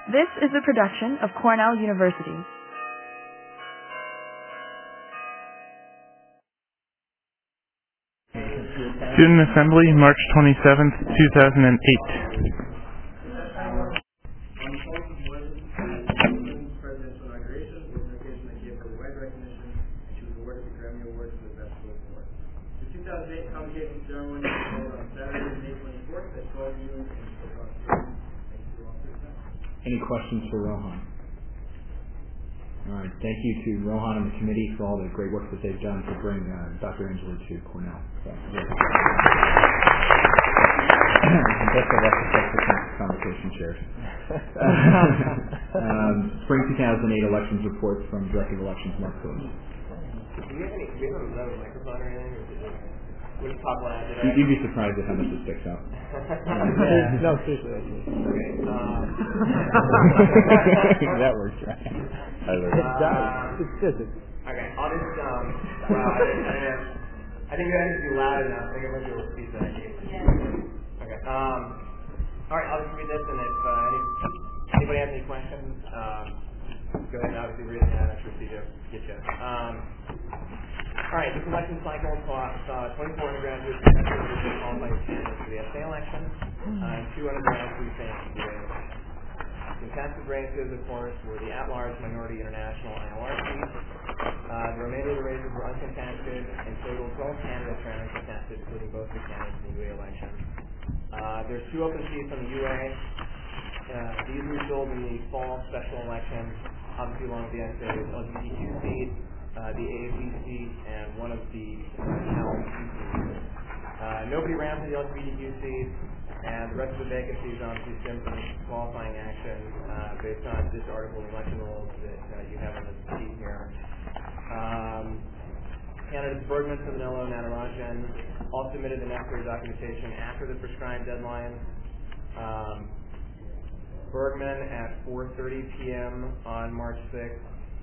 This is a production of Cornell University. Student Assembly, March 27th, 2008. Presidential inauguration was an occasion that gave her wide recognition, and she was awarded the Grammy Award for the Best Folk Award. The 2008 convocation ceremony was held on Saturday, May 24th at 12 noon in the Cook Street. Thank you all for your time. Any questions for Rohan? All right. Thank you to Rohan and the committee for all the great work that they've done to bring Dr. Angela to Cornell. So, Best of luck with the conversation chairs. Spring 2008 elections reports from Director of Elections, Mark Phillips. Do we have another microphone or anything? Or would it pop one out today? You'd be surprised at how much this sticks out. No, seriously. Okay. That works, right? It does. It's physics. Okay. I'll just, I think you guys should be loud enough. I think everyone's able to speak that. Okay. All right. I'll just read this, and if anybody has any questions, go ahead and obviously read it down. I'm sure Steve will get you. All right. This election cycle saw 24 undergraduates qualified candidates for the essay election, and 2 undergraduates who finished the election. Contested races, of course, were the at-large minority international ILR seats. The remainder of the races were uncontested, and total 12 candidates ran uncontested, including both the candidates in the UA election. There's 2 open seats on the UA. These were filled in the fall special election, obviously along with the essays, LGBTQ seat, the AAC seat, and one of the Cal seats. Nobody ran for the LGBTQ seat. And the rest of the vacancies obviously stem from qualifying action based on this article in election rules that you have on the sheet here. Candidates Bergman, Simonello, Natarajan all submitted the necessary documentation after the prescribed deadline. Bergman at 4:30 p.m. on March 6th.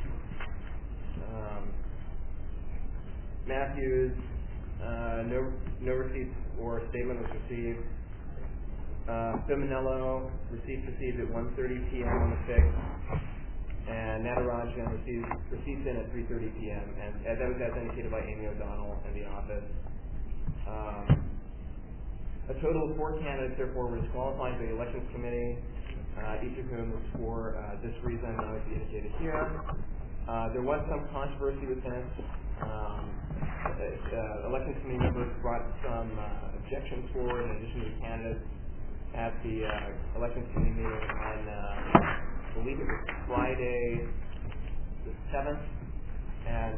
Matthews, no receipts or statement was received. Simonello, received at 1:30 p.m. on the 6th, and Natarajan received in at 3:30 p.m. and that was as indicated by Amy O'Donnell in the office. A total of 4 candidates, therefore, were disqualified by the elections committee, each of whom was for this reason, obviously indicated here. There was some controversy with this. Elections committee members brought some objections forward in addition to the candidates at the elections committee meeting on, I believe it was Friday the 7th, and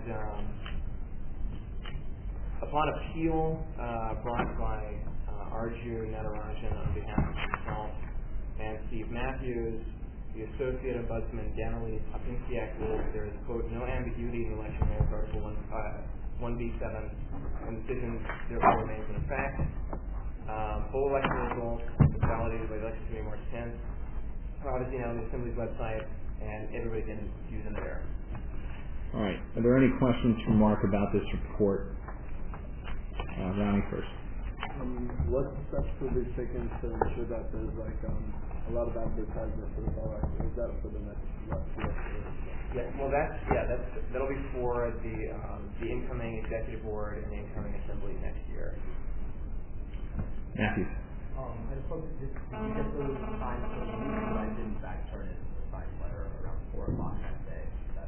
upon appeal brought by Arju Natarajan on behalf of himself and Steve Matthews, the Associate Ombudsman Daniel Opinsiak ruled there is, quote, no ambiguity in the election rules, Article 1B7, and the decision therefore remains in effect. Full election results validated by the election committee March 10th. Obviously now on the Assembly's website, and everybody can view them there. All right. Are there any questions from Mark about this report? Ronnie first. What steps will be taken to ensure that there's a lot of advertisement for the election? Is that for the next election? Yeah. Well, that'll be for the incoming executive board and the incoming Assembly next year. Matthews. I just wanted to get those signed for the meeting, but I did in fact turn in the signed letter around 4 o'clock that day.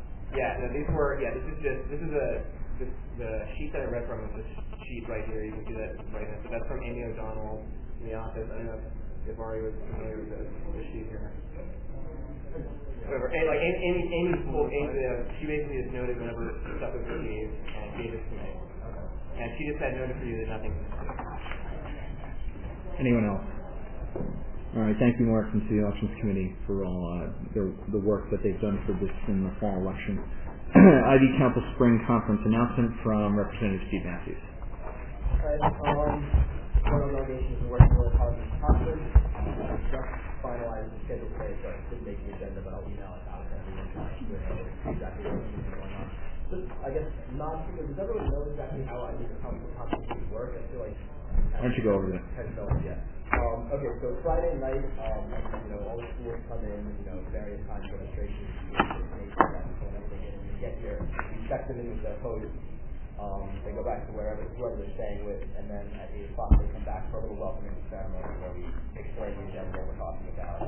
This is the sheet that I read from is this sheet right here. You can see that right now. So that's from Amy O'Donnell in the office. I don't know if Ari was familiar with the sheet here. Whatever. Amy she basically just noted whenever stuff was received and gave it to me. And she just had noted for you that nothing was received. Anyone else? All right. Thank you, Mark, and to the Elections Committee for all the work that they've done for this in the fall election. Ivy Council Spring Conference announcement from Representative Steve Matthews. Right. Cornell Delegation is working really hard on this conference. Just finalized the schedule today, so I couldn't make the agenda, but I'll email it out to everyone to see exactly what's going on. Just, I guess, does everyone know exactly how I think the council conference would work? I feel like Why don't you go over that? Okay, so Friday night, all the schools come in, various times demonstrations, they get here, we check them in with their host, they go back to whoever they're staying with, and then at 8 o'clock they come back for a little welcoming ceremony where we explain the agenda we're talking about,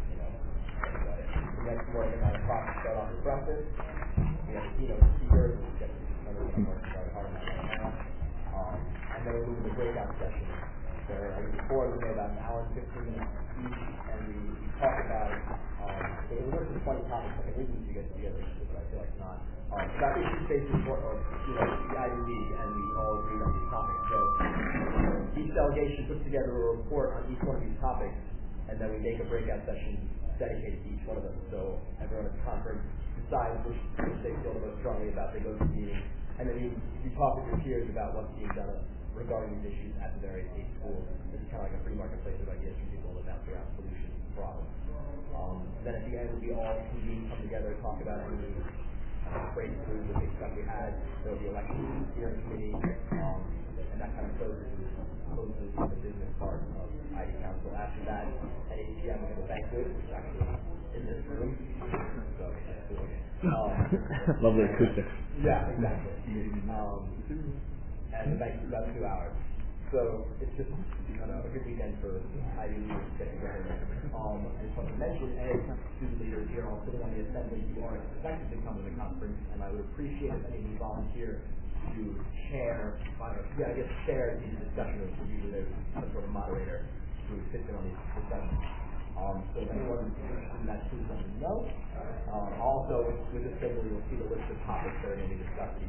The next morning at 9 o'clock we start off with breakfast, we have a keynote speaker, we get to working very hard on that right now, and then we move to breakout sessions. Before we made about an hour and 15 minutes each, and we talk about so there's a list of 20 topics. I think we need to get together, but I feel like not. So I think each stage report, the Ivy League, and we all agreed on these topics. So each delegation puts together a report on each one of these topics, and then we make a breakout session dedicated to each one of them. So everyone at the conference decides which they feel the most strongly about. They go to the meeting, and then you talk with your peers about what's being done regarding these issues at the various 8 schools. It's kind of like a free marketplace of ideas from people that bounce around solutions to problems. Then at the end, we all convene, come together, talk about any breakthroughs or big stuff we had. There will be elections, steering committee, and that kind of closes the business part of ID Council. After that, at 8 p.m. we have a banquet, which is actually in this room. So, lovely acoustics. Yeah, exactly. And the banquet's about 2 hours. So it's just a good weekend for Ivy League to get together. And so I mentioned as student leaders here all sitting on the assembly, you are expected to come to the conference, and I would appreciate if any of you volunteer to share these discussions. Usually there's some sort of moderator who sits in on these discussions. So if anyone is interested in that, please let me know. Also, with this schedule, you'll see the list of topics that are going to be discussed.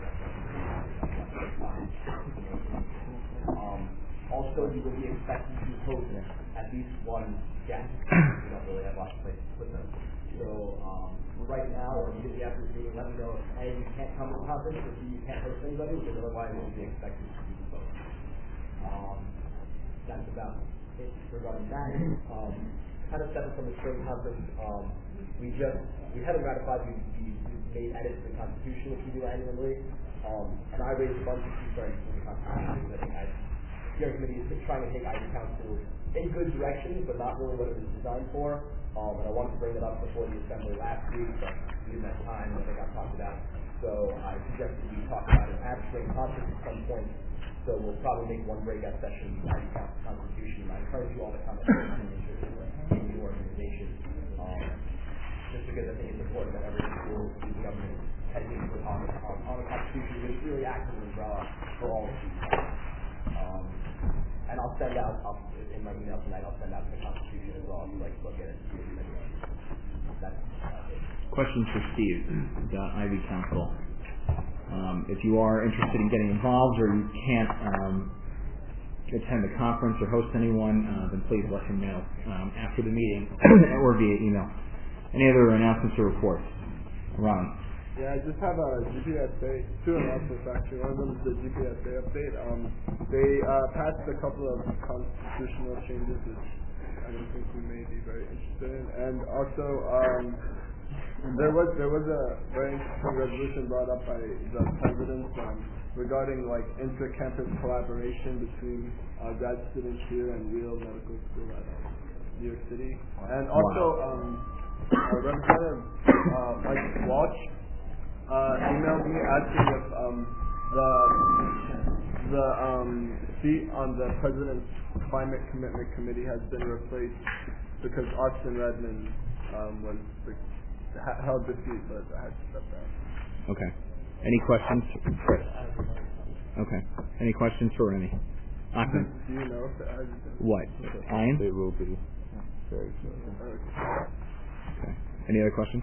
Also, you will be expected to host at least one guest. We don't really have lots of places to put them. So right now, or immediately after this meeting, let me know if A, you can't come to the conference, or B, you can't host anybody, because otherwise you'll be expected to do both. That's about it regarding that. Kind of separate from the spring conference, we haven't ratified, we made edits to the Constitution, which we do annually. And I raised a bunch of concerns in the Constitution. I think the steering committee is trying to take ID Council in good directions, but not really what it was designed for. And I wanted to bring it up before the assembly last week, but we didn't have time, and I got talked about. So I suggested we talk about it at spring conference at some point. So we'll probably make one breakout session on ID Council Constitution. I encourage you all to come in the organization, just because I think it's important that every school, the government, has input on the Constitution. It's really acts as an umbrella for all of these. And I'll send out, in my email tonight, I'll send out the Constitution as well if you'd like to look at it. That's it. Questions for Steve, the Ivy Council. If you are interested in getting involved or you can't attend the conference or host anyone, then please let him know after the meeting or via email. Any other announcements or reports? Ron? Yeah, I just have a GPSA, 2 announcements actually. One of them is the GPSA update. They passed a couple of constitutional changes, which I don't think we may be very interested in. And also, there was a very interesting resolution brought up by the president regarding inter-campus collaboration between grad students here and Real Medical School at New York City. And also, Representative Mike Walsh emailed me asking if the seat on the President's Climate Commitment Committee has been replaced because Austin Redmond held the seat, but I had to step down. Okay. Any questions? Chris? Okay. Any questions for Remy? Ahmed? Do you know if it has been? What? Ian? They will be very soon. Okay. Any other questions?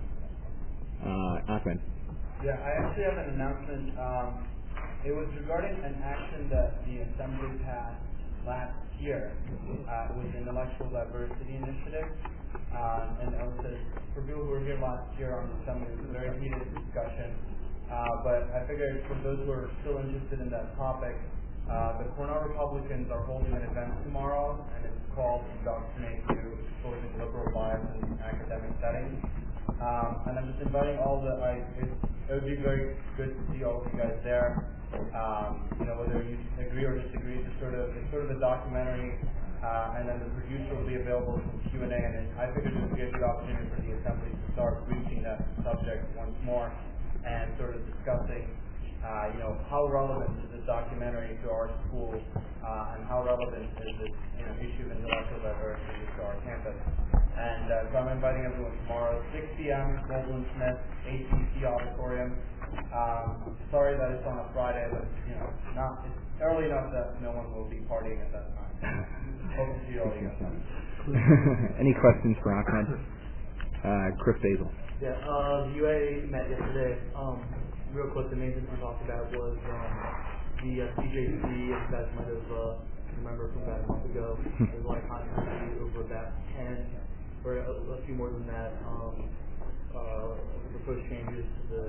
Ahmed? Yeah, I actually have an announcement. It was regarding an action that the Assembly passed last year. It was an intellectual diversity initiative. And also, for people who were here last year on the Assembly, it was a very heated discussion. But I figured for those who are still interested in that topic, the Cornell Republicans are holding an event tomorrow, and it's called Indoctrinate You, Exposing Liberal Bias in Academic Settings. And I'm just inviting all it would be very good to see all of you guys there. Whether you agree or disagree, it's sort of a documentary and then the producer will be available for Q&A. And I figured this would be a good opportunity for the assembly to start reaching that subject once more and sort of discussing, how relevant is this documentary to our school, and how relevant is this issue of intellectual diversity to our campus. And so I'm inviting everyone tomorrow, 6 p.m., Goldwyn Smith, ACC Auditorium. Sorry that it's on a Friday, but it's early enough that no one will be partying at that time. Hope to see you all again. Any questions for Ahmed? Chris Basil. Yeah, the UA met yesterday. Real quick, the main thing we talked about was the CJC, as you guys might have remember from about a month ago. There's a lot of controversy over about 10, or a few more than that, proposed changes to the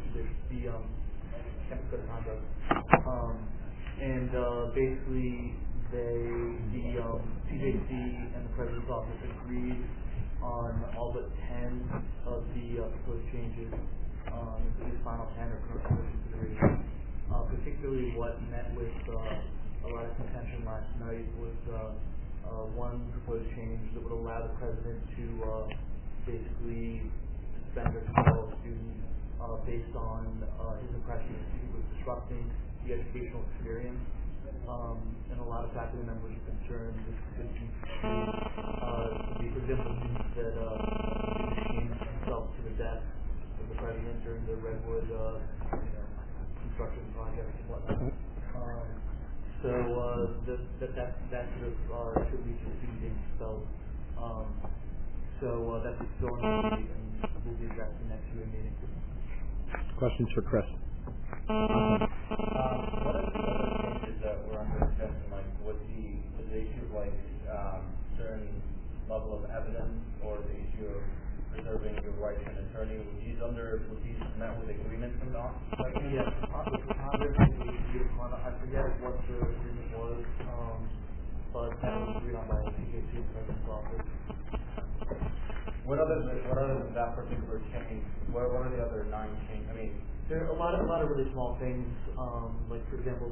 campus code of conduct. And basically, the CJC and the President's Office agreed on all but 10 of the proposed changes. These final 10 are currently under consideration. Particularly what met with a lot of contention last night was one proposed change that would allow the President to basically suspend or expel a student based on his impression that the student was disrupting the educational experience. And a lot of faculty members are concerned this could be, for example, students that changed themselves to the death of the President during the Redwood construction project and whatnot. So that sort of should lead to the student being expelled. So that's still on the meeting and will be addressed in the next UA meeting. Questions for Chris? What are the other changes that were under discussion? Like, was the issue of certain level of evidence, or the issue of preserving your right to an attorney? Was these met with agreement from the office? Yes, Congress agreed upon. I forget what the agreement was, but that was agreed on by the CJC and President's Office. What other than that particular change? What are the other 9 changes? I mean, there are a lot of really small things. Like for example,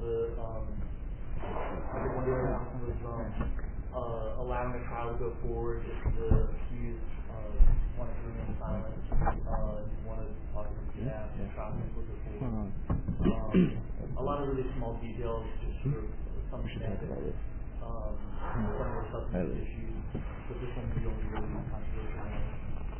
I think one of the other announcements was allowing a trial to go forward if the accused wanted to remain silent, wanted to talk to the staff, and trial would go forward. A lot of really small details, just sort of some standard, some of the substantive issues, but this one we only really controversial.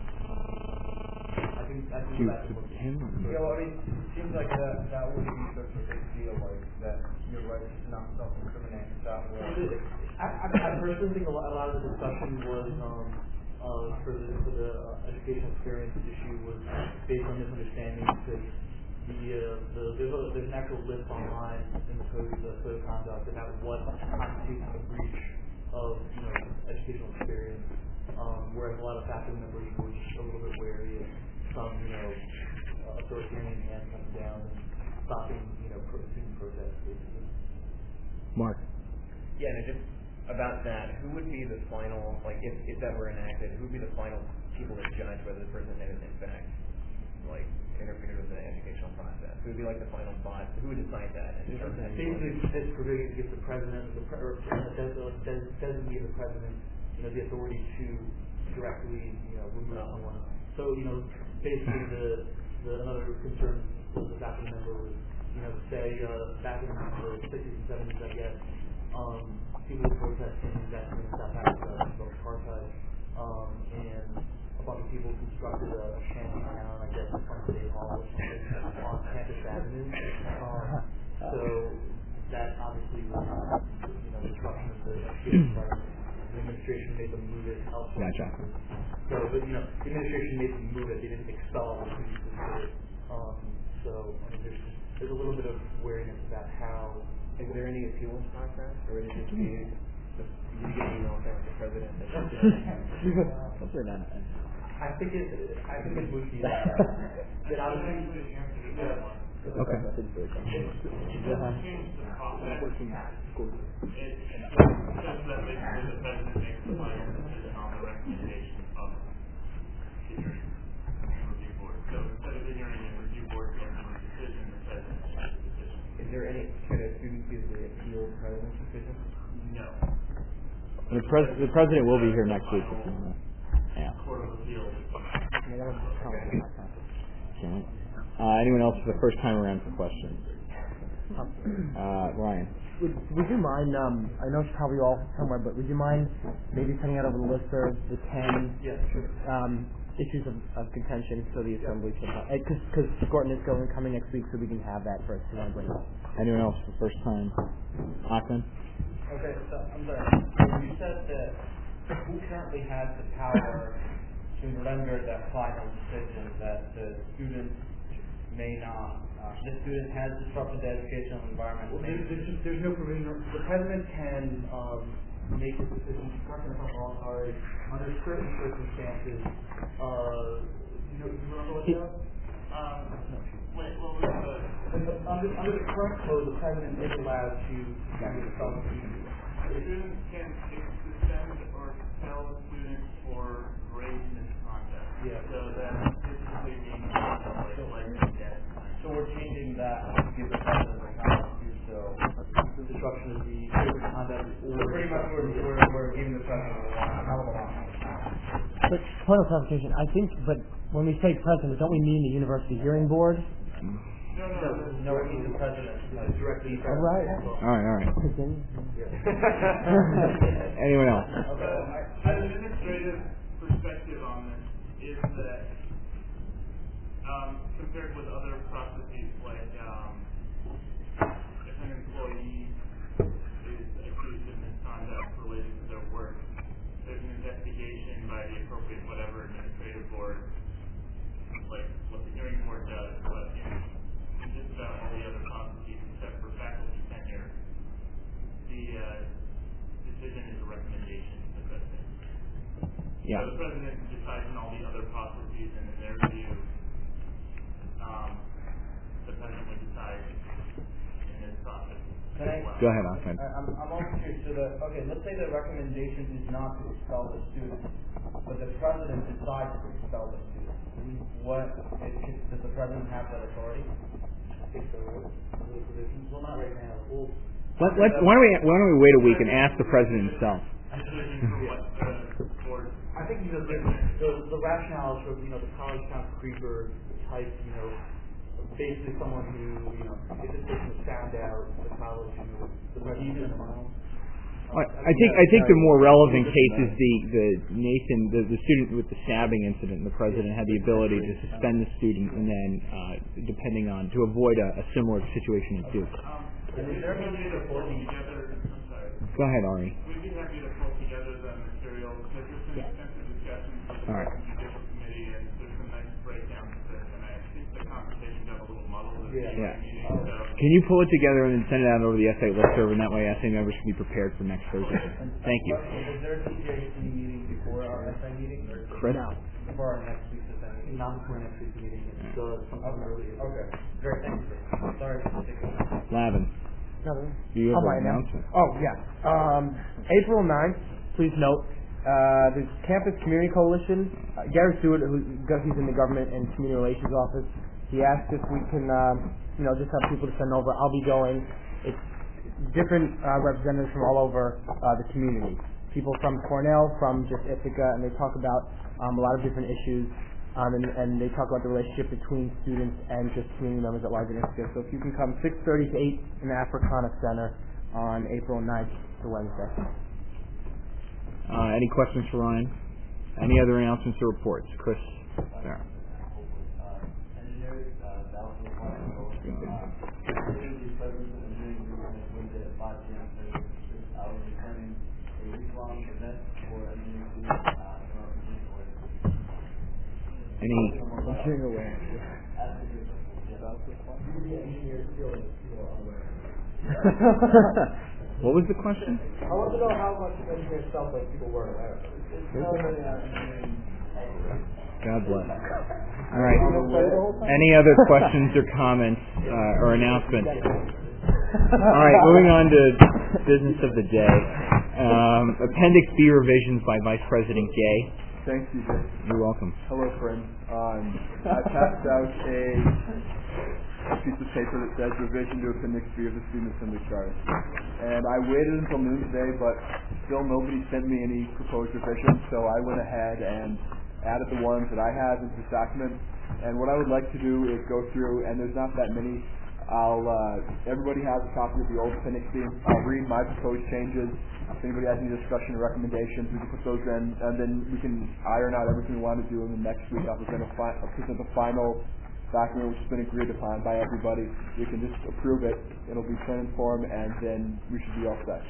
I think that's what it seems like that would be such a big deal, like that your right to not self-incriminate. I personally think a lot of the discussion was for the educational experience issue was based on misunderstanding, because there's an actual list online in the code of conduct about what constitutes a breach of educational experience. Whereas a lot of faculty members were just a little bit wary of some authoritarian hand coming down and stopping student protests, basically. Mark. Yeah, and just about that, who would be the final, if that were enacted, who would be the final people to judge whether the person has in fact interfered with the educational process? Who would be the final bot? Who would decide that? Basically, this provision gives the President, designate the President, the authority to directly, remove someone. So, basically, another concern of the faculty member was, say, back in the 60s and 70s, I guess, people were protesting investment in South Africa, apartheid, and a bunch of people constructed a shanty town, I guess, in front of State Hall, on Campus Avenue. So that obviously was, disruption of the education environment. The administration made them move it elsewhere. Gotcha. So, but the administration made them move it. They didn't expel the students who did it. So, there's a little bit of wariness about how. Is there any appeals process, or would it just be you get an email from the President? I think it would be that. But obviously, okay. Is there any, could a student use the appeal President's decision? No. The president will be here next week. Yeah. Okay. Anyone else for the first time around for questions? Ryan. Would you mind, I know it's probably all somewhere, but would you mind maybe sending out over the list of the 10 issues of contention so the Assembly can have, because Gordon is coming next week, so we can have that for us to bring up. Anyone else for the first time? Ahmed? Okay, so I'm sorry. You said that who currently has the power to render that final decision that the student may not, the student has disrupted the educational environment? Well, there's no provision. The president can make a decision, correct me if I'm wrong, under certain circumstances. You remember what that? Under the current code, the president is allowed to suspend the student. The student can suspend or expel a student for grade misconduct. Yeah. So that typically means like death. So we're changing that to give the president the power to do so. The disruption of the student conduct. So pretty much we're giving the president a hell of a lot. But point of clarification, I think, but when we say president, don't we mean the University Hearing Board? No, we need the president directly. All right. All right. Anyone else? An administrative perspective on this is that compared with other processes, like if an employee is accused of misconduct related to their work, there's an investigation by the appropriate whatever administrative board, like what the hearing board does, but in just about all the other processes except for faculty tenure, the decision is a recommendation to the president. Yeah. So the president decides on all the other processes, and in their view, the president would decide in this process. Go ahead, Ahmed. I'm also curious. Let's say the recommendation is not to expel the student, but the president decides to expel the student. Does the president have that authority? I think so. Well, not right now. Why don't we wait a week and ask the president himself? I think the rationale is for the college town creeper type, basically someone who if this person was found out, the college, the president. I think the more relevant case is the student with the stabbing incident. The president had the ability to suspend the student, and then depending on to avoid a similar situation at Duke. Go ahead, Ari. We'd be happy to pull together the material because there's been extensive discussions with the judicial committee, and there's some nice breakdowns of this, and I think the conversation got a little muddled at the meeting. So can you pull it together and then send it out over the SA listserv, and that way SA members can be prepared for next Thursday? Thank you. Is there a TJC meeting before our SA meeting? Chris? No. Before our next week's SA meeting? Not before next week's meeting. It's sometime earlier. Okay. Great. Thank you. Sorry for taking that. Lavin. Do you have an announcement? Oh, yeah. April 9th, please note, the Campus Community Coalition, Gary Stewart, he's in the Government and Community Relations Office, he asked if we can, just have people to send over. I'll be going. It's different representatives from all over the community. People from Cornell, from just Ithaca, and they talk about a lot of different issues. And they talk about the relationship between students and just community members at large in Ithaca. So if you can come 6:30 to 8 in the Africana Center on April 9th to Wednesday. Any questions for Ryan? Any other announcements or reports? Chris? There. Any? What was the question? I want to know how much engineers felt like people were aware of it. God bless. All right. Any other questions or comments or announcements? All right. Moving on to business of the day. Appendix B revisions by Vice President Gay. Thanks, CJ. You're welcome. Hello, friends. I passed out a piece of paper that says revision to Appendix B of the Student Assembly Charter. And I waited until noon today, but still nobody sent me any proposed revisions, so I went ahead and added the ones that I have into this document. And what I would like to do is go through, and there's not that many, everybody has a copy of the old Appendix B. I'll read my proposed changes. If anybody has any discussion or recommendations, we can put those in, and then we can iron out everything we want to do, and then next week I'll present the final document which has been agreed upon by everybody. We can just approve it. It'll be sent in form, and then we should be all set.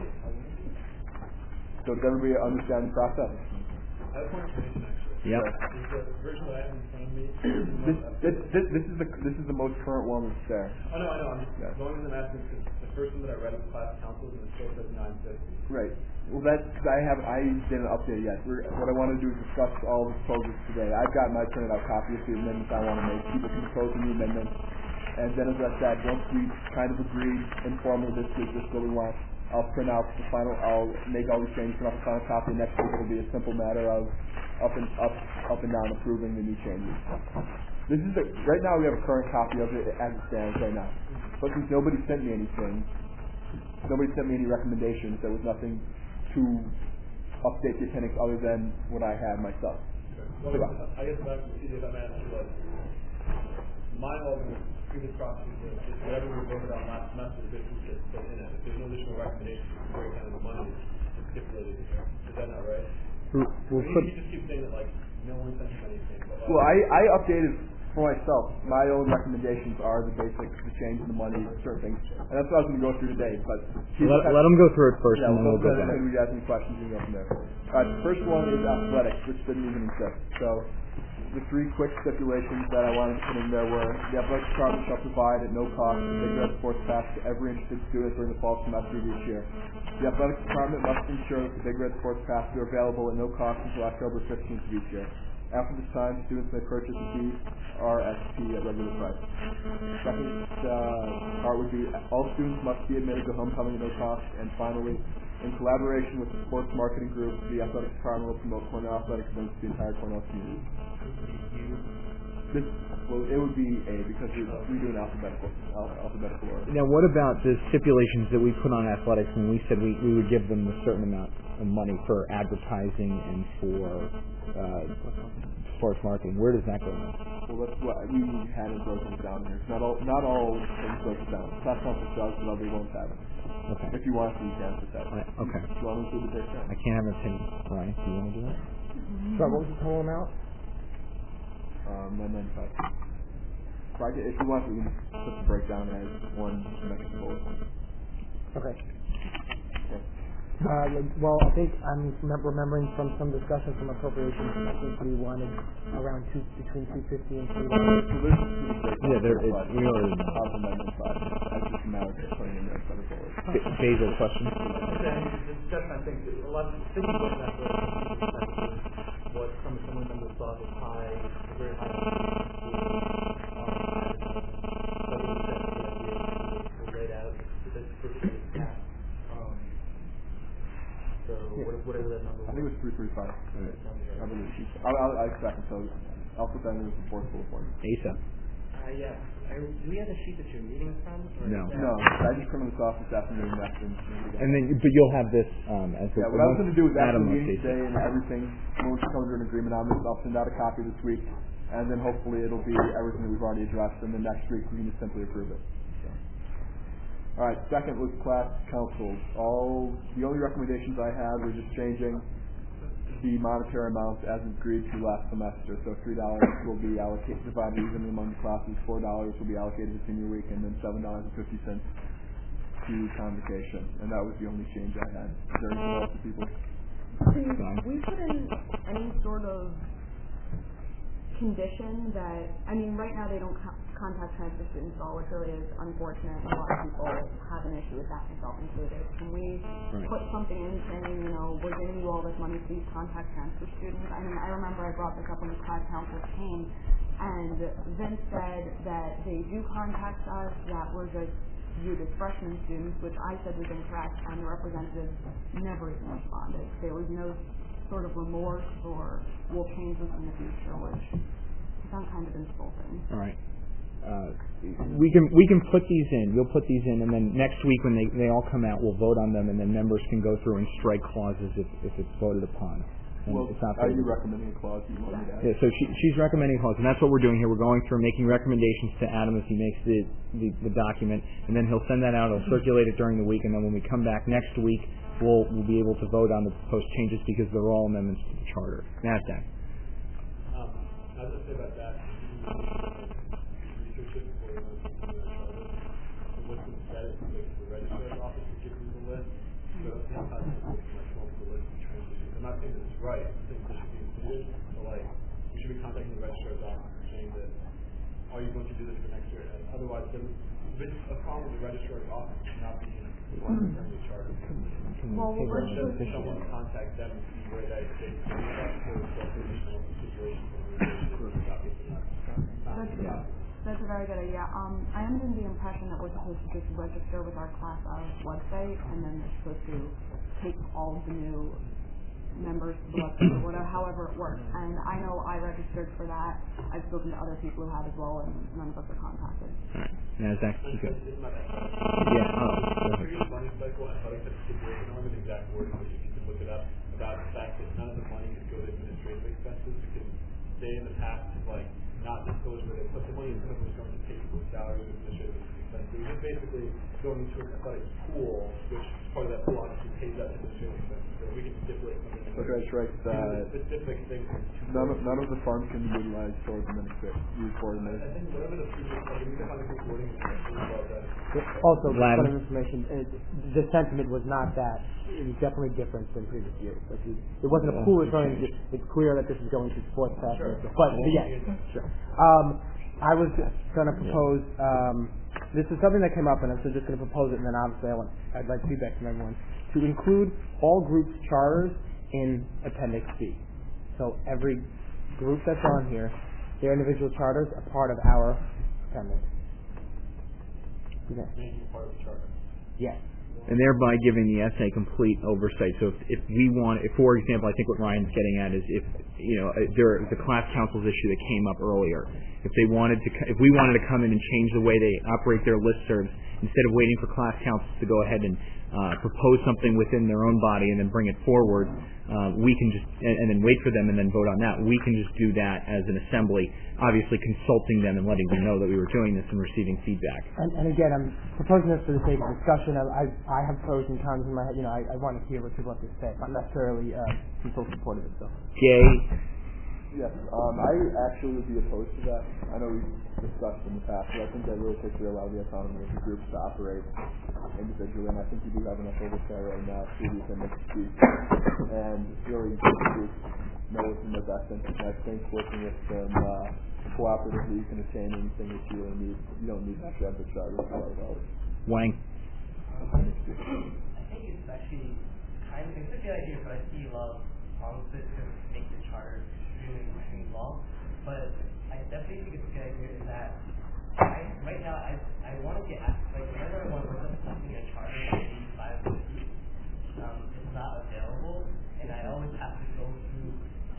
So does everybody understand the process? I have one question, actually. Yep. Is the version that I have in front of me? This is the most current one that's there. Oh, no, I know. As long as I'm asking, because the first one that I read was class councils, and it still says 950. Right. Well, that's I didn't update it yet. What I want to do is discuss all the proposals today. I've got my printed out copy of the amendments I want to make. People can propose new amendments, and then as I said, once we kind of agreed informally this week, this is what we want. I'll print out the final. I'll make all these changes, print out the final copy. Next week it'll be a simple matter of up and down approving the new changes. This is right now we have a current copy of it as it stands right now. But since nobody sent me anything, nobody sent me any recommendations, there was nothing to update the appendix other than what I had myself. Well, I guess back to if I'm asking, like, my argument previous process is whatever we voted on last semester, this was just put in it. If there's no additional recommendations, it's very kind of the money is stipulated in here. Is that not right? You just keep saying that, like, no one sent you anything. Well, I updated for myself. My own recommendations are the basics, the change in the money, certain things. And that's what I was going to go through today. But let them go through it first, and then we'll go back. And we got any questions, we can go from there. The first one is athletics, which didn't even exist. So the three quick stipulations that I wanted to put in there were the athletic department shall provide at no cost a Big Red Sports Pass to every interested student during the fall semester of each year. The athletic department must ensure that the Big Red Sports Passes are available at no cost until October 15th of each year. After this time, students may purchase a BRSP at regular price. Second part would be all students must be admitted to homecoming at no cost. And finally, in collaboration with the sports marketing group, the athletic department will promote Cornell athletics events to the entire Cornell community. It would be A because we do an alphabetical order. Now, what about the stipulations that we put on athletics when we said we would give them a certain amount of money for advertising and for sports marketing? Where does that go now? Well, that's what we had it broken down here. Not all things broken down. Class council does, but other ones haven't. Okay. If you want to, you can put that. Okay. Do you want to include the breakdown? I can't have an opinion. Ryan, do you want to do that? So what was the total amount? 995. So if you want, we can put the breakdown as one next total. Okay. Well, I think I'm remembering from some discussion from appropriations, I think we wanted around between $250 and $3. Yeah, we already know. Amendment 5. That's just a matter of putting in there better forward. Basil, question? The discussion, I think, a lot of thinking about that what some of the members thought was high, very high. Laid out the first half. So whatever that number was. I think it was 335. I believe. I'll expect it. So I'll put that in the fourth bullet point. Asa. Yeah. Do we have a sheet that you're reading from? No. I just printed this off this afternoon. And then, but you'll have this as what I was going to do is after the Adam meeting today and everything, when we come to an agreement on this, I'll send out a copy this week, and then hopefully it'll be everything that we've already addressed, and then next week we can just simply approve it. All right, second was class councils. The only recommendations I had were just changing the monetary amounts as agreed to last semester. So $3 will be divided evenly among the classes, $4 will be allocated to senior week, and then $7.50 to convocation. And that was the only change I had. Is there anything else that people? Can we put in any sort of condition that, I mean, right now they don't contact transfer students at all, which really is unfortunate. A lot of people have an issue with that, myself included. Can we put something in saying, we're giving you all this money, please contact transfer students? I mean, I remember I brought this up when the class council came, and Vince said that they do contact us, that we're just viewed as freshman students, which I said was incorrect, and the representatives never even responded. There was no sort of remorse or we'll change this in the future, which I found kind of insulting. All right. We can put these in. We'll put these in, and then next week when they all come out, we'll vote on them, and then members can go through and strike clauses if it's voted upon. And well, it's not are you recommending a clause you want me to add? Yeah, so she's recommending a clause, and that's what we're doing here. We're going through making recommendations to Adam as he makes the document, and then he'll send that out. He'll circulate it during the week, and then when we come back next week, we'll be able to vote on the proposed changes because they're all amendments to the charter. NASDAQ. I was going to say about that. Research it before you know the charter. And what's been said is the registrar's office will give you the list. So sometimes people can come up with the list and transition. I'm not saying that it's right. I'm saying this should be included. So we should be contacting the registrar's office and saying that, are you going to do this for next year? And otherwise, there's a problem with the registrar's office not being in the charter. Well, Someone contact them and see where they fit into that additional situation. That's a very good idea. I am under the impression that we're supposed to just register with our Class of website, and then they're supposed to take all of the new members to the website or whatever, however it works. And I know I registered for that. I've spoken to other people who have as well, and none of us are contacted. All right. NASDAQ. Okay. Yeah. Previous money cycle, I thought I said stipulation. I don't have an exact wording, but you can look it up about the fact that none of the money could go to administrative expenses because they in the past have not disclosed where they put the money. Instead of was going to pay people's salaries and administrative expenses. It was just basically going into an athletic pool, which is part of that pool obviously pays out administrative expenses. So we can stipulate something. Okay, that's right. Specific things. None of the funds can be utilized towards administration. I think whatever the previous, we need to find a good wording about that. Also, point of information, the sentiment was not that. It was definitely different than previous years. It wasn't a pool. It's clear that this is going to sports fest. Sure. But yes, sure. I was going to propose. This is something that came up, and I'm just going to propose it, and then obviously I'd like feedback from everyone to include all groups' charters in Appendix B. So every group that's on here, their individual charters are part of our appendix. Okay. Making part of the charter. Yes. And thereby giving the SA complete oversight. So if we want, for example, I think what Ryan's getting at is if the class councils issue that came up earlier, if we wanted to come in and change the way they operate their listservs, instead of waiting for class councils to go ahead and propose something within their own body and then bring it forward, we can just and then wait for them and then vote on that. We can just do that as an assembly, obviously consulting them and letting them know that we were doing this and receiving feedback. And again, I'm proposing this for the sake of discussion. I have pros and cons in my head. I want to hear what people have to say. I'm not necessarily so supportive of it. So. Jay. Yes, I actually would be opposed to that. I know we've discussed in the past, but I think that really takes away a lot of the autonomy of the groups to operate individually, and I think we do have enough oversight right now through the appendix B, and really groups know what's in their best interest. And I think working with them cooperatively, you can attain anything that you really need. You don't need to have the charter for a lot of hours. Wang. I think it's actually kind of a good idea, but I see a lot of problems with it to make the charter extremely long. But I definitely think it's a good idea is that right now I want to get asked, whenever I want to look up something in a charter in 85 feet, it's not available, and I always have to go through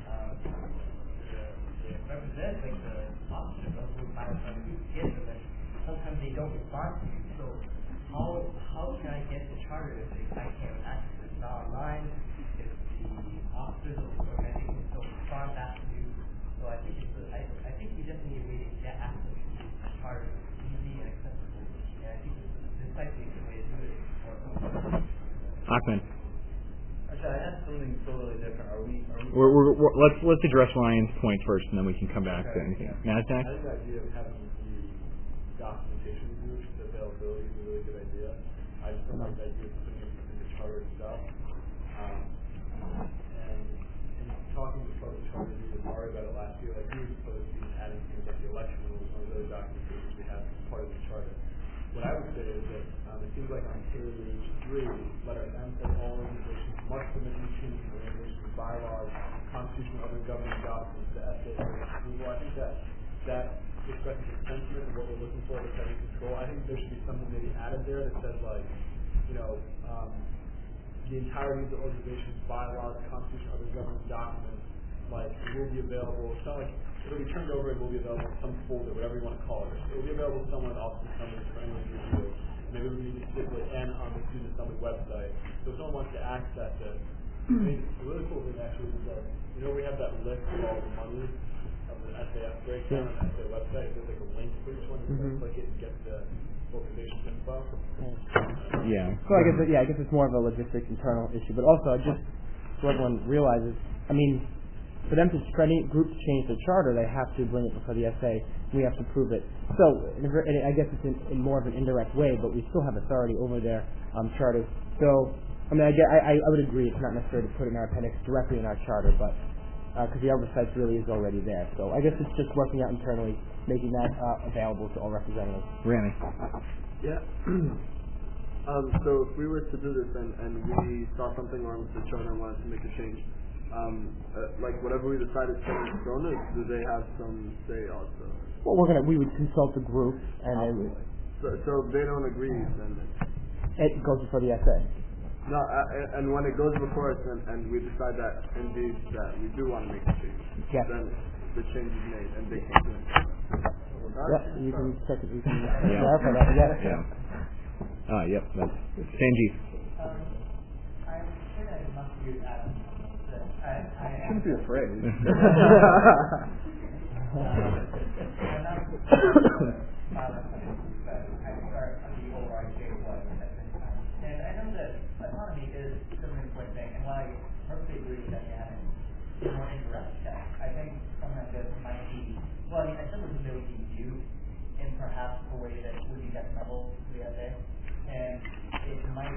the representative, the officer of the 5 feet to get them, and sometimes they don't respond to me. So how can I get the charter if I can't access it? It's not online. If the officers of the organization don't respond back to you, so I think we definitely need a way to get access to the charter easy and accessible. And I think this might be a good way to do it. Ahmed. Actually, I have something totally different. Let's address Ryan's point first, and then we can come back to anything. NASDAQ. I think the idea of having the documentation groups, the availability is a really good idea. I just don't like the idea of putting it in the charter itself. And in talking to the charter group with Mario about it last year, he was supposed to be adding things like the election rules and other documentations we have as part of the charter. What I would say is that it seems like on page 3, letter M says all organizations must submit routine organizations, bylaws, constitution, and other governing documents to SAA approval. I think that expresses the sentiment of what we're looking for with setting control. I think there should be something maybe added there that says the entirety of the organization's bylaws, constitution, other government documents, like it will be available. It's not like it'll be turned over. It will be available in some folder, whatever you want to call it. It will be available to someone else in somebody for anyone to review. Maybe we need to stipulate N on the Student Summit website. So if someone wants to access it, I mean, the really cool thing actually is that we have that list of all the money of the SAS breakdown on the SA website. There's like a link for each one. You can click it and get the organization info. Yeah. So I guess it's more of a logistics internal issue, but also just so everyone realizes, I mean, for them for any group to change their charter, they have to bring it before the SA. We have to prove it. So I guess it's in more of an indirect way, but we still have authority over their charters. So I mean, I would agree it's not necessary to put in our appendix directly in our charter, but because the oversight really is already there. So I guess it's just working out internally, making that available to all representatives. Randy. Yeah. So if we were to do this and we saw something wrong with the charter and wanted to make a change, like whatever we decided to stone it, do they have some say also? Well, we would consult the group, and so if they don't agree, then it goes before the SA. No, and when it goes before us and we decide that indeed that we do want to make a change, then the change is made and they can't do it. Yeah, you can check it. You can verify that. Yes. Yeah. Yep. That's Sanjeev. I'm sure that it must be Adam. You shouldn't be afraid. And I know that autonomy is a really important thing, and while I perfectly agree that you have more indirect check, I think something like this might be, well, I mean, I still think it would be viewed in perhaps a way that would be detrimental to the SA, and it might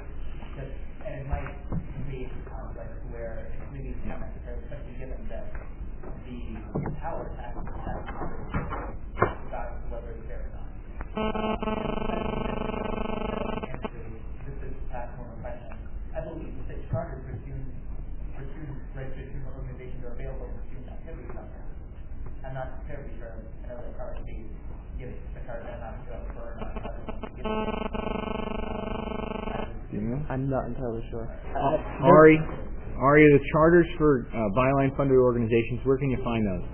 create conflict where it's maybe not necessary, especially given that the power to act regardless of whether it's there or not. I believe that charters for student registration organizations are available for student activities out there. I'm not terribly sure. I know that RSD gives the card that I'm not sure for I'm not entirely sure. Ari, the charters for byline funded organizations, where can you find those?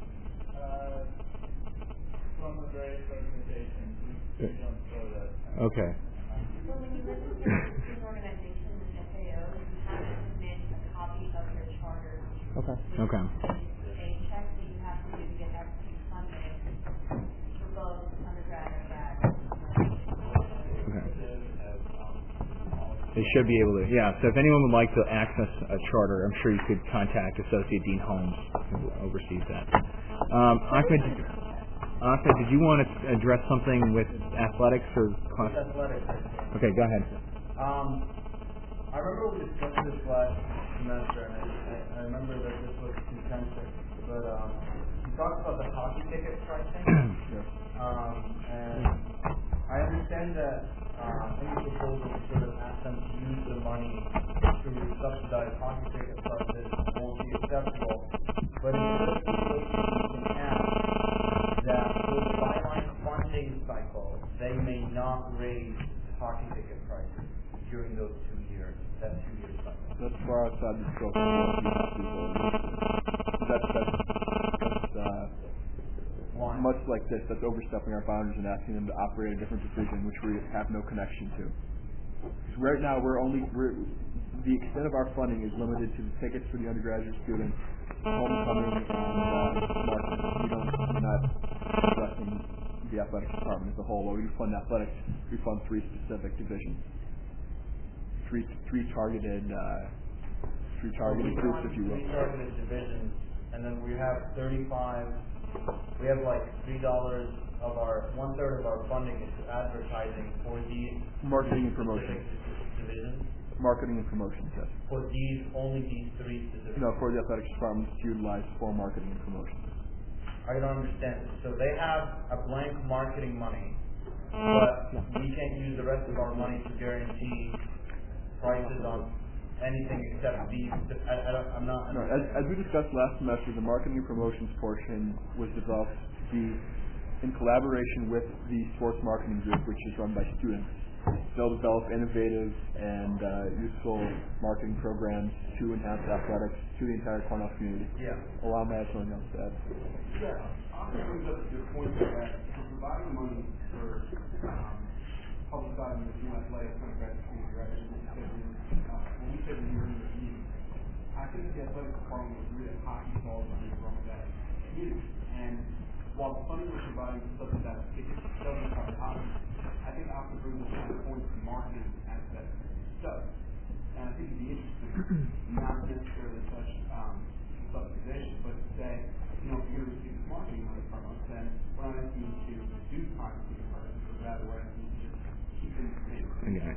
From the various organizations. We don't show that. Okay. Well, when you register with an organization with FAO, you have to submit a copy of their charter. Okay. Okay. A check that you have to do to get that funding for both undergrad and grad. Okay. They should be able to, yeah. So if anyone would like to access a charter, I'm sure you could contact Associate Dean Holmes, who oversees that. Ahmed, did you want to address something with athletics or class? Athletics. Okay, go ahead. I remember we discussed this last semester, and I remember that this was contentious, but we talked about the hockey ticket pricing, and I understand that in the proposal we sort of asked them to use the money to subsidize hockey ticket prices won't be acceptable, but in this situation you can add that for the byline funding cycle, they may not raise hockey ticket prices during those 2 years, that 2 year cycle. That's far outside the scope of what we have to do. That's much like this, that's overstepping our boundaries and asking them to operate a different division, which we have no connection to. Because right now, the extent of our funding is limited to the tickets for the undergraduate students, homecoming, and marketing. We're not addressing the athletics department as a whole. While we fund athletics, we fund three specific divisions, three targeted groups, if you will. Three targeted divisions, and then we have 35. We have like $3 of our 1/3 of our funding is advertising for these marketing and promotion divisions. Marketing and promotion, yes. For only these three specific. No, for the athletics department to utilize for marketing and promotion. I don't understand this. So they have a blank marketing money, but we can't use the rest of our money to guarantee prices on anything except these. I'm not. No, as we discussed last semester, the marketing and promotions portion was developed to be in collaboration with the sports marketing group, which is run by students, they'll develop innovative and useful marketing programs to enhance athletics to the entire Cornell community. Yeah. Allow me to add something else to add. Yeah, honestly, brings up a good point that if we're providing money for publicizing the new athletics undergraduate community, right? When we said we were in the community, I think the athletic department was really a hockey falls under the wrong of that community. And while the funding we're providing for subsidized tickets doesn't cover hockey, I think Oscar brings up the point the marketing aspect does. And I think it'd be interesting, not necessarily touch subsidization, but to say, you know, if you're going to receive this marketing money from us, then we're not asking you to reduce hockey team purchases, but rather we're asking you to just keep them the same.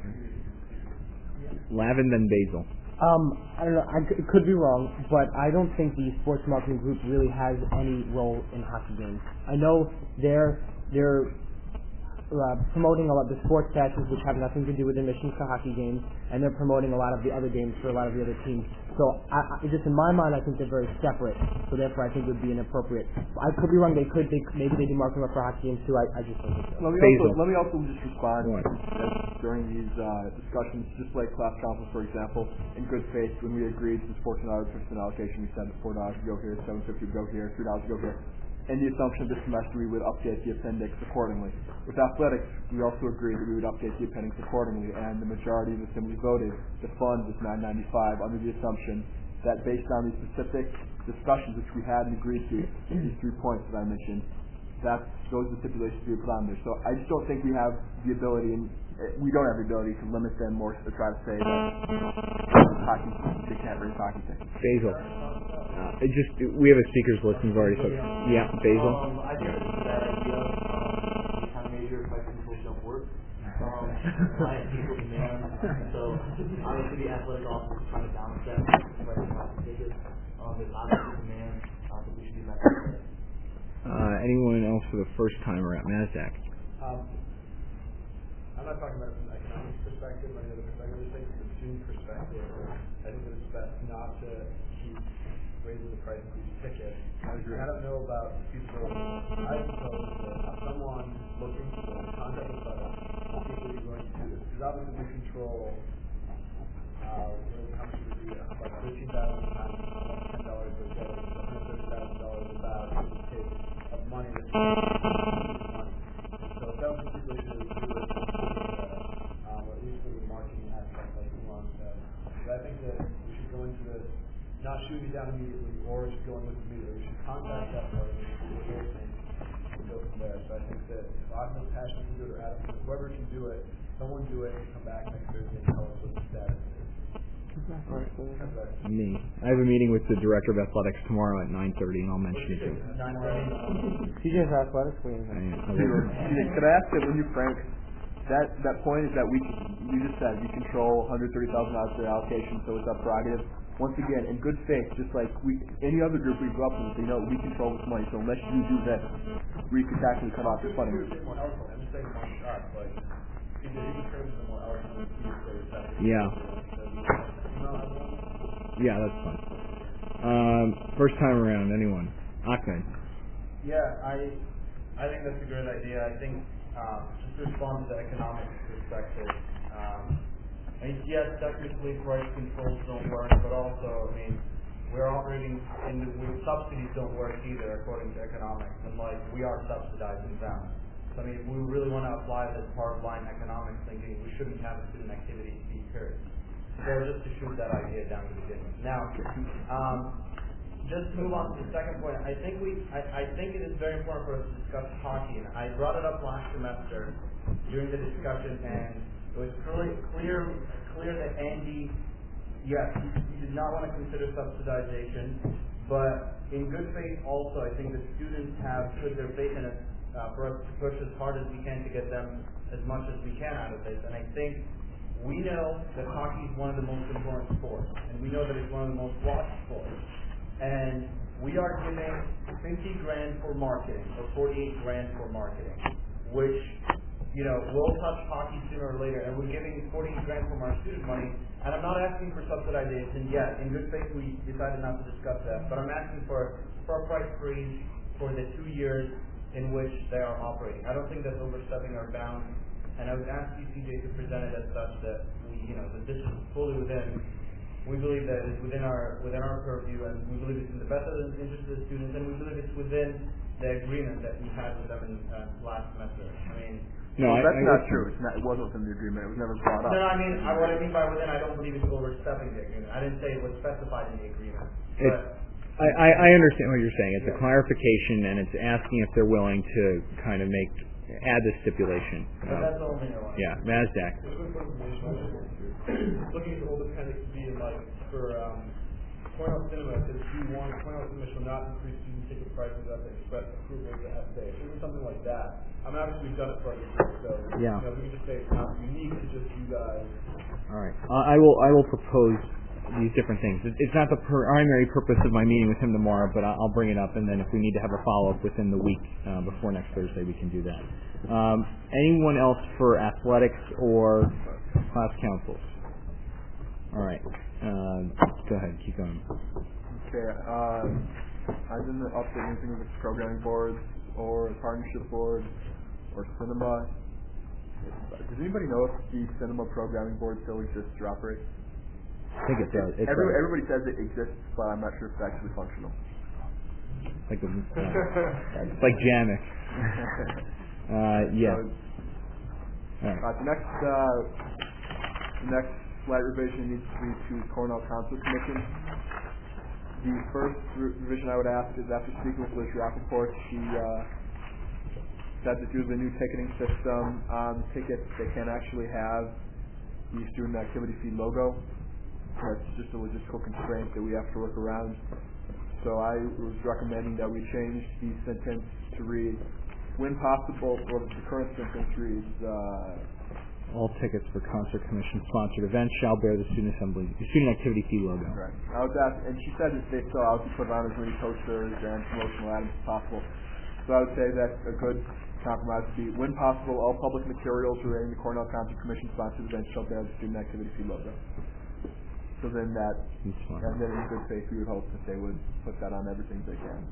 Lavin, then Basil. I don't know. It could be wrong, but I don't think the sports marketing group really has any role in hockey games. I know they're promoting a lot of the sports statues, which have nothing to do with admissions to hockey games, and they're promoting a lot of the other games for a lot of the other teams. So, just in my mind, I think they're very separate. So, therefore, I think it would be inappropriate. I could be wrong. Maybe they do marketing for hockey games too. I just don't think so. Let me also just respond during these discussions, just like class council, for example, in good faith, when we agreed to this $14 allocation, we said that $4 would go here, $7.50 would go here, $3 would go here. And the assumption this semester we would update the appendix accordingly. With athletics, we also agreed that we would update the appendix accordingly, and the majority of the assembly voted to fund this $9.95 under the assumption that based on these specific discussions which we had and agreed to, these 3 points that I mentioned, those are the stipulations we would put on there. So I just don't think we have the ability, and we don't have the ability to limit them or to try to say that they can't raise hockey tickets. Basil. We have a speakers list. We've already said. Yeah, Basil. I think it's a bad idea. Kind of major price controls don't work. Client people demand. So obviously the athletic office is trying to balance that. Price of hockey tickets. There's obviously demand. I think we should do that. Anyone else for the first timer at NASDAQ? I'm not talking about it from an economic perspective or any other perspective. I'm just saying from a student perspective, I think that it's best not to keep raising the price of these tickets. I don't know about the feasibility. I suppose that someone looking for contact with us, I think we're going to do this. Because obviously we control how much would be about 13,000 times $10 per day, $130,000 about give or take of money that's money. So if that was the situation we would do it, or at least for the marketing aspect like Elon said. But I think that we should go into this not shooting it down immediately or just going with immediately. We should contact that party and go from there. So I think that if Agne's passionate to do it or Adam, whoever can do it, someone do it and come back next Thursday and tell us what the status is. Me. I have a meeting with the director of athletics tomorrow at 9:30, and I'll mention it to him. TJ's athletics. Could I ask that when you Frank, that point is that you just said we control $130,000 of the allocation, so it's our prerogative. Once again, in good faith, just like any other group we grew up with, they know we control this money. So unless you do this, we could actually cut off your funding. Yeah. Yeah, that's fine. First time around, anyone? Ahmed. Yeah, I think that's a great idea. I think just to respond to the economic perspective, yes, technically price controls don't work, but also, we're operating subsidies don't work either according to economics, and we are subsidizing them. So if we really want to apply this hard-line economics thinking, we shouldn't have a student activity fee period. So just to shoot that idea down to begin with. Now, just to move on to the second point, I think it is very important for us to discuss hockey, and I brought it up last semester during the discussion, and it was clear that Andy, yes, he did not want to consider subsidization, but in good faith also, I think the students have put their faith in us for us to push as hard as we can to get them as much as we can out of this. And I think we know that hockey is one of the most important sports, and we know that it's one of the most watched sports. And we are giving $50,000 for marketing, or $48,000 for marketing, which we'll touch hockey sooner or later, and we're giving $40,000 from our student money. And I'm not asking for subsidization yet. In good faith, we decided not to discuss that. But I'm asking for a price freeze for the 2 years in which they are operating. I don't think that's overstepping our bounds. And I would ask CJ to present it as such that that this is fully within. We believe that it's within our purview, and we believe it's in the best interest of the students, and we believe it's within the agreement that we had with them in last semester. That's not true. It wasn't within the agreement. It was never brought up. No, what I mean by within, I don't believe it's overstepping the agreement. I didn't say it was specified in the agreement. I understand what you're saying. It's a clarification, and it's asking if they're willing to kind of add this stipulation. But that's the only thing I want. Yeah, NASDAQ. Looking at the old appendix B, for Cornell Cinema, it says G1, Cornell Cinema shall not increase student ticket prices unless they express approval of the FA. It should be something like that. Obviously we've done it for other groups, so yeah. We can just say it's not unique to just you guys. All right. I will propose these different things. It's not the primary purpose of my meeting with him tomorrow, but I'll bring it up, and then if we need to have a follow-up within the week before next Thursday, we can do that. Anyone else for athletics or class councils? All right. Go ahead. Keep going. Okay. I didn't update anything with the programming boards or partnership board or cinema. Does anybody know if the cinema programming board still exists or operates? I think it does. Everybody says it exists, but I'm not sure if it's actually functional. It's like Jamix. Yeah. All right. The next slight revision needs to be to Cornell Council Commission. The first revision I would ask is after speaking with Liz Rappaport, she said that due to the new ticketing system on tickets, they can't actually have the student activity fee logo. That's just a logistical constraint that we have to work around. So I was recommending that we change the sentence to read, when possible, or the current sentence reads, all tickets for concert commission sponsored events shall bear the student activity fee logo. Right. I was asked, and she said that they still have to put on as many posters and promotional items as possible. So I would say that a good compromise would be, when possible, all public materials relating to Cornell Concert Commission sponsored events shall bear the student activity fee logo. So then and then in good faith, we would hope that they would put that on everything they can.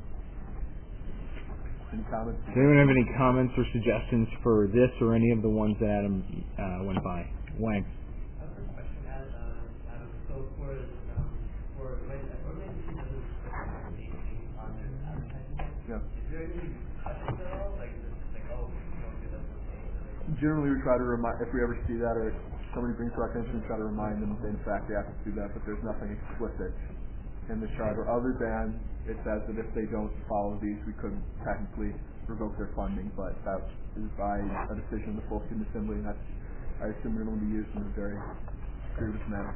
Any comments? Does anyone have any comments or suggestions for this or any of the ones that Adam went by? Wang. I have a question, Adam. So for when organization doesn't specify anything on their advertising, is there any discussion at all? Like oh, don't do that. Generally, we try to remind, if we ever see that or somebody brings to our attention, we try to remind them that in fact they have to do that, but there's nothing explicit in the charter other than it says that if they don't follow these, we could technically revoke their funding, but that is by a decision of the full student assembly, and that's, I assume, they're going to be used in a very grievous manner.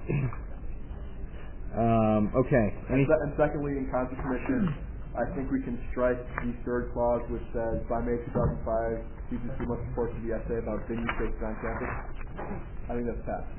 Okay. And secondly, in Concert Commission, I think we can strike the third clause which says, by May 2005, CGC must report to the SA about venue spaces on campus. I think that's passed.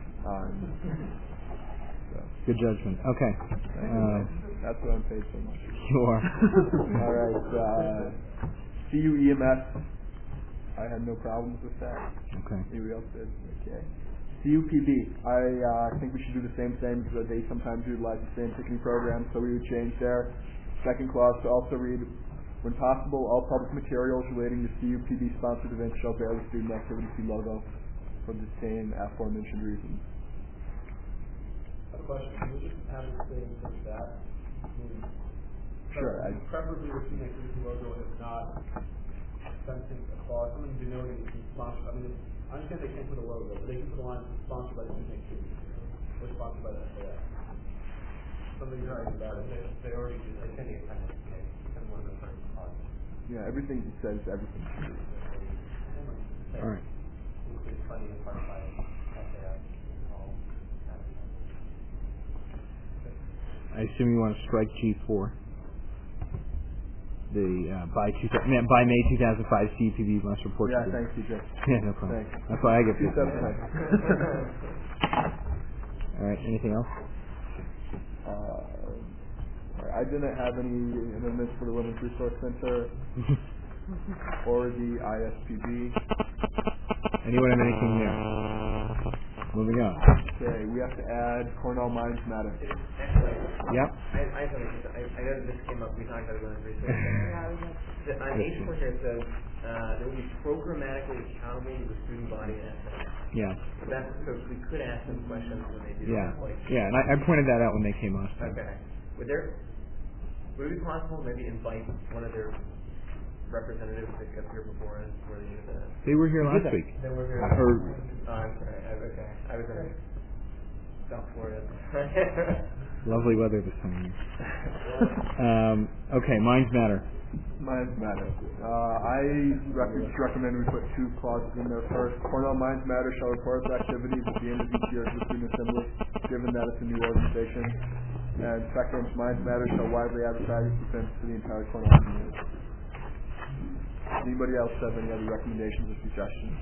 Good judgment. Okay. That's what I'm paid so much. You are. All right. CUEMS. I had no problems with that. Okay. Anybody else did? Okay. CUPB. I think we should do the same thing because they sometimes utilize the same ticketing program, so we would change their second clause to also read, when possible, all public materials relating to CUPB sponsored events shall bear the student activity fee logo for the same aforementioned reasons. I have a question. Can we just have the same thing as that? Sure. Preferably the student activity logo, if not something a clause, something denoting it's sponsored. I understand they can't put a logo, but they can put a line sponsored by the student activity or sponsored by the SAS. Something you're right about it. They already do. It's in the appendix. It's one of the first clauses. Yeah, everything says everything. All right. Include funding and part by SAS. I assume you want to strike G4. By May 2005, CUPB must report. Yeah, thanks, CJ. Yeah, no problem. Thanks. That's why I get 2 steps ahead. All right. Anything else? I didn't have any amendments for the Women's Resource Center or the ISPB. Anyone have anything there? Moving on. Okay, we have to add Cornell Minds Matter. Next Yep. I know that this came up, we talked about it when research. On H4 here it says, there will be programmatically accountable to the student body assets. Yeah. So we could ask them questions when they do Yeah. that. Like, Yeah, and I pointed that out when they came last time. okay. Would it be possible to maybe invite one of their representatives to get here before us for the They were here last week. They were here. Or, I'm sorry. Okay. I was in South Florida. lovely weather this time of year. Okay, Minds Matter. Minds Matter. I recommend we put 2 clauses in there. First, Cornell Minds Matter shall report its activities at the end of each year to the Student Assembly, given that it's a new organization. And second, Minds Matter shall widely advertise its events to the entire Cornell community. Anybody else have any other recommendations or suggestions?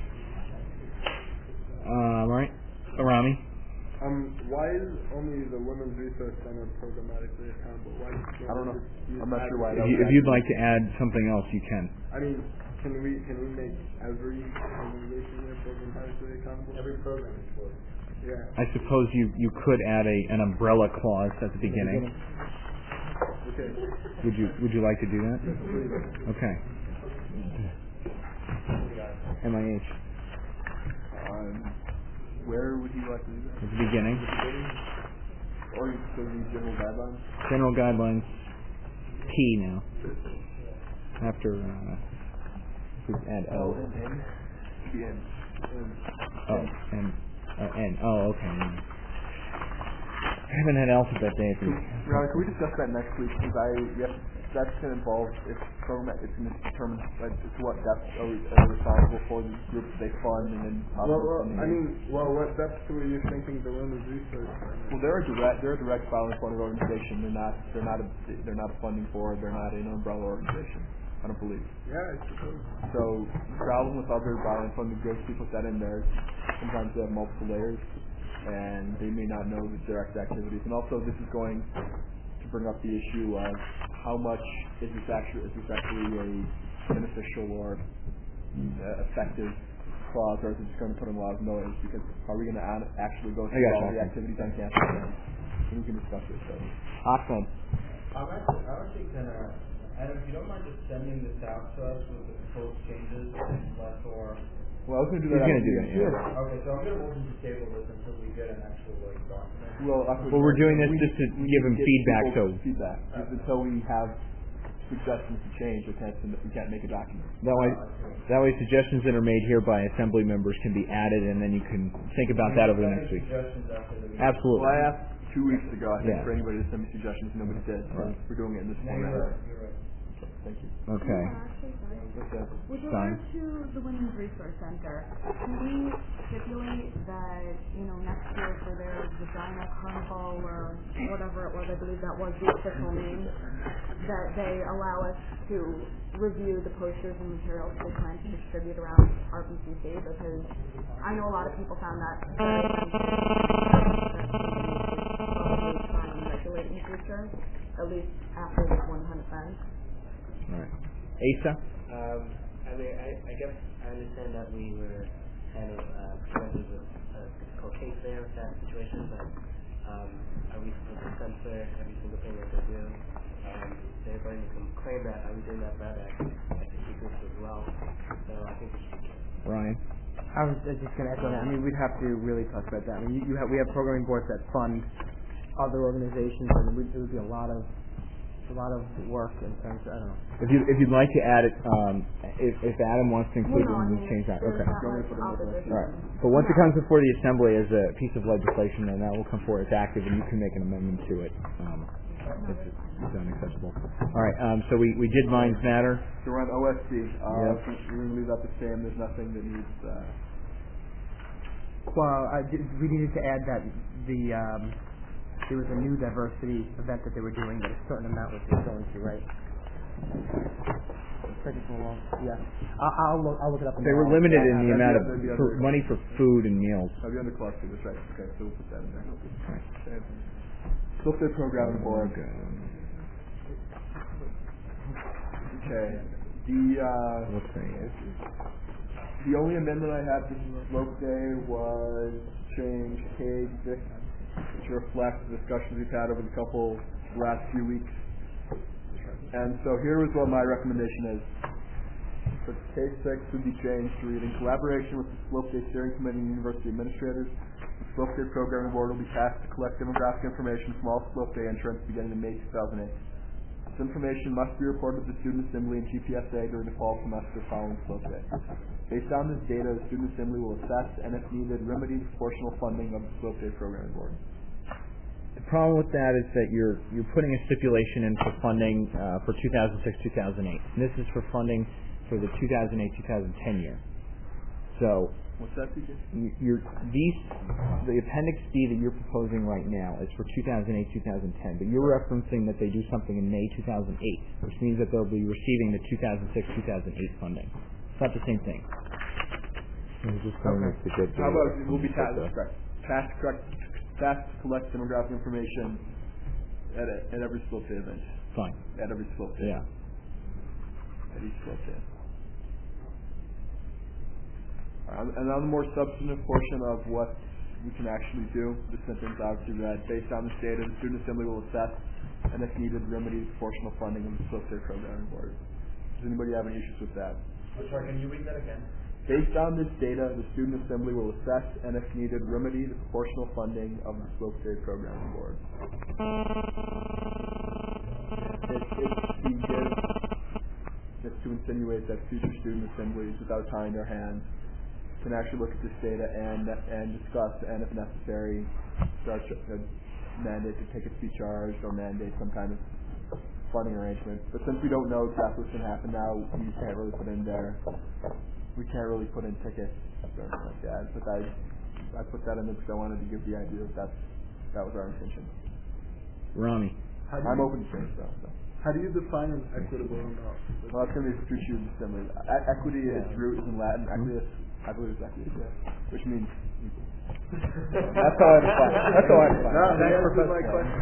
All right. Arami? Why is only the Women's Resource Center programmatically accountable? Why I don't know. I'm not sure why. If you'd like to add something else, you can. I mean, can we make every organization there programmatically accountable? Every program is for it. Yeah. I suppose you could add an umbrella clause at the beginning. Okay. Would you like to do that? Yes, please. Okay. MIH. Where would you like to do that? At the beginning. Or you could read general guidelines? General guidelines. P now. After add O. N. N. Oh, N. Oh, okay. I haven't had alphabet day. Ron, can we discuss that next week? Because that's going to involve it's going to determine to what depth are we responsible for the groups they fund and then what depth are you thinking the Women's Resource Center? Well, they're a direct violent funded organization. They're not a funding board. They're not an umbrella organization. I don't believe. Yeah, I suppose. So traveling with other violent funded groups, we put that in there. Sometimes they have multiple layers, and they may not know the direct activities. And also, this is going to bring up the issue of how much is this actually a beneficial or effective clause, or is it just going to put in a lot of noise? Because are we going to actually go through all the activities on campus? And we can discuss it. So, awesome. I'm actually going to, Adam, if you don't mind just sending this out to us with the proposed changes, or. Well, I was going to do that. He's going to do that. Yeah. Okay, so I'm going to motion to table this until we get an actual document. Well, we're doing this just to give him feedback. Until we have suggestions to change, we can't make a document. That way, suggestions that are made here by assembly members can be added, and then you can think about that over the next week. Absolutely. Well, I asked 2 weeks ago, I think, for anybody to send me suggestions. Nobody did, so we're doing it in this format. You're right. Thank you. Okay. With regard to the Women's Resource Center, can we stipulate that, next year for their Vagina Carnival or whatever it was, I believe that was the official name, that they allow us to review the posters and materials they plan to distribute around RPCC? Because I know a lot of people found that very probably try and regulate in the future, at least after this one kind of event. Right. Asa? I guess I understand that we were kind of presented with a difficult case there with that situation, but are we supposed to censor every single thing that they do? They're going to claim that. Are we doing that for other activity groups as well? So I think we should. Ryan? I was just going to echo that. I mean, we'd have to really talk about that. I mean, we have programming boards that fund other organizations, and it would be a lot of work in terms of, I don't know. If you'd like to add it, if Adam wants to include it, we'll change that. Okay. All right. But once it comes before the assembly as a piece of legislation, then that will come forward as active, and you can make an amendment to it. It's unacceptable. All right. So we did Minds Matter. So we're on OSC. We're going to leave that the same. There's nothing that needs. Well, we needed to add that there was a new diversity event that they were doing that a certain amount was going to, right? Yeah. I'll look it up. They were limited in the amount of money for food and meals. I'll be on the clock for this, right? Okay, so we'll put that in there. Right. Still say programming board. Okay. The only amendment I had to Slope Day was change K, Vic, to reflect the discussions we've had over the last few weeks. And so here is what my recommendation is. For case 6 would be changed to read, in collaboration with the Slope Day Steering Committee and University administrators, the Slope Day Programming Board will be tasked to collect demographic information from all Slope Day entrants beginning in May 2008. This information must be reported to the Student Assembly and GPSA during the fall semester following Slope Day. Based on this data, the Student Assembly will assess and, if needed, remedy the proportional funding of the Slope Day Programming Board. The problem with that is that you're putting a stipulation in for funding for 2006-2008. This is for funding for the 2008-2010 year. So what's that, PJ? The Appendix B that you're proposing right now is for 2008-2010, but you're referencing that they do something in May 2008, which means that they'll be receiving the 2006-2008 funding. It's not the same thing. How about it will be tasked to collect demographic information at every Slope Day event. Fine. At every Slope Day. Yeah. At each Slope Day. And on the more substantive portion of what we can actually do, the sentence obviously read, based on this data, the Student Assembly will assess and, if needed, remedy proportional funding of the Slope Day Programming Board. Does anybody have any issues with that? I'm sorry, can you read that again? Based on this data, the Student Assembly will assess and, if needed, remedy the proportional funding of the Slope Day Programming Board. It's to insinuate that future student assemblies, without tying their hands, can actually look at this data and discuss, and if necessary, start a mandate to take a fee charge or mandate some kind of funding arrangement. But since we don't know exactly what's going to happen now, we can't really put in tickets or anything like that. But I put that in there because I wanted to give the idea that that was our intention. Rami. I'm open to change though. So. How do you define an equitable amount? Well, it's going to be through student assembly. Equity, its root is in Latin. I believe it's equity, which means equal. That's how I define it. That's how I define it. Thanks for my question.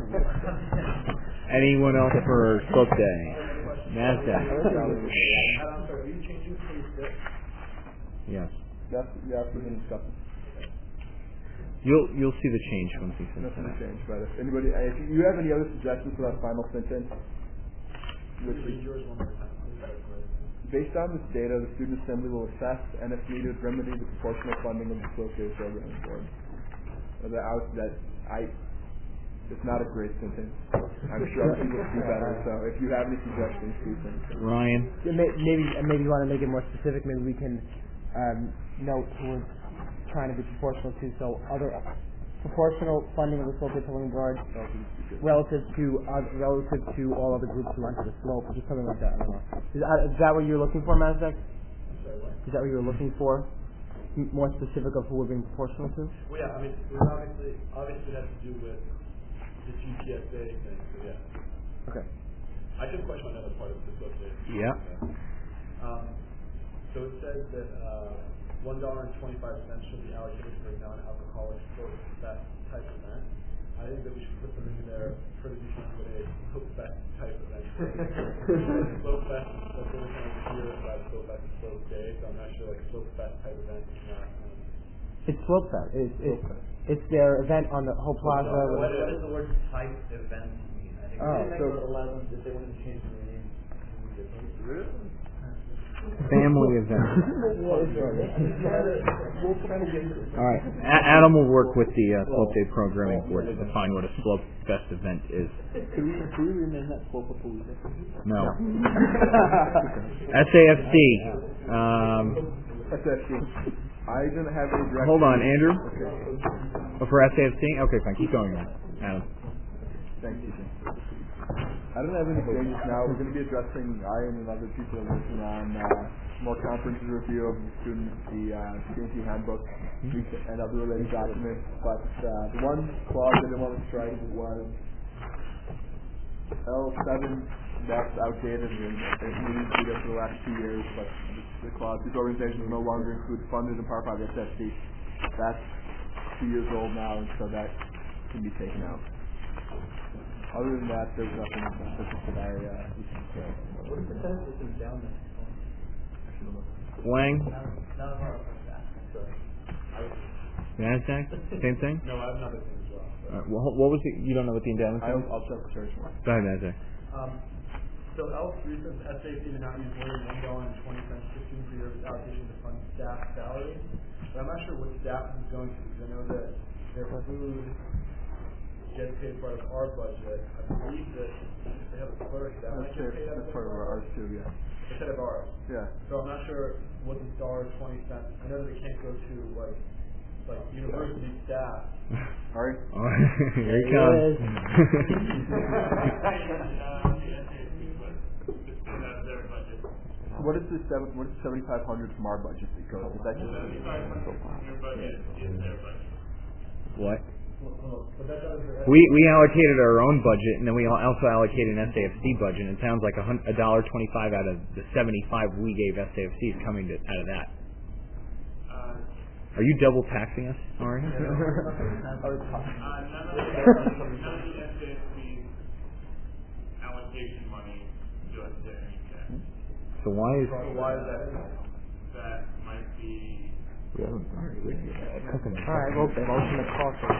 Anyone else for Slope Day? NASDAQ. I'm sorry, are you changing case 6? Yes. Yes, we can discuss it. You'll see the change once we finish. Nothing to change, but if you have any other suggestions for that final sentence, yours one more time. based on this data, the Student Assembly will assess and, if needed, remedy the proportional funding of the Slope Day Programming Board. It's not a great sentence. I'm sure people will do better. So if you have any suggestions, please think. Ryan. Yeah, maybe you want to make it more specific. Maybe we can note towards trying to be proportional to, so other proportional funding of the Slope Day Programming Board relative to all other groups who enter the slope, or just something like that. I don't know. Is that what you're looking for, Mazdak? Is that what you're looking for? More specific of who we're being proportional to? Well, yeah. I mean, obviously it has to do with the GPSA thing. So yeah. Okay. I just question another part of the Slope Day. Yeah. So it says that $1.25 should be allocated for a non-alcoholic Slope Fest type event. I think that we should put something in there for the future with a Slope Fest type event. Slope Fest is like every time of the year about Slope Fest and Slope Day, so I'm not sure like Slope Fest type event is not. It's Slope Fest. It's their event on the whole plaza. What does the word type event mean? I think it allows them if they wanted to change the name. Really? Family event. All right. Adam will work with the Slope Day Programming Board to define what a Slope Fest event is. Can we rename that Slope-a-Palooza? No. SAFC. SAFC. I didn't have any direct... Hold on, Andrew. Okay. Oh, for SAFC? Okay, fine. Keep going, Adam. Thank you. I don't have any changes now. We're going to be addressing, I and other people are working on more comprehensive review of the CNC handbook and other related documents. But the one clause I didn't want to strike was L7. That's outdated and it needed to be there for the last 2 years. But the clause, these organizations no longer include funded in part by the SFC. That's 2 years old now, and so that can be taken out. Other than that, there's nothing specific that we can say. What is the percentage that's endowment? Wang? Sorry. NASDAQ? Same thing? No, I have another thing as well. What was it? You don't know what the endowment is? I'll check the search more. Go ahead, Isaac. So L3 says SAFC did not use more than $1.20 per year of its allocation to fund staff salaries. But I'm not sure what staff is going to, because I know that their food gets paid part of our budget. I believe that if they have a clerk, that might get paid out of That's part of ours too, yeah. instead of ours. Yeah. So I'm not sure what the $1.20. I know that they can't go to like university staff. All right. Here he comes. What is the 7,500 from our budget that goes? Is that just 7,500 from your budget is their budget. What? But that doesn't for We allocated our own budget, and then we also allocated an SAFC budget. And it sounds like $1.25 out of the 75 we gave SAFC is coming out of that. Are you double taxing us, Ari? None of the SAFC's allocation money goes to any tax. So why is that? That might be. Alright, well, motion to call for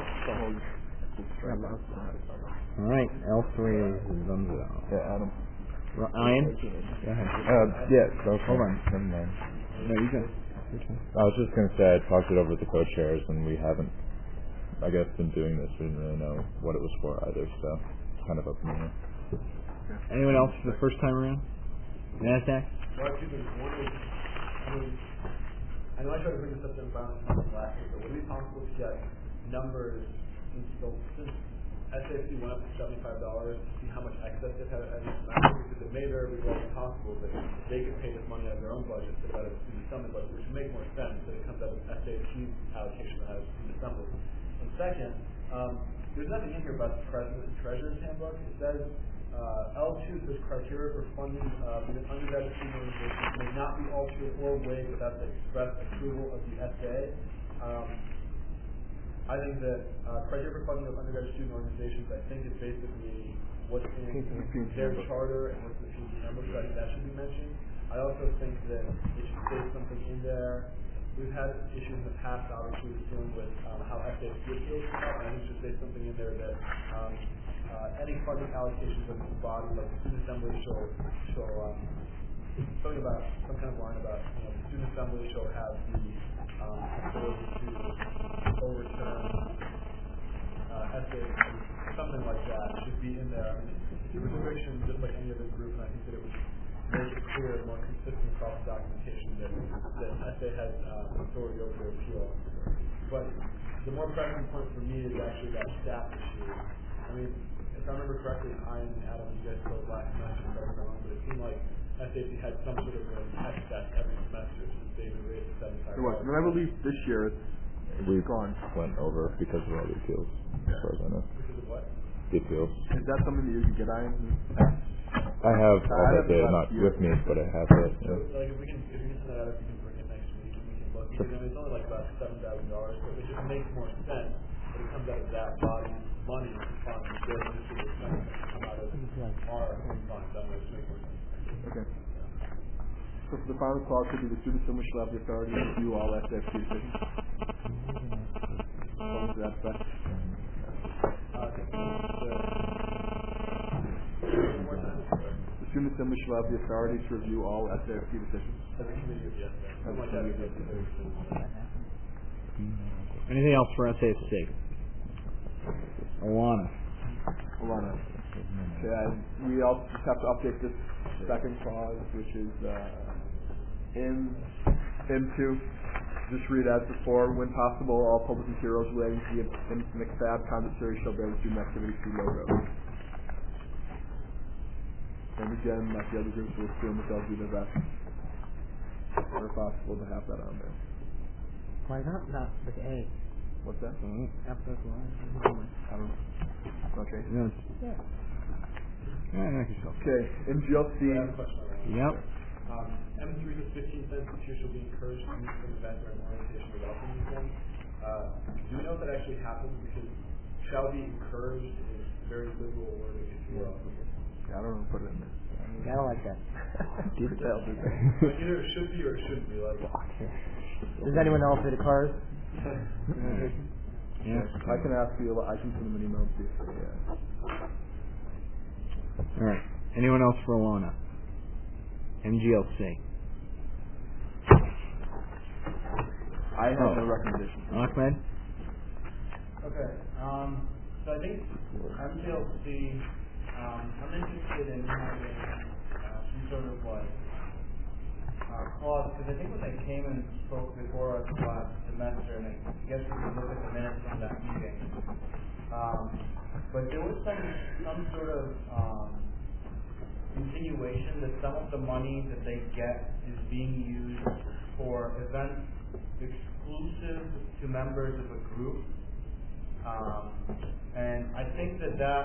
all right? L3 is Zunzo. Yeah, Adam. Ian, go ahead. Hold on. Never mind. No, you go. I was just going to say I talked it over with the co-chairs, and we haven't, I guess, been doing this. We didn't really know what it was for either, so it's kind of up in the air. Anyone else for the first time around? NASDAQ? Well, two things. One is, I know I tried to bring this up in balance last week, but would it be possible to get numbers since SAFC went up to $75 to see how much excess they've had at each semester, because it may very well be possible that they could pay this money out of their own budget instead of student assembly budget, which would make more sense that it comes out of SAFC's allocation out of student assembly. And second, there's nothing in here about the president and treasurer's handbook. It says L2 says criteria for funding within undergraduate student organizations may not be altered or waived without the express approval of the SA. I think that criteria for funding of undergraduate student organizations, I think, is basically what's in their charter and what's in the PhD handbook, so I think that should be mentioned. I also think that it should say something in there. We've had issues in the past, obviously, with dealing with how FAFC appeals come up, and I think it should say something in there that any funding allocations of this body, like the student assembly, shall something about some kind of line about the student assembly shall have the ability to overturn essays, something like that should be in there. I mean, it was a fiction just like any other group, and I think that it would make it clear and more consistent across the documentation that essay has authority over their appeal. But the more pressing point for me is actually that staff issue. I mean, if I remember correctly, I and Adam, you guys spoke last semester, but it seemed like SAFC had some sort of an excess every semester since they even raised the $75. It was. And I believe this year We've gone. Went over because of all the appeals, as far as I know. Because of what? The appeals. Is that something that you could get, Ian? I have all that data, not with me, but I have it. So, like, if we can send that out, if you can bring it next week, and we can look. Because, I mean, it's only like about $7,000, but it just makes more sense that it comes out of that body's money to fund their industry expenses that come out of our funds. That would just make more sense. Okay. So for the final clause could be the student assembly shall have the authority to review all SAFC decisions. What was that effect? The student assembly shall have the authority to review all SAFC decisions. As a committee of the SAFC. Anything else for SAFC? Alana. Okay, we also just have to update this second clause, which is in M2. Just read as before. When possible, all public materials relating to the McFab content series shall bear the student activity through logos. And again, like the other groups, will assume that they'll do their best, where possible, to have that on there. Why not with A? What's that? After the line. I don't know. Okay. Yeah. Okay, MGLC. I have a question on that. Yep. M3 is 15 cents. The shall be encouraged to use from event or orientation or welcome weekend. Do you know if that actually happens? Because shall be encouraged is very liberal wording, if you will. Yeah, I don't know, put it in there. I don't like that. Either it should be or it shouldn't be. Like, does anyone else hit the cars? Yeah. I can ask you. I can send them an email and see if they. All right. Anyone else for Alana? MGLC. I have no recommendation. Ahmed? Okay. So I think MGLC, I'm interested in having some sort of clause, because I think when they came and spoke before us last semester, and I guess we can look at the minutes from that meeting, but there was some sort of insinuation that some of the money that they get is being used for events exclusive to members of a group. And I think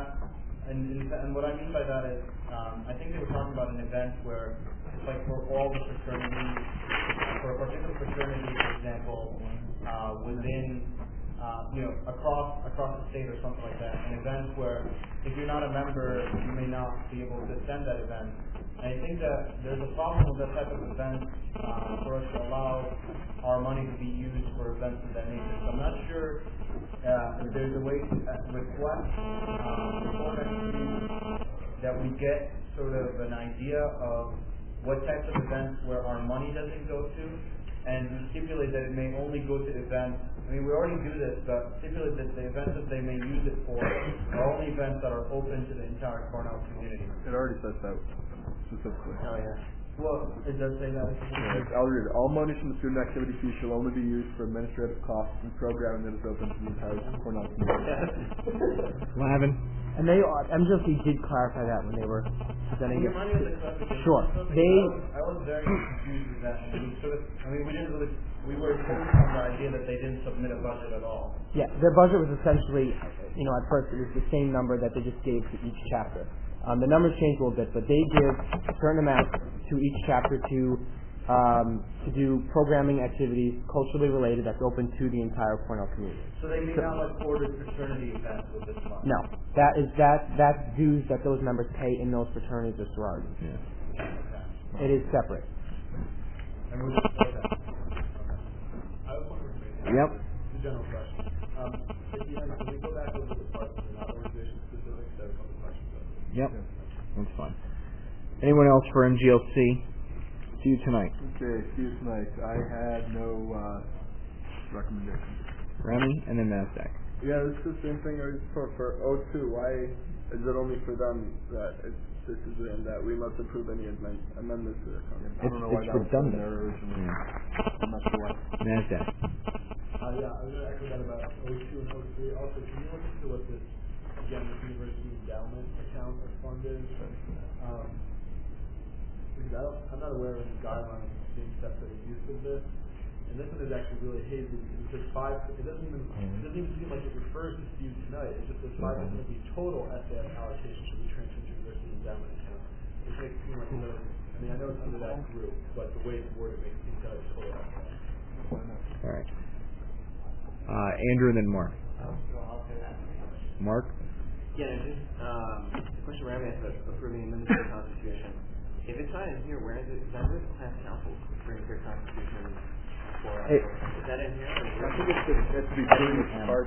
and what I mean by that is, I think they were talking about an event where it's like for all the fraternities, for a particular fraternity, for example, within, across the state or something like that, an event where if you're not a member, you may not be able to attend that event. And I think that there's a problem with that type of event for us to allow our money to be used for events of that nature. So I'm not sure if there's a way to request before next meeting that we get sort of an idea of what types of events where our money doesn't go to, and we stipulate that it may only go to events. I mean, we already do this, but stipulate that the events that they may use it for are only events that are open to the entire Cornell community. It already says that specifically. Oh yeah. Well, it does say that. I'll read it. All money from the student activity fee shall only be used for administrative costs and programming that is open to the entire Cornell community. Lavin? And MGLC did clarify that when they were presenting it. Sure. I was very confused with that. We were focused on the idea that they didn't submit a budget at all. Yeah, their budget was essentially, at first it was the same number that they just gave to each chapter. The numbers changed a little bit, but they give a certain amount to each chapter to do programming activities culturally related that's open to the entire Cornell community. So they may not have ordered fraternity events with this money? No. That's dues that those members pay in those fraternities or sororities. Yeah. Okay. It is separate. And we'll just say that. I have one more thing. Yep. It's a general question. Can we go back over the parts that are not organization specific? I have a couple questions. Yep. That's fine. Anyone else for MGLC? See you tonight. Okay, see you tonight. I had no recommendations. Remy and then NASDAQ. Yeah, it's the same thing as for O2. Why is it only for them that this is in that we must approve any amendments to their contract? I don't know why that was in there originally. I'm not sure why. NASDAQ. Yeah, I was going to echo that about O2 and O3. Also, can you look into what this, again, this university endowment account or fund is? Because I'm not aware of any guidelines being set for the use of this. And this one is actually really hazy because it says it doesn't even seem like it refers to Steve tonight. It just says 5% of the total SAS allocation should be transferred to university endowment account. Which makes it seem like I know it's under that group, but the way it's worded makes it seem that it's total SAS. All right. Andrew and then Mark. Mark? Yeah, just the question Rami asked about approving amendments to the Constitution. If it's not in here, where is it? Because I know the class council brings their Constitution for us. Is that in here? I think it has to be doing its part,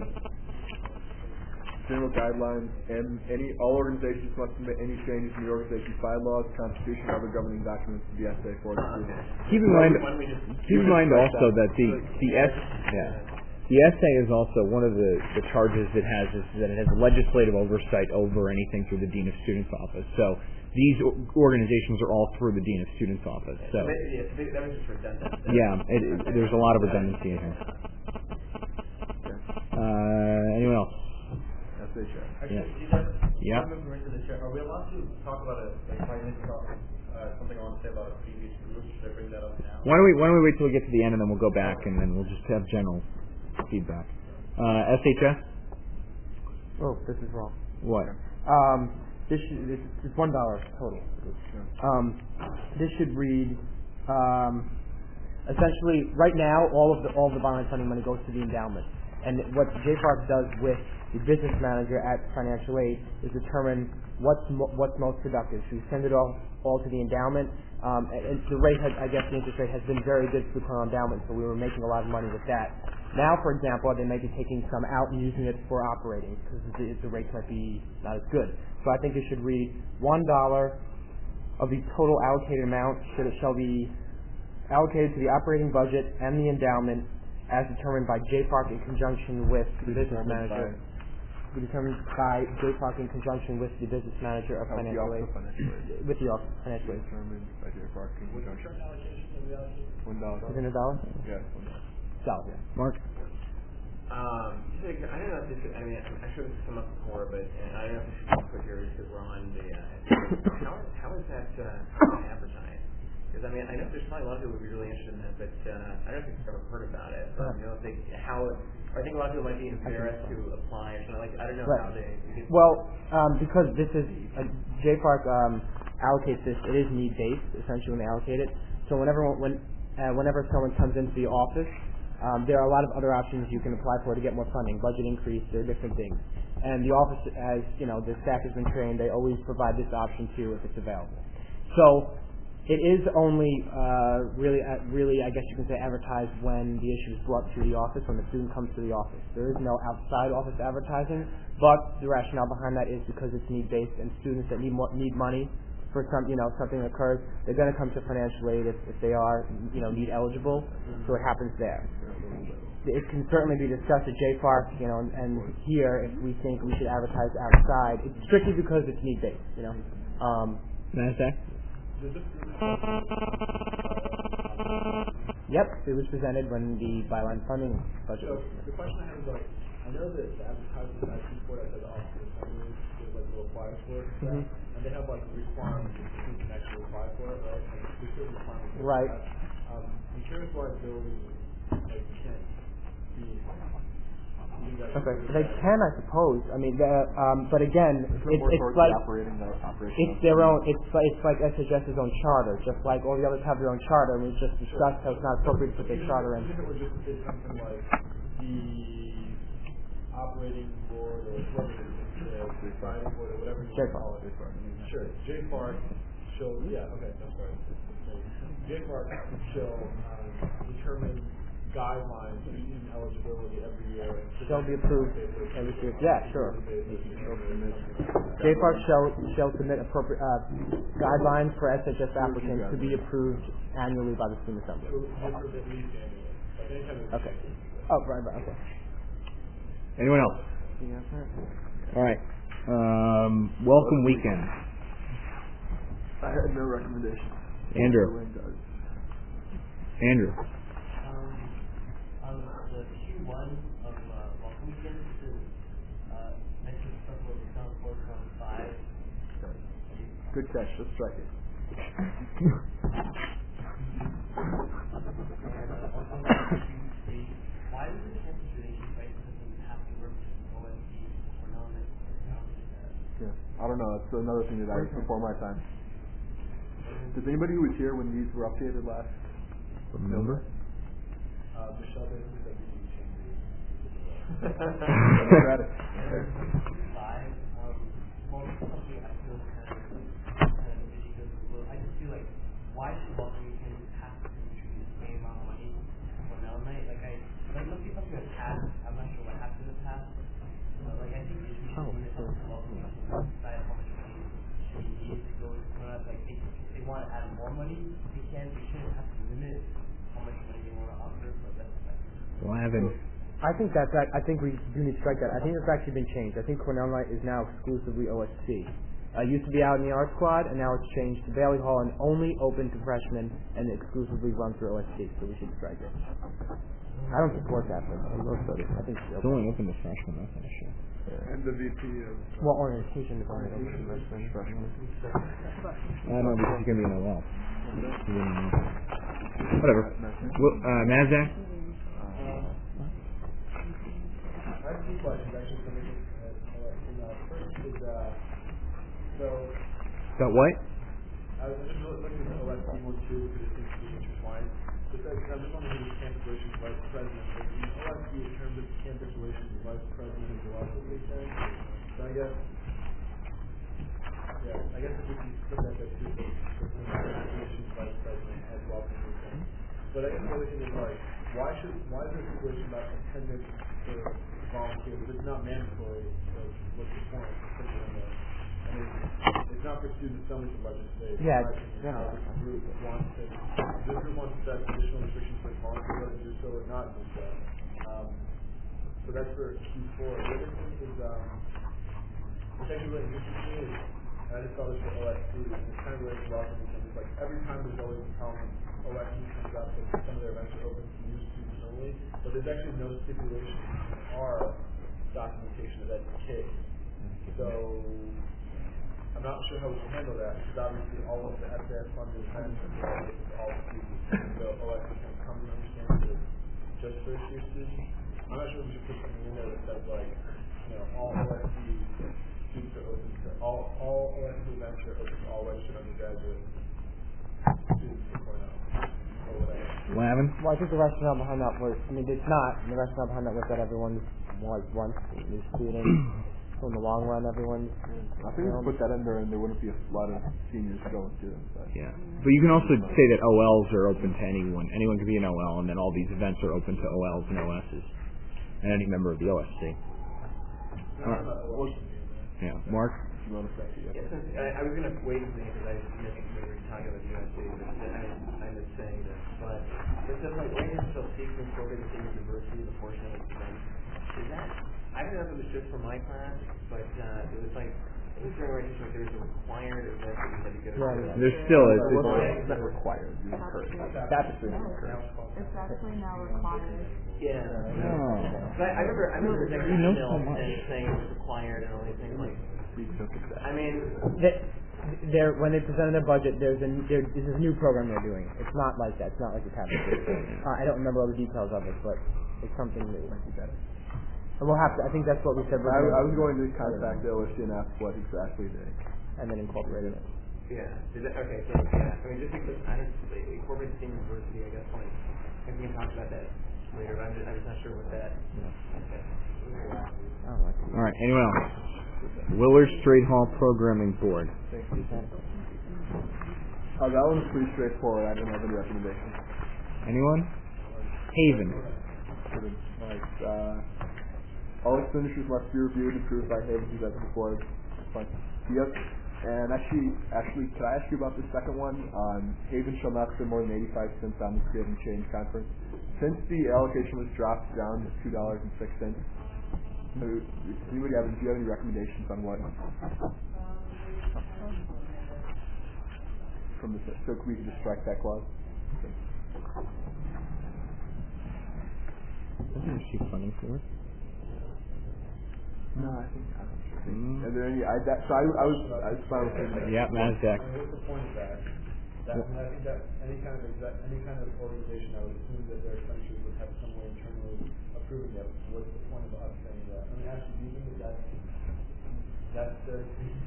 general guidelines, and all organizations must submit any changes in the organization's bylaws, constitution, or other governing documents to the SA for its approval. Keep in mind also that the essay is also one of the charges it has is that it has legislative oversight over anything through the Dean of Students office. So these organizations are all through the Dean of Students office. So that was just redundant. yeah, there's a lot of redundancy in here. Anyone else? Actually, yeah. Are we allowed to talk about something I want to say about a previous group? Should I bring that up now? Why don't we wait till we get to the end and then we'll go back and then we'll just have general feedback. SHS? Oh, this is wrong. What? This is $1 total. This should read essentially right now all of the bond funding money goes to the endowment, and what JFARC does with the business manager at financial aid is determine what's most productive. Should we send it all to the endowment? And the rate has, I guess, the interest rate has been very good for the endowment, so we were making a lot of money with that. Now, for example, they may be taking some out and using it for operating because the rates might be not as good. So I think it should read $1 of the total allocated amount shall be allocated to the operating budget and the endowment as determined by JPARC in conjunction with the business manager. Determined by JPARC in conjunction with the business manager of financial aid. With the office of financial aid. Determined by JPARC in conjunction. $1. Is it $1? Yes, $1. Yeah. Mark? I don't know if this is, I'm sure this has come up before, but I don't know if this should be put here because we're on the, how is that advertised? Because, I know there's probably a lot of people who would be really interested in that, but I don't think they've ever heard about it. But, I think a lot of people might be embarrassed to apply or something. I don't know how they... Well, because this is, JPARC allocates this, it is need-based, essentially, when they allocate it. So whenever someone comes into the office, there are a lot of other options you can apply for to get more funding, budget increase, there are different things. And the office, as the staff has been trained, they always provide this option too if it's available. So it is only really, I guess you can say, advertised when the issue is brought to the office, when the student comes to the office. There is no outside office advertising, but the rationale behind that is because it's need-based, and students that need money for something occurs, they're going to come to financial aid if they are, need eligible. So it happens there. It can certainly be discussed at JPARC, and here if we think we should advertise outside, it's strictly because it's need-based, NASDAQ? Yep, it was presented when the byline funding budget. So the question I have is I know that the advertising that I see for it at the office is to apply for it, and they have requirements that you can actually apply for it, right? There's certain requirements. Right. Insurance liability, can't be. Okay, they can, I suppose. But again, it's like it's their own. It's like SHS's own charter, just like all the others have their own charter. And we just discussed how it's not appropriate to put their charter in. If it were just something like the operating board or whatever the deciding board or whatever you call it. Sure, JPARC shall. Yeah, okay, that's right. JPARC shall determine guidelines for student eligibility every year. Shall be approved every year. Yeah, sure. JPARC shall submit appropriate guidelines for SHS applicants to be approved annually by the student assembly. Okay. Oh, right. Okay. Anyone else? All right. Welcome weekend. I had no recommendations. Andrew. The Q1 of welcome weekend, this is mentioned something with discount 4.5. Good catch. Let's strike it. Why does the campus relation right doesn't have to work with OSD or non-net? Yeah, I don't know. That's another thing that I before my time. Does anybody who was here when these were updated last? Remember? Michelle basically said we need changes. Democratic. I just feel like, why should welcome weekend have to contribute the same amount of money for an night? Let's see something that's passed. I'm not sure what happened in the past. I think we should limit welcome weekend, decide how much money we need to go into if they want to add more money, they can. We shouldn't have to limit how much money they want to offer. Well, I think we do need to strike that. I think it's actually been changed. I think Cornell Night is now exclusively OSC. It used to be out in the art squad, and now it's changed to Bailey Hall and only open to freshmen and exclusively run through OSC. So we should strike it. I don't support that, but I think it's only open to freshmen. That's an issue. And the VP of orientation is only open to freshmen. I know because you're gonna be in a while. Whatever. NASDAQ. I have two questions actually for me. First is Got what? I was just looking at OSC 1-2 because it seems to be intertwined. I'm just wondering who the campus relations vice president is. OSC in terms of campus relations vice president is relatively changed. So I guess Yeah, I guess if we can look at that too, the commission vice president as well. But I guess the other thing is like, why is there a situation about attendance for volunteers? If it's not mandatory, like, what's the point? I mean, it's not for students, somebody can legislate. Yeah, This group wants to set additional restrictions for volunteers, whether to do so or not do so. So that's for Q4. The other thing is, what's actually really interesting to me is, and I just saw this for OSC, and it's kind of related to welcome because it's like every time there's always a problem when OSC comes up that some of their events are open to new students only, but there's actually no stipulation in our documentation that that's the case. So I'm not sure how we can handle that because obviously all of the SAS funded events are open to all students. So OSC can come to understand that it's just first year students. I'm not sure if we should put something in there that says like, all OSC students are open to all OSC events are open to all registered undergraduate students or whatever. Lavin? Well, I think the rationale behind that was, it's not, and the rationale behind that was that everyone was once a student. So in the long run, everyone's... I think we put that in there and there wouldn't be a lot of seniors going to it. Yeah. But you can also say that OLs are open to anyone. Anyone can be an OL, and then all these events are open to OLs and OSs. And any member of the OSC. Yeah. Mark? Yes, I was going to wait a minute because I missed when we were talking about USC, but I ended up saying this. But it says like right here, so seeks to incorporate the same university, the portion of its events. Is that? I don't know if it was just for my class, but it was like it was during orientation. Like there was a required event that we had to go to. Right. There still is. It's not required. You're encouraged. That's encouraged. It's actually now required. Yeah. Oh. But I remember there was an email saying it was required and all these things like. I mean, when they presented their budget, this is a new program they're doing. It's not like that. It's not like the Catholic Church. I don't remember all the details of it, but it's something that might be better. And we'll have to. I think that's what we said. I was going to contact the OSC and ask what exactly they. And then incorporated it. Yeah. Okay. So yeah. I mean, just because incorporate the same university, I guess. Like, we can talk about that later. But I'm just not sure what that. Okay. All right. Anyone else? Willard Straight Hall Programming Board. Thank you. That one was pretty straightforward. I didn't have any recommendations. Anyone? Haven. All expenditures must be reviewed and approved by Haven Executive Board. Fine. Yep. And actually, could I ask you about the second one? Haven shall not spend more than 85 cents on the Creating Change Conference. Since the allocation was dropped down to $2.06, do you have any recommendations on what? From the so we can just strike that clause. Isn't she funding for it? No, I think I'm not sure. Are there any? I was fine with it. Yeah, NASDAQ. What's the point of that? I think that any kind of organization, I would assume that their expenditures would have some way internally approving it. What's the point of us saying that? I mean, actually, do you think that's the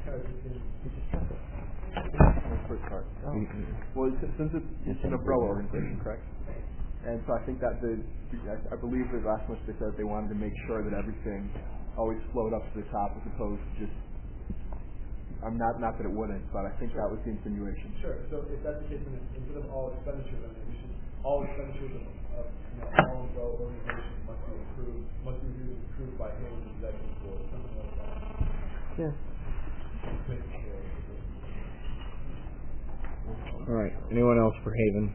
first part. Well, since it's an umbrella organization, correct? And so I think that I believe the last much they said they wanted to make sure that everything always flowed up to the top as opposed to just. Not that it wouldn't, but I think that was the insinuation. Sure. So if that's the case, then instead of all expenditures, all expenditures of all umbrella organizations must be reviewed and approved by Haven Executive Board, something like that. Yeah. All right. Anyone else for Haven?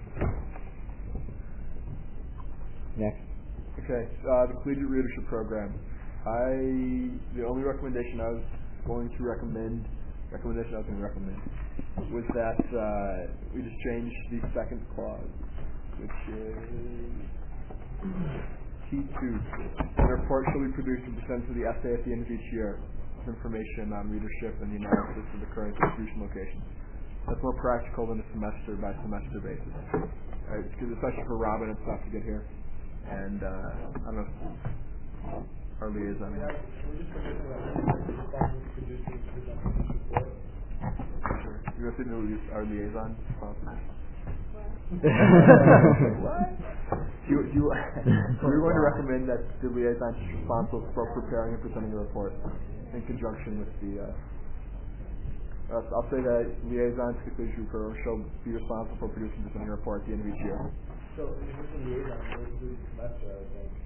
Next. Okay. The Collegiate Readership Program. The only recommendation I was going to recommend was that we just change the second clause, which is T2. The report shall be produced and presented to the SA at the end of each year with information on readership and the analysis of the current distribution locations. That's more practical than a semester by semester basis. Because especially for Robin and stuff to get here. And I don't know. Our liaison. Can we just forget about producing report? Sure. You want to know our liaison sponsor? What? We were going to recommend that the liaison is responsible for preparing and presenting a report in conjunction with the I'll say that liaisons to Collegiate Reporter shall be responsible for producing the disciplinary report at the end of each year. So if it's a liaison, we're including semester, I would think.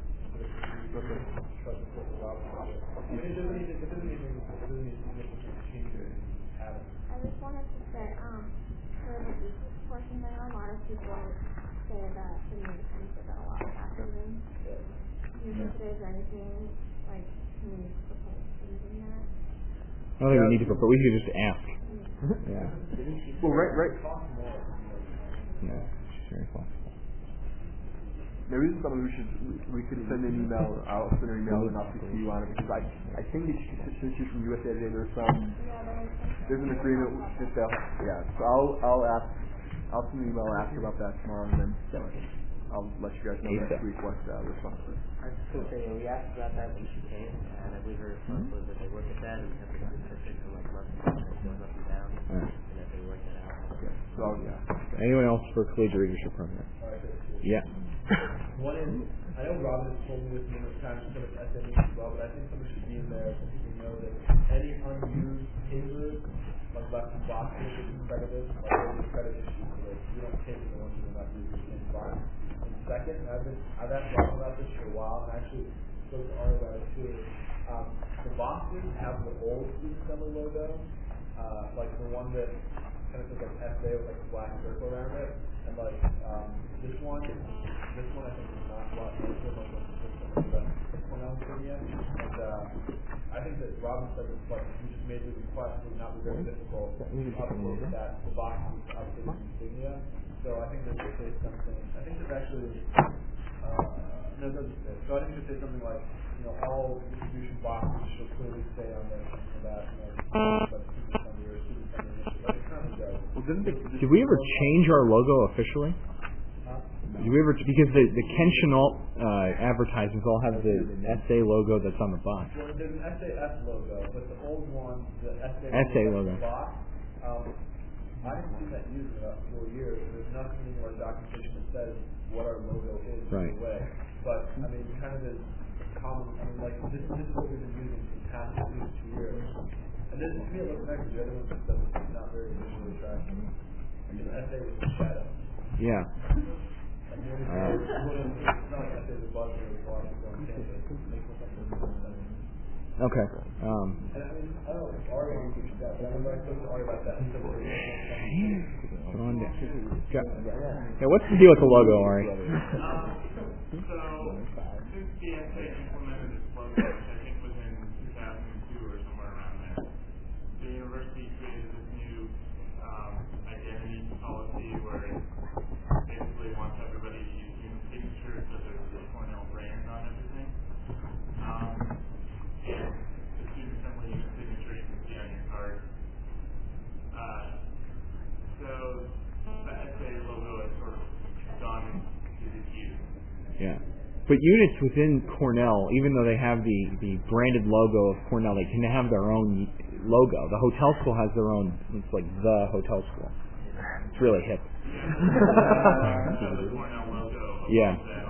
Trust the court without it doesn't need significant changes at it. I just wanted to say, for the business portion, there are a lot of people say that the news comes with a lot of activism. Do you think there's anything, like, can we propose using that? I don't think we need to, but we could just ask. Yeah. Well, right. Yeah, she's very flexible. Maybe this is something we could send an email. I'll send an email and I'll CC you on it because I think that since you're from USA Today, there's an agreement with that. Yeah. So I'll send an email and ask about that tomorrow, and then I'll let you guys know next week what the response is. I was going to say, we asked about that when she came, and I believe her response was that they look at that and have the statistics from like month to month, and it goes up and down, and that they work that out. Okay. So yeah. Anyone else for Collegiate Readership Program? Yeah. One is, I know Robin has told me this numerous times, she's done it with SME as well, but I think something should be in there so people know that any unused papers, like left in boxes, should be credited, like there's a credit issue for this. We don't take the ones that are not used in the box. And second, I've asked Robin about this for a while, and I actually spoke to Ari about it too. The boxes have the old Student Center logo, like the one that kind of says like SA with like a black circle around it, and like this one I think is not black circle, like the Cornell Insignia, and I think that Robin said that like we just made the request would not be very difficult to upload that the box to update the insignia. So I think that should say something. I think there's actually no, it doesn't say. So I think it should say something like, all distribution boxes should clearly say on there something about, student center or student center initiative. Like it currently does. Well, did we ever change our logo officially? Did we ever, because the Ken Chenault advertisements all have the SA logo that's on the box. Well, there's an SAS logo, but the old one, the SA logo. On the box, I haven't seen that used in about 4 years. There's nothing in our documentation that says what our logo is right. in a way. But I mean, kind of is common. I mean, like this is what we've been using for the past at least 2 years. And this to me it looks nice. The other one just doesn't. It's not very visually attractive. I mean, the SA was a shadow. Yeah. And the only thing it's not like SA is a buzz or a lot of people on campus. It makes it something. Okay. And I mean, I don't know if Ari wants to do that, but I remember I spoke to Ari about that. He said yeah, what's the deal with the logo, Ari? So, since the SA implemented its logo, which I think was in 2002 or somewhere around there, the university created this new identity policy where it basically wants everybody to use human signatures, so there's the Cornell brand on everything. And the student assembly unit signature you can see on your card. So the SA logo is sort of gone into disuse. Yeah. But units within Cornell, even though they have the branded logo of Cornell, they can have their own logo. The hotel school has their own, it's like the hotel school. It's really hip. The Cornell logo. Yeah.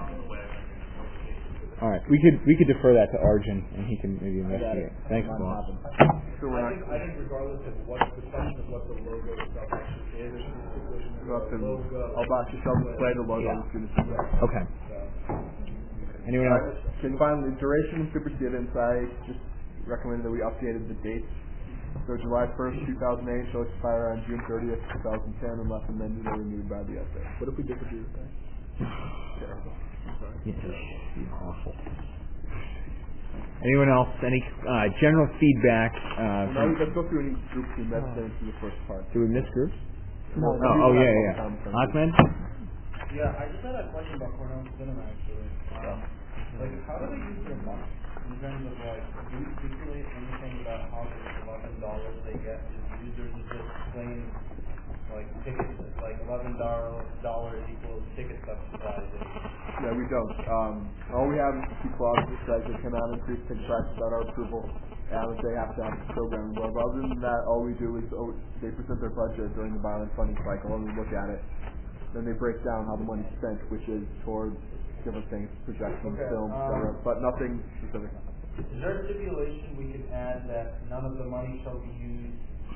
All right, we could defer that to Arjun, and he can maybe investigate. Thanks, boss. So I think regardless of what the question of what the logo itself actually is, I'll box yourself display the logo of the student assembly. Okay. Anyone else? And finally, duration and supersedence. I just recommended that we updated the dates. So July 1st, 2008 shall expire on June 30th, 2010, unless amended or renewed by the SA. What if we did the thing? Terrible. Yeah, awful. Anyone else? Any general feedback? No, let's go through any groups we missed in the first part. Do we miss groups? No. Yeah. Ahmed? Yeah, I just had a question about Cornell Cinema actually. Like, how do they use their money in terms of like, do we stipulate anything about how the $11 they get is used, or is it just plain like tickets, like $11 equals ticket subsidization? Yeah, we don't. All we have is a few clauses that says they cannot increase ticket prices without our approval, and they have to have the program involved. Other than that, all we do is they present their budget during the violent funding cycle, and we look at it. Then they break down how the money's spent, which is towards different things, projections, films, etc., but nothing specific. Is there a stipulation we can add that none of the money shall be used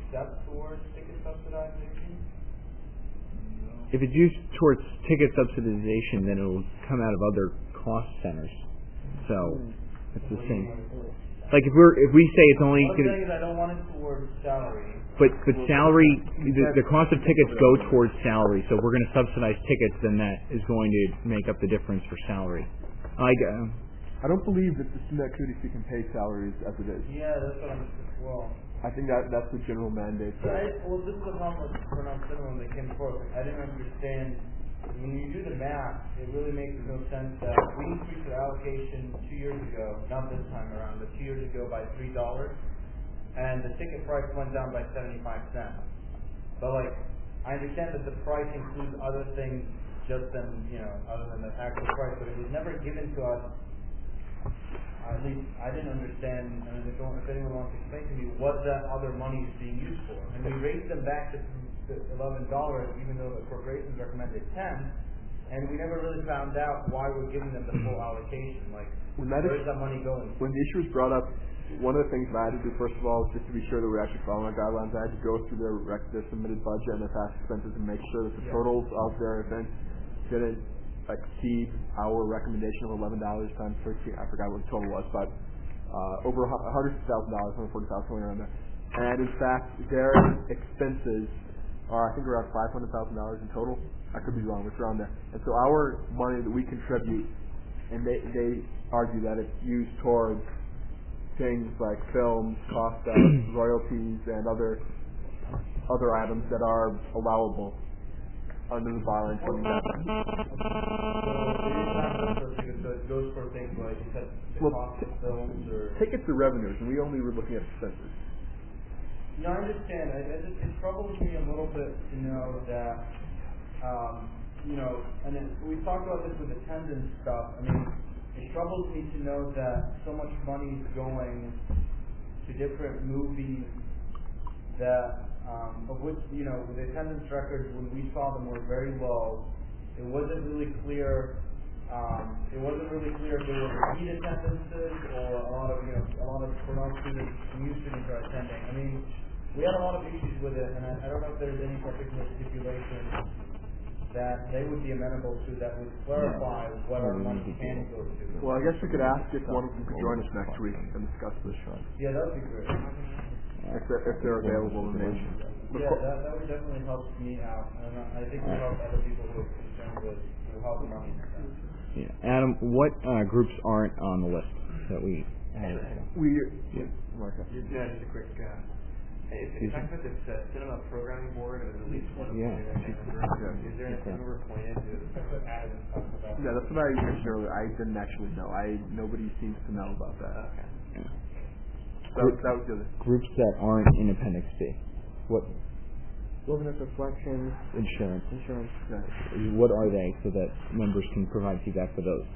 step towards ticket subsidization? If it's used towards ticket subsidization, then it will come out of other cost centers. So it's the same. Like if we say it's only. What I'm saying is I don't want it towards salary. But salary, the cost of tickets go towards salary. So if we're going to subsidize tickets, then that is going to make up the difference for salary. I don't believe that the Student Activity Fee can pay salaries as it is. Yeah, that's what I'm. Well. I think that's the general mandate. Well, this is the problem with Bernard Cinema when they came forward. I didn't understand. When you do the math, it really makes no sense that we increased the allocation 2 years ago, not this time around, but 2 years ago by $3, and the ticket price went down by 75 cents. But like, I understand that the price includes other things just than other than the actual price, but it was never given to us. At least I didn't understand, and if anyone wants to explain to me what that other money is being used for. And we raised them back to $11, even though the corporations recommended $10, and we never really found out why we're giving them the full allocation. Like, where is that money going? When the issue was brought up, one of the things I had to do, first of all, just to be sure that we're actually following our guidelines, I had to go through their submitted budget and their past expenses and make sure that the totals of their events didn't exceed our recommendation of $11 times 13. I forgot what the total was, but over $150,000, $140,000, somewhere around there. And in fact, their expenses are, I think, around $500,000 in total. I could be wrong, it's around there. And so our money that we contribute, and they argue that it's used towards things like films, cost of royalties, and other items that are allowable under the borrowing funding guidelines. So it goes for things like you said, the cost of films or tickets are revenues, and we only were looking at expenses. No, I understand. It troubles me a little bit to know that, and we talked about this with attendance stuff. I mean, it troubles me to know that so much money is going to different movies that, of which, with the attendance records, when we saw them, were very low. It wasn't really clear. It wasn't really clear if they were repeat attendances or a lot of pronounced students, new students are attending. I mean, we had a lot of issues with it, and I don't know if there's any particular stipulation that they would be amenable to that would clarify what our money can go to. Well, I guess we could ask if one of them could join us next week and discuss this. Yeah, that would be great. If they're available in the nation. Yeah, that would definitely help me out, and I think it would help other people who are concerned with how the money is spent. Yeah. Adam, what groups aren't on the list that we have? Just a quick. If I put this cinema programming board as at least one of the member, is there a member appointed to Adam talk about? Yeah, that's what I mentioned earlier. I didn't actually know. Nobody seems to know about that. Okay. Yeah. That was the other. Groups that aren't in Appendix D. What? Wilderness reflections, insurance. Yeah. What are they, so that members can provide feedback for those?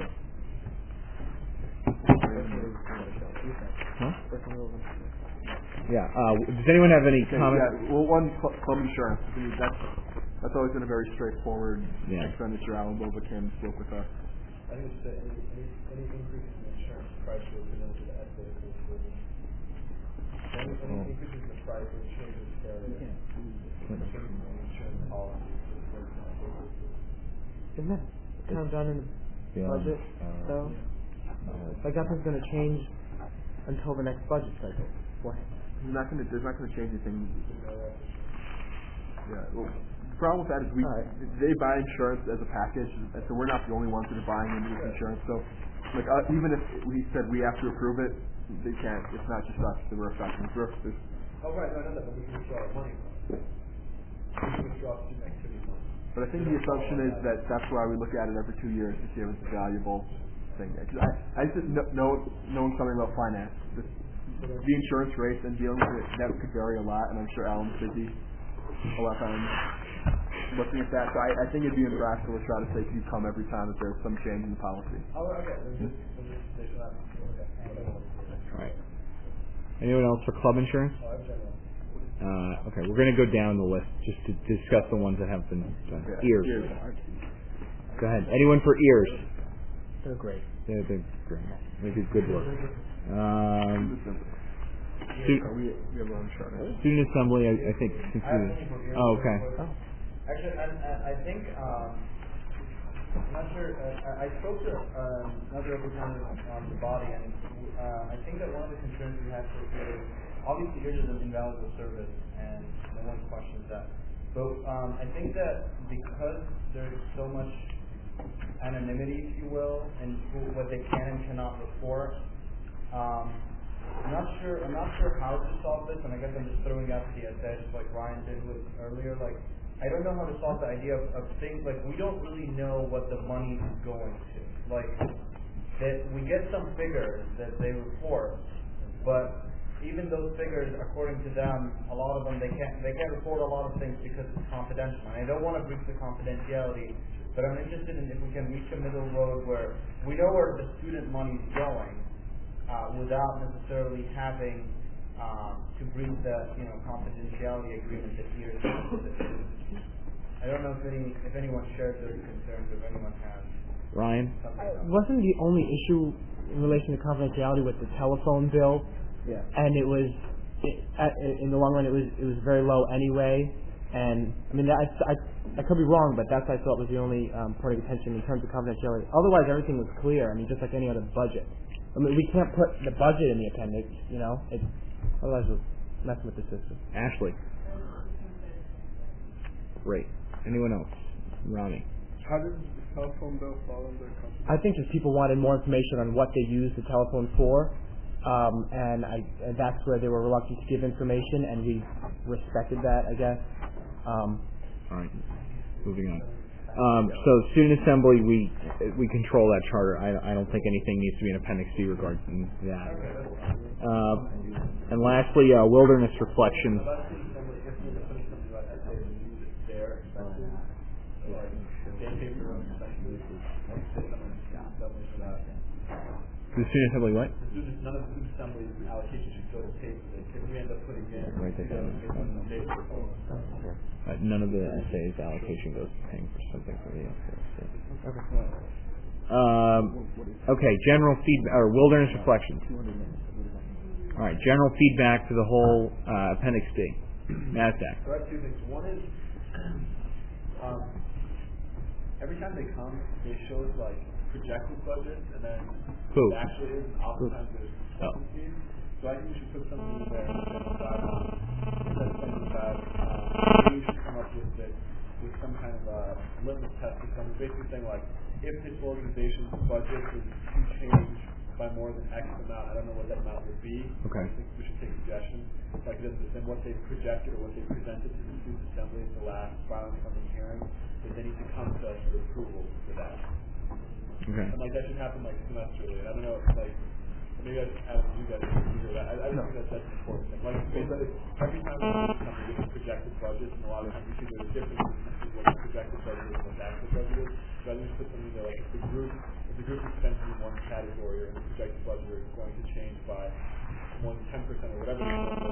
Huh? Yeah. Does anyone have any comments? Yeah. Well, one, club insurance. I mean, that's always been a very straightforward expenditure. Alan Bovakin spoke with us. I think it's any increase in insurance price will be into the estimate of the any increases in the price will change the carrier. Insurance policy, for example. Isn't that kind of done in the budget, though? Like nothing's going to change until the next budget cycle. There's not going to change anything. Yeah. Well, the problem with that is they buy insurance as a package, and so we're not the only ones that are buying into this insurance. So, like, even if we said we have to approve it, they can't. It's not just us that we're affecting. Oh, right. No, but we can withdraw our money. We can withdraw student activity money. But I think the assumption is that that's why we look at it every 2 years to see if it's a valuable thing. I just knowing something about finance. The insurance rates and dealing with it, that could vary a lot, and I'm sure Alan's busy a lot of times looking at that. So I think it'd be impractical to try to say you come every time if there's some change in the policy. Oh, okay. All right. Anyone else for club insurance? Okay, we're going to go down the list just to discuss the ones that have been done. Ears. Go ahead. Anyone for ears? They're great. They're great. They do good work. We have our own charter. Student assembly, I think. Oh, okay. Actually, I think I'm not sure. I spoke to another representative on the body, and I think that one of the concerns we have is obviously it is an invaluable service, and no one questions that. But I think that because there's so much anonymity, if you will, in what they can and cannot report. I'm not sure how to solve this, and I guess I'm just throwing out the essay, just like Ryan did with earlier. Like, I don't know how to solve the idea of things like we don't really know what the money is going to. Like, that we get some figures that they report, but even those figures, according to them, a lot of them they can't report a lot of things because it's confidential. And I don't want to breach the confidentiality. But I'm interested in if we can reach a middle road where we know where the student money is going without necessarily having to breach the confidentiality agreement that here is. I don't know if anyone shares those concerns or if anyone has. Ryan? Wasn't the only issue in relation to confidentiality with the telephone bill? Yeah. And it was in the long run it was very low anyway. And I mean, I could be wrong, but that's what I thought was the only point of attention in terms of confidentiality. Otherwise, everything was clear. I mean, just like any other budget. I mean, we can't put the budget in the appendix, otherwise we're messing with the system. Ashley. Great. Anyone else? Ronnie. How does the telephone bill fall under confidentiality? I think just people wanted more information on what they use the telephone for, and that's where they were reluctant to give information, and we respected that, I guess. All right, moving on. So student assembly, we control that charter. I don't think anything needs to be in Appendix C regarding that. And lastly, wilderness reflections. The student assembly what? None of the student assembly allocation should go to paper. If we end up putting in none of the essays allocation goes to paying for something for the essays. Okay, general feedback or wilderness reflections. All right, general feedback to the whole Appendix D. NASDAQ. So I have two things. One is every time they come, they show us like projected budgets, and then it actually is, and oftentimes there's discrepancies. So I think we should put something in there in the general guidelines that says that we should come up with some kind of a litmus test or something, basically saying like, if this organization's budget is to change by more than X amount, I don't know what that amount would be. Okay. I think we should take suggestions. Like then what they've projected or what they presented to the student assembly at the last filing funding hearing, that they need to come to us for approval for that. Okay. And like that should happen like semesterly. And I don't know if like maybe I should add you guys to figure that. I think that's an important thing. Like basically every time we come with a projected budget, and a lot of times we see there's differences between what the projected budget is and what the actual budget is. So I think we should put something there like if the group is spending in one category and the projected budget is going to change by more than 10% or whatever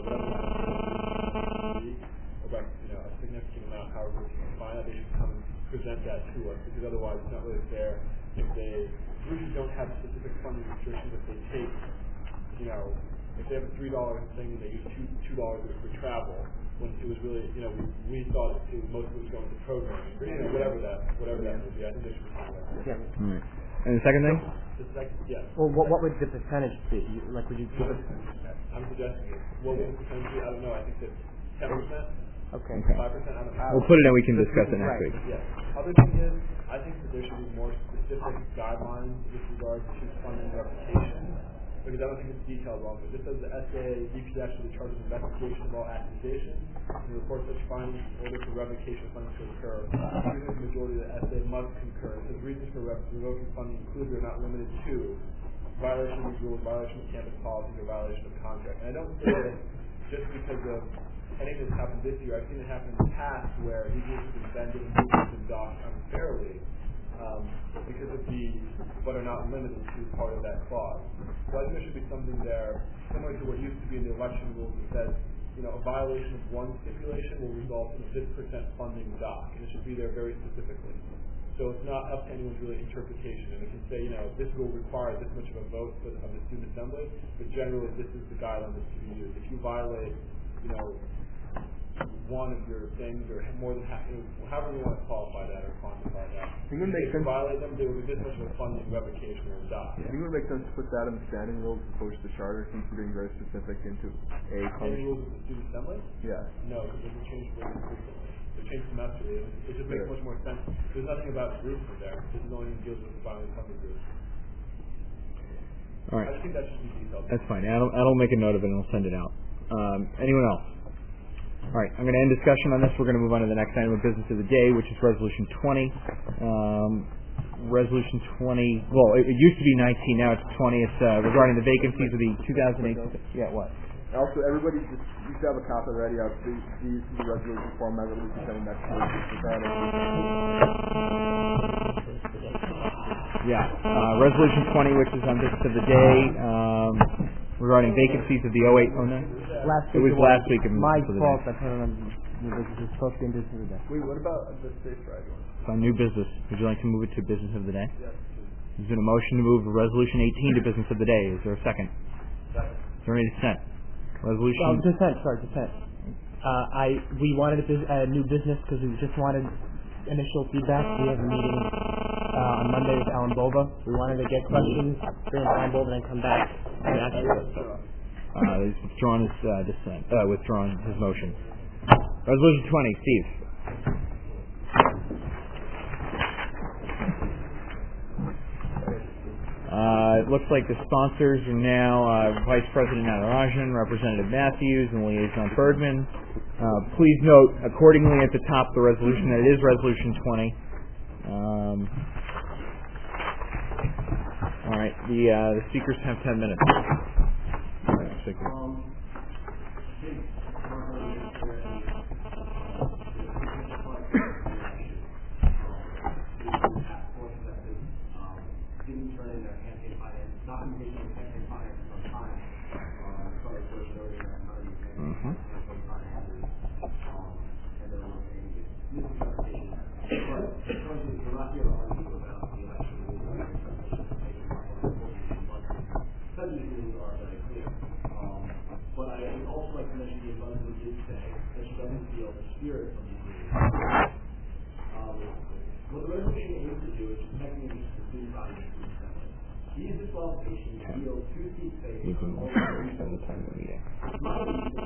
or by a significant amount, however we can find out, they should come and present that to us, because otherwise it's not really fair if they usually don't have specific funding restrictions. If they take, if they have a $3 thing and they use $2 of it for travel, when it was really, we thought it was most of it was going to programming, whatever that would be. I think they should be doing that. Yeah. All right. And the second thing? Yeah. Well, what would the percentage be? Would you give us? I'm suggesting it. What would the percentage be? I don't know. I think that 10%. Okay. 5%. I don't know. We'll put it in. We can discuss it next week. Yeah. Other thing is, I think that there should be more specific guidelines with regard to funding replication, because I don't think it's detailed wrong. But just as the SAA, DPS should be charged with investigation of all accusations and report such findings in order for revocation of funding to occur. Even the majority of the SAA must concur. It says reasons for revoking funding include but are not limited to violation of these rules, violation of campus policies, or violation of contract. And I don't say that just because of anything that's happened this year. I've seen it happen in the past where these rules have been bended and moved and docked unfairly because of the but are not limited to part of that clause. So I think there should be something there similar to what used to be in the election rules that says, a violation of one stipulation will result in a this % funding dock, and it should be there very specifically. So it's not up to anyone's really interpretation, and it can say, this rule requires this much of a vote of the student assembly, but generally this is the guideline that's to be used. If you violate, one of your things, or more than half, however you want to qualify that or quantify that, it would make sense. Violate them, there would be this much of a funding revocation or a die. I think it would make sense to put that in the standing rules as opposed to the charter, since we're being very specific into a Standing rules of the student assembly? Yeah. No, because it doesn't change frequently. It changes semesterly. It just makes much more sense. There's nothing about groups in there. This is only deals with the violent funding groups. All right. I think that should be detailed. That's fine. I'll make a note of it and I'll send it out. Anyone else? All right, I'm going to end discussion on this. We're going to move on to the next item of business of the day, which is Resolution 20. Resolution 20, well, it used to be 19, now it's 20. It's regarding the vacancies of the 2008. Yeah, what? Also, everybody just used to have a copy ready. These the resolution form, my resolution sending next week. Yeah, Resolution 20, which is on business of the day, regarding vacancies of the 08-09. It was last week. My fault. I can't remember. It was supposed to be in business of the day. Wait, what about the safe ride one? It's on new business. Would you like to move it to business of the day? Yes, please. There's been a motion to move Resolution 18 to business of the day. Is there a second? Second. Is there any dissent? Resolution. Dissent. We wanted a new business because we just wanted initial feedback. We have a meeting on Monday with Alan Bova. We wanted to get questions from Alan Bova and then come back and ask you. He's withdrawn his withdrawn his motion. Resolution 20, Steve. It looks like the sponsors are now Vice President Natarajan, Representative Matthews, and Liaison Bergman. Please note accordingly at the top of the resolution that it is Resolution 20. All right, the speakers have 10 minutes. But I would also like to mention the abundance of did say that she doesn't feel the spirit of these rules. What the resolution aims to do is to protect the interests of student body and student assembly. These disqualifications yield 2 seat spaces on all the time of the meeting. It's not an easy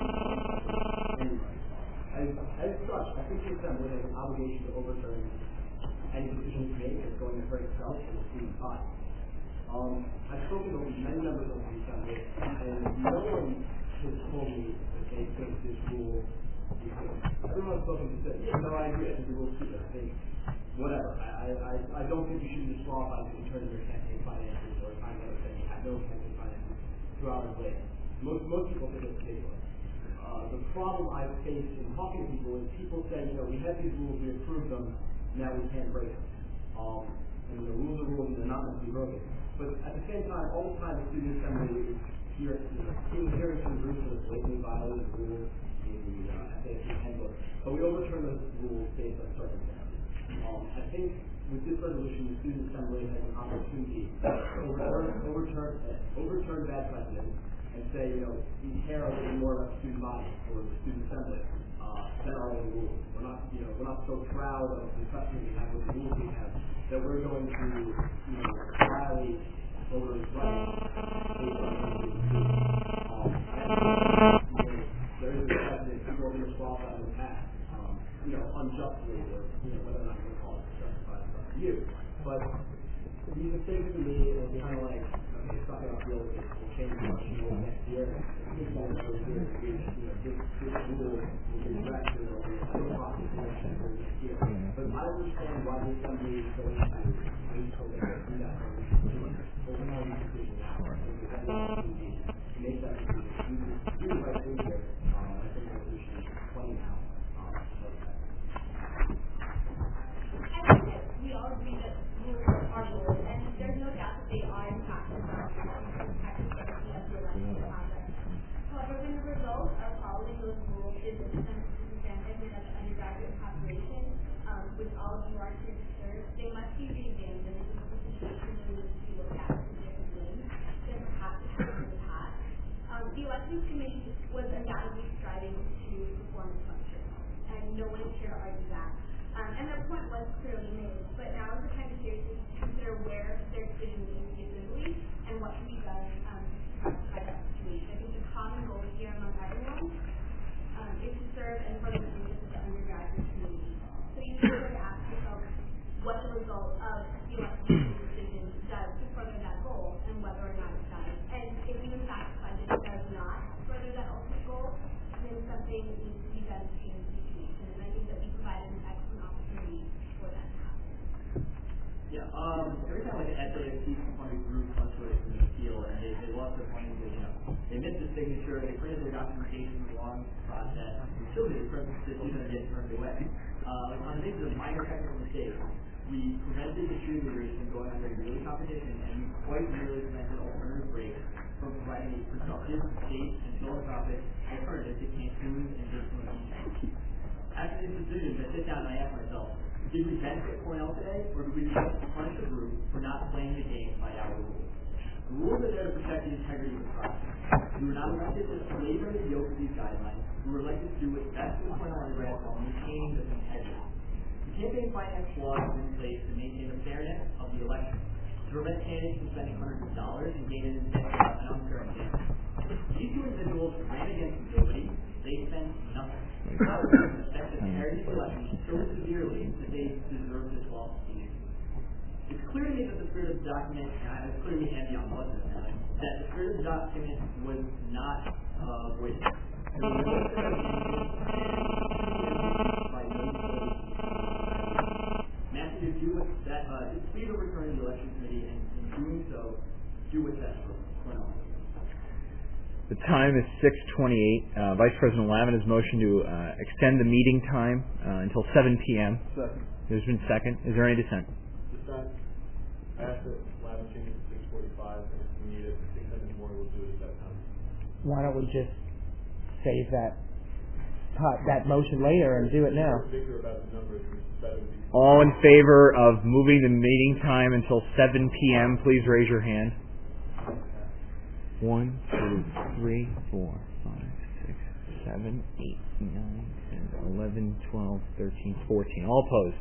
as such, I think the assembly has an obligation to overturn any decisions made that's going to hurt itself and the student body. I've spoken to many members of the assembly, and no one has told me that they think this rule is good. Everyone I've spoken to said, yeah, no, I agree, I think the rule's stupid. I think, whatever. I don't think you should be disqualified because you turn in your campaign finances or find out that you have no campaign finances 2 hours later. Most people think it's ridiculous. The problem I've faced in talking to people is people say, we have these rules, we approve them, now we can't break them. And the rules are rules and they're not meant to be broken. But at the same time, all the time the student assembly is hearing some groups that have blatantly violated the rules in the FASC handbook, but we overturn those rules based on circumstances. I think with this resolution, the student assembly has an opportunity to overturn bad precedents and say, we care a little more about the student body or the student assembly than our own rules. We're not so proud of the precedent we have with the rules we have that we're going to violate voters' rights based on there is a precedent people have been disqualified in the past, unjustly or whether or not you call it justified, it's up to you. But these mistakes to me are kind of like, okay, it's not going to deal with it. We'll change the rule next year. This rule will be correct and there will be a clear process next year. But I understand why the assembly is going to wait until they do that overall decision now. Because that opportunity to make that decision. Do the right thing here. I think resolution 20 now. I think that we all agree that rules are rules, and there's no doubt that they are in practice However, when the result of following those rules is disadvantage of the undergraduate population, with all of you are here to serve, they must be re-examined, and this is a situation we need to look at differently than perhaps it has in the past. The Elections Committee was undoubtedly striving to perform its function, and no one is here to argue that. And their point was clearly made, but now is the time to seriously consider where their decision is in the assembly and what can be done to rectify that situation. I think the common goal here among everyone is to serve and further the interests of the undergraduate community. So you should really ask yourself what the result of the election decision does to further that goal and whether or not it does. And if you in fact find that it does not further that ultimate goal, then something needs to be done to change the situation. And I think that we provided an excellent opportunity for that to happen. Yeah, every time like an SAFC funded group comes to us in the appeal and they lost their funding, they missed the signature, they printed their documentation in the wrong process, they still did the decision and didn't turn it away. On the basis of minor technical mistakes, we prevented the cheerleaders from going under yearly competition, and we quite literally prevented alternative breaks from providing a productive, safe, and philanthropic alternative to Cancun and Daytona. After this decision, I sit down and I ask myself, did we benefit Cornell today, or did we just punish the group for not playing the game by our rules? The rules are there to protect the integrity of the process. We were not elected to flavor the yoke of these guidelines. We were elected to do what's best for the Cornell undergrads while maintaining this integrity. The campaign finance law is in place to maintain the fairness of the election, to prevent candidates from spending hundreds of dollars and gaining an unfair advantage. These two individuals ran against nobody. They spent nothing. However, they affect the integrity of the election so severely that they deserve disqualification. It's clear to me that the spirit of the document, and it's clear to me and the ombudsman, that the spirit of the document was not voiced. Matthew, do what that, please overturn the election committee, and in doing so, do what's best for Cornell. The time is 6:28. Vice President Lavina's motion to extend the meeting time until 7 p.m. Second. There's been second. Is there any dissent? Dissent. I asked that Lavin change it to 6:45, and if we need it 6 minutes more, we'll do it at that time. Why don't we just save that motion later and do it now? All in favor of moving the meeting time until 7 p.m., please raise your hand. 1, 2, 3, 4, 5, 6, 7, 8, 9, 10, 11, 12, 13, 14. All opposed.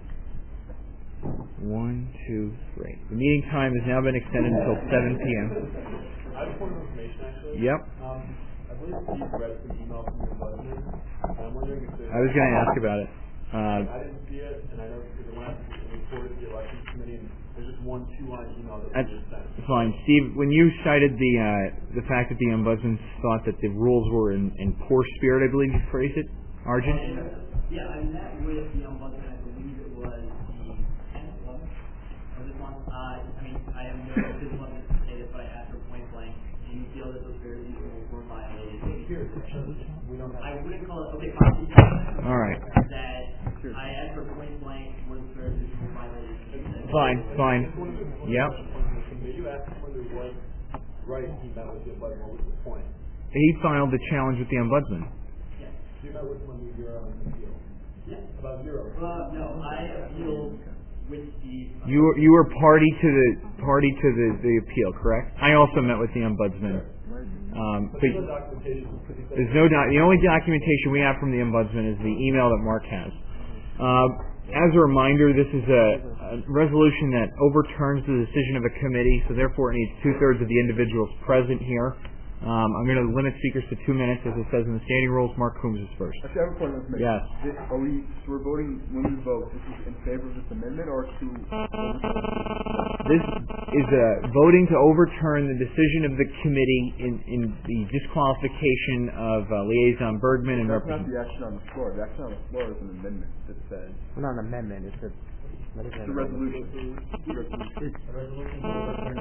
1, 2, 3. The meeting time has now been extended until 7 p.m. I have a point of information, actually. Yep. I believe Steve read some email from your president. I'm wondering if there's... I was going to ask about it. I didn't see it, and I know because when I reported to the elections committee, and there's just 1 2-line email that was sent. Fine. Steve, when you cited the fact that the ombudsman thought that the rules were in poor spirit, I believe you phrased it, Arjun? Yeah, I met with the ombudsman, I believe it was the 10th one of this month. I have no business on this to say this, but I asked her point blank, do you feel that those fair rules were violated? I wouldn't call it, okay, fine. All right. That I asked her point blank, was fair rules violated? Fine. Yep. Did you ask him whether it was right he met with the ombudsman? What was the point? He filed the challenge with the ombudsman. Yeah. You met with him on the Euro appeal? Yeah. About Euro? No, I appealed with the... You were party to the appeal, correct? I also met with the ombudsman. But there's no the only documentation we have from the ombudsman is the email that Mark has. As a reminder, this is a resolution that overturns the decision of a committee, so therefore it needs 2/3 of the individuals present here. I'm going to limit speakers to 2 minutes, as it says in the standing rules. Mark Coombs is first. Actually, I have a point of information. Yes. So we're voting, when we vote, this is in favor of this amendment or to This is voting to overturn the decision of the committee in the disqualification of Liaison Bergman and That's not Representative. the action on the floor. The action on the floor is an amendment that says... It's not an amendment, it's a... It's a resolution. A resolution to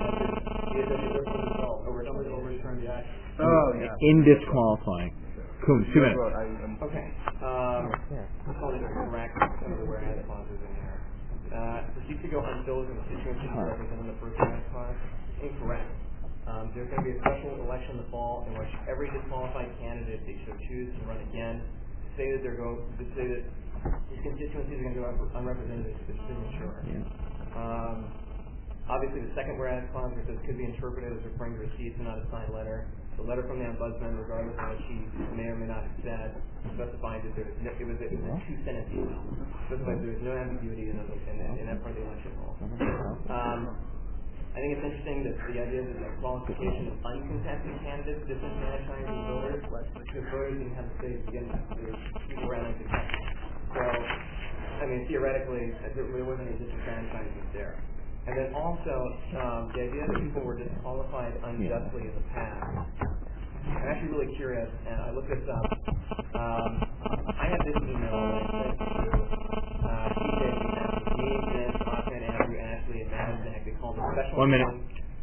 overturn the action. Oh, yeah. In disqualifying. Coombs, 2 minutes. Okay. I'll probably correct some of the whereas clauses in there. Proceed to go until the constituency represented in the first whereas clause. Incorrect. There's going to be a special election in the fall in which every disqualified candidate, if they so choose, can run again. To say that His constituencies are going to go unrepresented to the signature. Yeah. Obviously, the second whereas clause which says could be interpreted as referring to receipts and not a signed letter. The letter from the ombudsman, regardless of what she may or may not have said, specified that there was no, it was a two-sentence email. Specified there was no ambiguity in that part of the election law. I think it's interesting that the idea that the qualification of uncontested candidates disenfranchising voters, because voters didn't have to say to begin with. There's people ran uncontested. So, I mean, theoretically, there wasn't any disenfranchisement there. And then also, the idea that people were disqualified unjustly in the past. I'm actually really curious, and I looked this up. I have this email that I sent to TJ, me, Vince, Austin, Andrew, Ashley, and Madison. They called a special meeting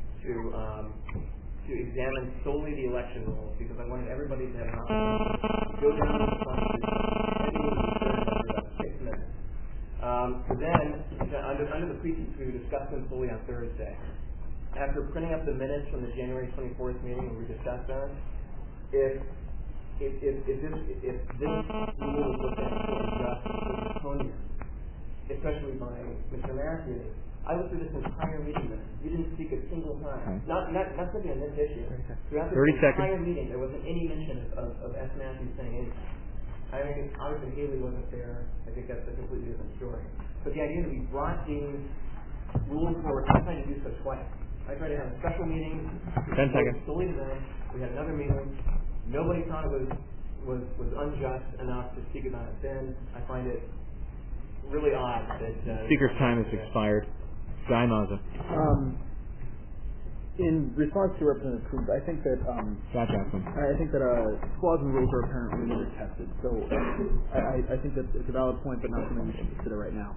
to examine solely the election rules, because I wanted everybody to have an opportunity to go down to the front of the 6 minutes. Then, under the pretense we would discuss them fully on Thursday. After printing up the minutes from the January 24th meeting where we discussed them, if this rule was looked at as unjust and draconian, especially by Mr. Matthews, I looked through this entire meeting minutes. You didn't speak a single time. Not simply on this issue. Throughout this entire meeting, there wasn't any mention of S. Matthews saying anything. I mean, obviously Haley wasn't there. I think that's a completely different story. But the idea that we brought these rules forward, I'm trying to do so twice. I tried to have a special meeting. 10 seconds. Solely to them. We had another meeting. Nobody thought it was unjust enough to speak about it then. I find it really odd that... Speaker's time has expired. Guy Maza. In response to Representative Cruz, I think that clause and rules are apparently never tested. So I think that it's a valid point, but not something we should consider right now.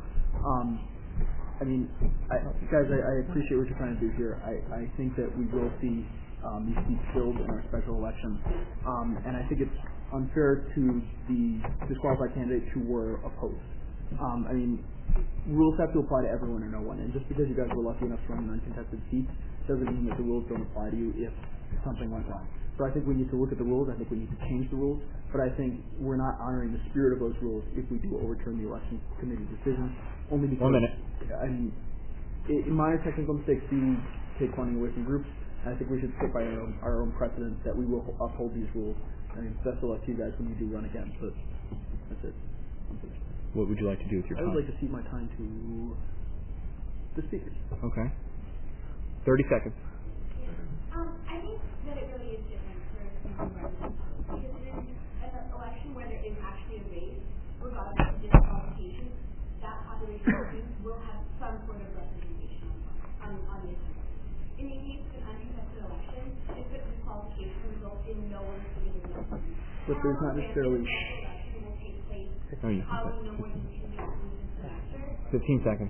Guys, I appreciate what you're trying to do here. I think that we will see these seats filled in our special election, and I think it's unfair to the disqualified candidates who were opposed. Rules have to apply to everyone or no one, and just because you guys were lucky enough to run an uncontested seat doesn't mean that the rules don't apply to you if something went wrong. So I think we need to look at the rules. I think we need to change the rules, but I think we're not honoring the spirit of those rules if we do overturn the election committee decision. Only because 1 minute. Minor technical mistakes do take funding away from groups. And I think we should stick by our own precedent that we will uphold these rules. Best of luck to you guys when you do run again. But that's it. I'm finished. What would you like to do with your time? I would like to cede my time to the speakers. Okay. 30 seconds. I think that it really is different for residents because in an election where there is actually a race, regardless of disqualification, that population will have some sort of representation on the agenda. In the case of an uncontested election, if the disqualification results in no one sitting in the election, but there's not necessarily... will take place. How will no one can be the semester? 15 seconds.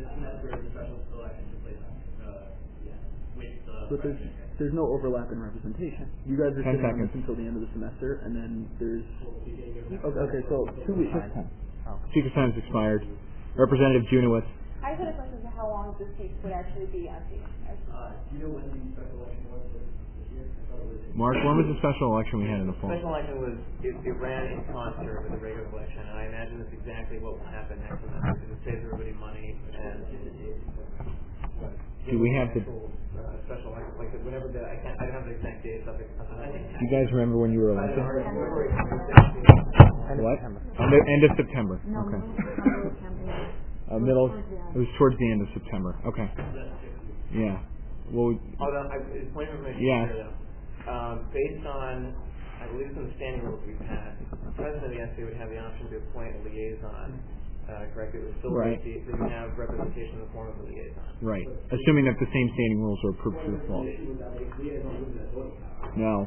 But there's no overlap in representation. You guys are 10 sitting on seconds. this until the end of the semester, and then there's... Okay, so 2 weeks. Speaker's time has expired. Representative Junowitz. I just had a question to how long this case would actually be empty. Do you know when the special election was this year? Mark, when was the special election we had in the fall? Special election was, it ran in concert with the regular election, and I imagine that's exactly what will happen next semester, because it saves everybody money, and... Do we have the... special election, like whenever the... I don't have the exact dates of it. Do you guys remember when you were elected? What? End of September. Okay. Middle... It was towards the end of September. Okay. Yeah. Well... Point of information yeah. Based on, I believe some of the standing rules we've had, the president of the SA would have the option to appoint a liaison. Correct? It would still they would have representation in the form of a liaison. Right. Assuming that the same standing rules are approved for the fall. No.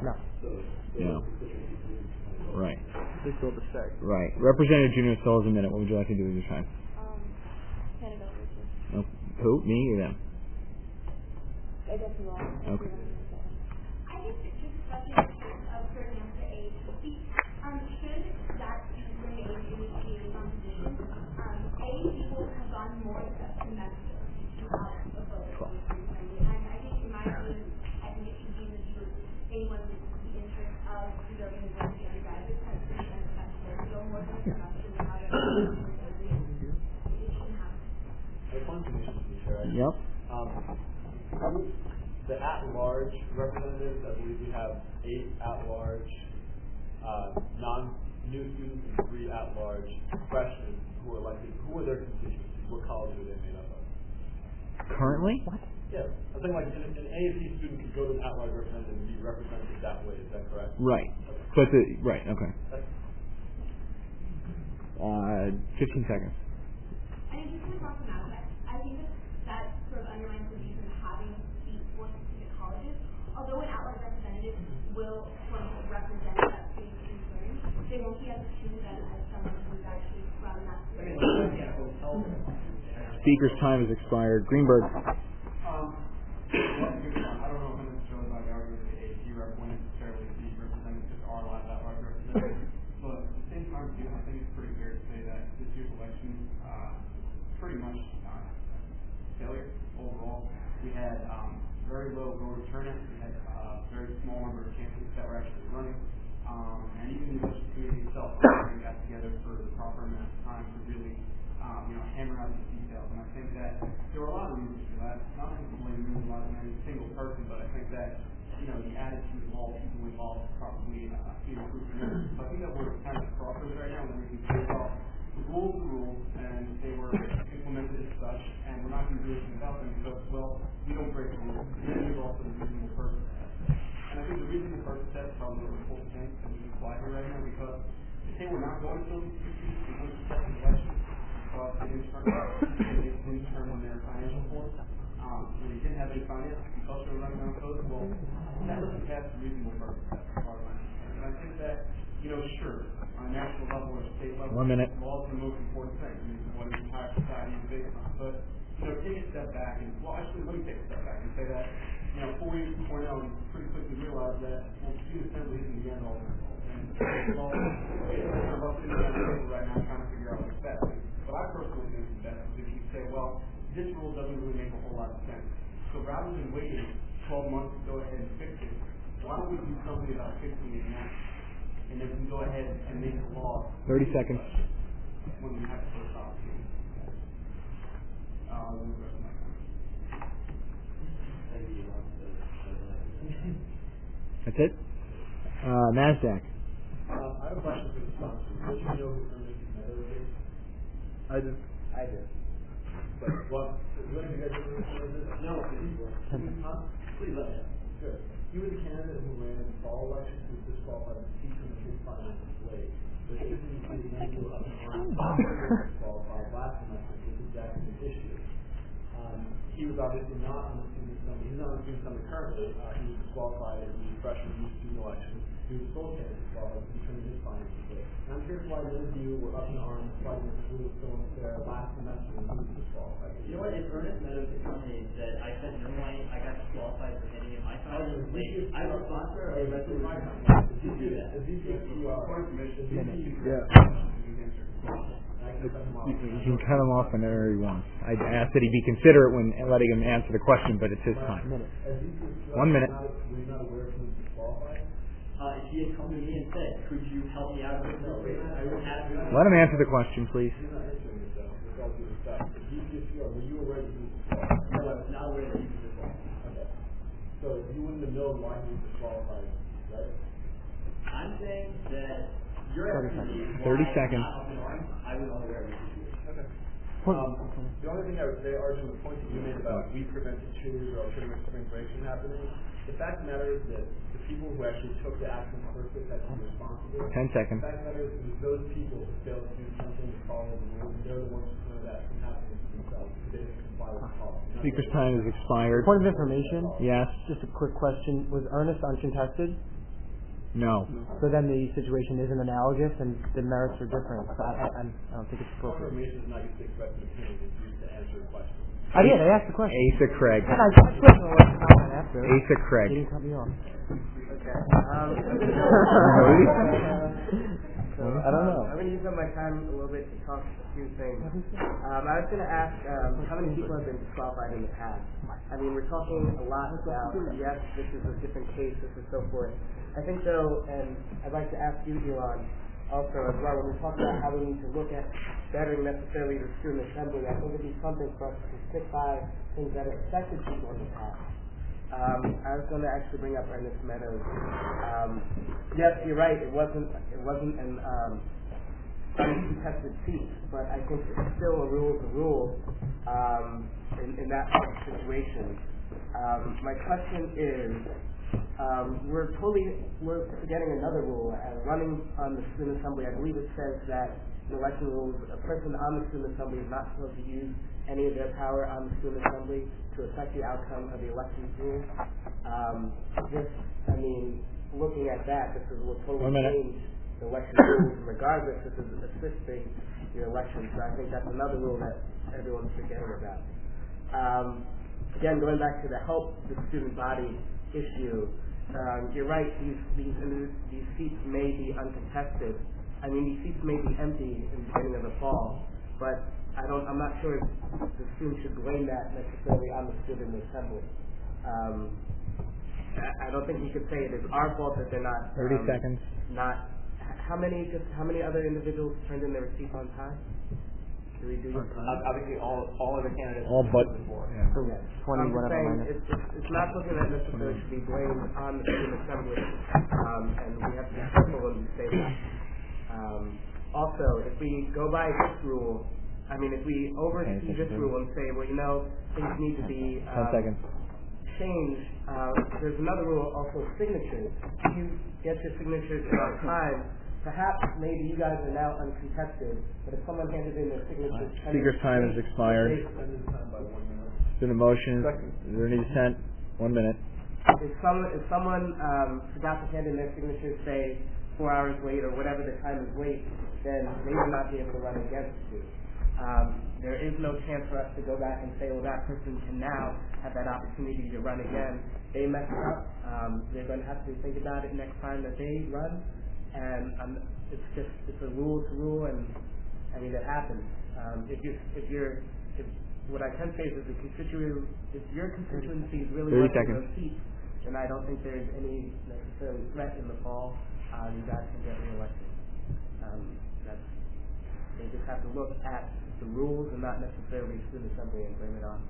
Right. They still have to stay. Right. Representative Junior still has a minute. What would you like to do with your time? Canada. Oh, who? Me or them? I guess you are. Okay. I think that just especially in the case of, for example, a seat, should that remain in the liaison position, people have gone more than a semester without a vote. And I think in my opinion, I think it should be reviewed anyone's the interest of preserving the vote of the undergraduates has been unacceptable. So more than a semester without a Yep. The at-large representatives, I believe we have 8 at-large non-new students and 3 at-large freshmen who are elected. Who are their constituencies? What college are they made up of? Currently? Yeah, I think like an ASU student could go to an at-large representative and be represented that way. Is that correct? Right. Okay. So it's right. Okay. 15 seconds. I mean, just talking about that, I think that sort of undermines the reason having seats for specific colleges. Although an at-large representative will sort of represent that student concern, they won't be able to choose them as someone who's actually from that student. Speaker's time has expired. Greenberg. I don't know if it shows like arguing the AG rep wouldn't necessarily be represented because our lot that large representatives. But at the same time, too, I think it's pretty fair to say that this year's election pretty much failure overall. We had very low voter turnout. We had a very small number of candidates that were actually running. And even the election committee itself got together for the proper amount of time to really hammer out the details. And I think that there were a lot of reasons for that. Not to blame any single person, but I think that the attitude of all people involved probably improved. So I think that we're kind of crossroads right now, and we can say, well, the rules, and they were implemented as such, and we're not going to do anything about them because, well, we don't break the rules. And then there's also the reasonable person test. And I think the reasonable person test is probably the important thing that we can apply here right now because if they were not going to the second election because they didn't turn on their financial force, they didn't have any finance because they were running on code, well, that doesn't pass the reasonable person test as far as I'm concerned. And I think that, sure, on a national level or state level, 1 minute. law is the most important thing. I mean, what an entire society is based on. But, take a step back and, well, actually, let me take a step back and say that, 4 years before now, we pretty quickly realized that, well, student assembly isn't the end all be all. And, well, we're up in the table right now trying to figure out what's best. But I personally think the best is if you say, well, this rule doesn't really make a whole lot of sense. So rather than waiting 12 months to go ahead and fix it, why don't we do something about fixing it now? And then we can go ahead and make the law 30 seconds. when we have the first opportunity. That's it? NASDAQ. I have a question for the sponsor. What do you know who Ernest Meadows is? I do. But what? What have you guys ever heard of this? No. Please let me know. Good. He was a candidate who ran in the fall election who was disqualified to seat from the his finances late. But he was up in Oregon disqualified last semester with exactly the issue. He was obviously not on the student assembly. He's not on the student assembly currently. He was disqualified in the freshman youth student election. He was sole candidate disqualified to determine his finances late. And I'm curious why none of you were up in arms fighting the rule of so unfair last semester when he was disqualified. You know what? If Ernest Meadows had come in and said, I spent no money, I got disqualified for hitting in my finances late, I'm a sponsor or a resident of my company. Did you do that? Yeah. You can cut him off whenever he wants. I asked that he be considerate when letting him answer the question, but it's his time. 1 minute. If he had come to me and said, could you help me out with this situation, I would have to. Let him answer the question, please. You're not answering this though, with all due respect. Were you aware that he was disqualified? No, I was not aware that he was disqualified. Okay. So you wouldn't have known why he was disqualified, right? I'm saying that you're asking me 30 seconds. Not up in arms, I was unaware of the situation. Okay. The only thing I would say, Arjun, the point that you made about we prevented cheerleaders or alternative spring breaks from happening, the fact of the matter is that the people who actually took the action in the first place had to be responsible. 10 seconds. The fact of the matter is it was those people who failed to do something to follow the rules, and they're the ones who know that from happening to themselves because they didn't comply with the policy. Speaker's time has expired. Point of information. Yes. Just a quick question. Was Ernest uncontested? No. So then the situation isn't analogous and the merits are different. So I don't think it's appropriate. Information is not used to express an opinion, it's used to answer a question. I did. I asked the question. Asa Craig. And I asked the question after. Asa Craig. He didn't cut me off. Okay. I don't know. I'm going to use up my time a little bit to talk a few things. I was going to ask how many people have been disqualified in the past. I mean, we're talking a lot about, yes, this is a different case, this is so forth. I think, though, and I'd like to ask you, Elon, also as well, when we talk about how we need to look at bettering necessarily the student assembly, I think it'd be something for us to stick by things that affected people in the past. I was going to actually bring up Ernest Meadows. Yes, you're right. It wasn't an uncontested seat, but I think it's still a rule is a rule in that type of situation. My question is, we're forgetting another rule. Running on the student assembly, I believe it says that in election rules, a person on the student assembly is not supposed to use any of their power on the student assembly to affect the outcome of the election rules. Looking at that, this will totally change the election rules. Regardless, this is assisting your election. So I think that's another rule that everyone's forgetting about. Again, going back to the help the student body issue, you're right. These seats may be uncontested. These seats may be empty in the beginning of the fall, but I'm not sure if the students should blame that necessarily on the student assembly. I don't think we could say it is our fault that they're not. 30 seconds. How many other individuals turned in their receipts on time? Do we do? Obviously, all of the candidates. All but. Yeah. So 20, whatever. It's not something that necessarily should be blamed on the student assembly, and we have to be careful when we say that. Also, if we go by this rule, if we oversee this rule and say, things need to be 10 seconds. changed, there's another rule also, signatures. If you get your signatures in on time, perhaps maybe you guys are now uncontested, but if someone handed in their signatures... Speaker's time has expired. It's been a motion. Is there any dissent? 1 minute. If someone forgot to hand in their signatures, say, 4 hours late or whatever the time is late, then they will not be able to run against you. There is no chance for us to go back and say, well, that person can now have that opportunity to run again. They messed up. They're going to have to think about it next time that they run. And it's a rule to rule, and it happens. What I can say is that if your constituency is really wanting those seats, then I don't think there's any necessarily threat in the fall. You guys can get reelected. They just have to look at the rules and not necessarily student assembly and blame it on.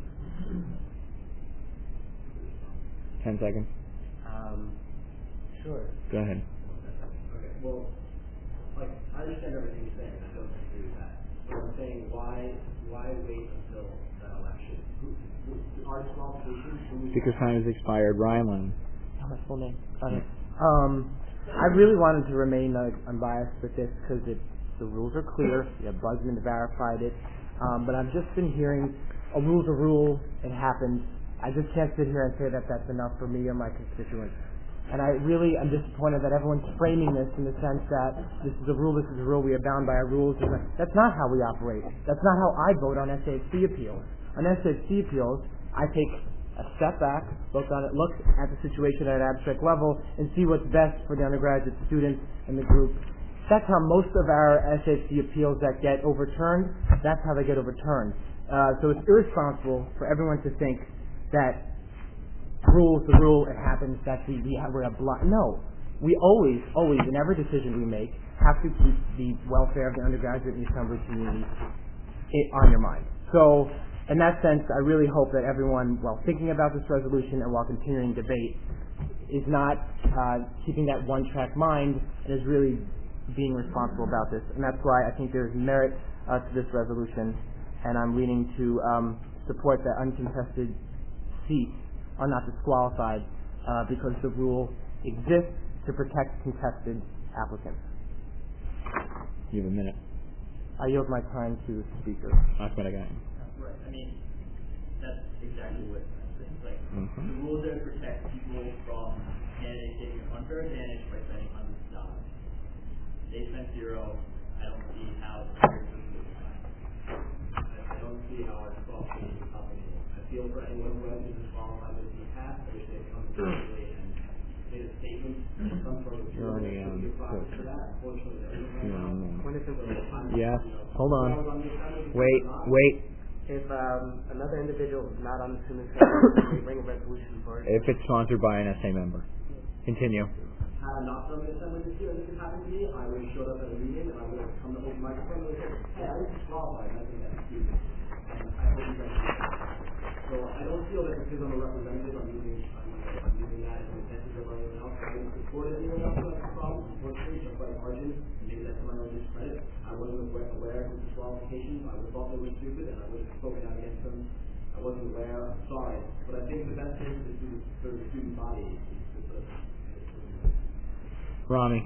10 seconds. Sure. Go ahead. Okay. Well, I understand everything you're saying, and I don't agree with that. But I'm saying, why wait until that election? Our qualifications. Speaker's time has expired. Ryan Lennon. My full name. I really wanted to remain unbiased with this because the rules are clear. Buzzman verified it. But I've just been hearing a rule's a rule. It happens. I just can't sit here and say that that's enough for me or my constituents. And I'm disappointed that everyone's framing this in the sense that this is a rule, we are bound by our rules. That's not how we operate. That's not how I vote on SAHC appeals. On SAHC appeals, I take a step back, look at the situation at an abstract level, and see what's best for the undergraduate students and the group. That's how most of our SAHC appeals that get overturned, that's how they get overturned. So it's irresponsible for everyone to think that rule's the rule, it happens, that we're a block. No. We always, in every decision we make, have to keep the welfare of the undergraduate and the assembly community on your mind. So, in that sense, I really hope that everyone, while thinking about this resolution and while continuing debate, is not keeping that one-track mind and is really being responsible about this. And that's why I think there's merit to this resolution, and I'm leaning to support that uncontested seats are not disqualified because the rule exists to protect contested applicants. You have a minute. I yield my time to the speaker. That's what I got. Right. That's exactly what I'm saying. The rules are to protect people from candidates taking an unfair advantage by spending hundreds of dollars. They spent zero. I don't see how it's fair to do that. I don't see how our qualifications are helping anyone. I feel for anyone who hasn't been disqualified in the past, I wish they had come forward and made a statement, some sort of for that. Unfortunately, Yes. Hold on. Wait. If another individual is not on the student assembly, they bring a resolution for it. If it's sponsored by an SA member. Continue. had I not done the assembly this year and this had happened to me, I would have showed up at a meeting and I would have come to open microphone and would have said, hey, I was disqualified and I think that's stupid. And I hope you guys do that. So I don't feel that because I'm a representative, I'm using that as an advantage over anyone else. I didn't support anyone else who has a problem. Unfortunately, just like Arjun, and maybe that's to my own discredit, I wasn't aware of his disqualifications. I would have thought they were stupid and I would have spoken out against them. I wasn't aware. I'm sorry. But I think the best thing for the student body is to Rami.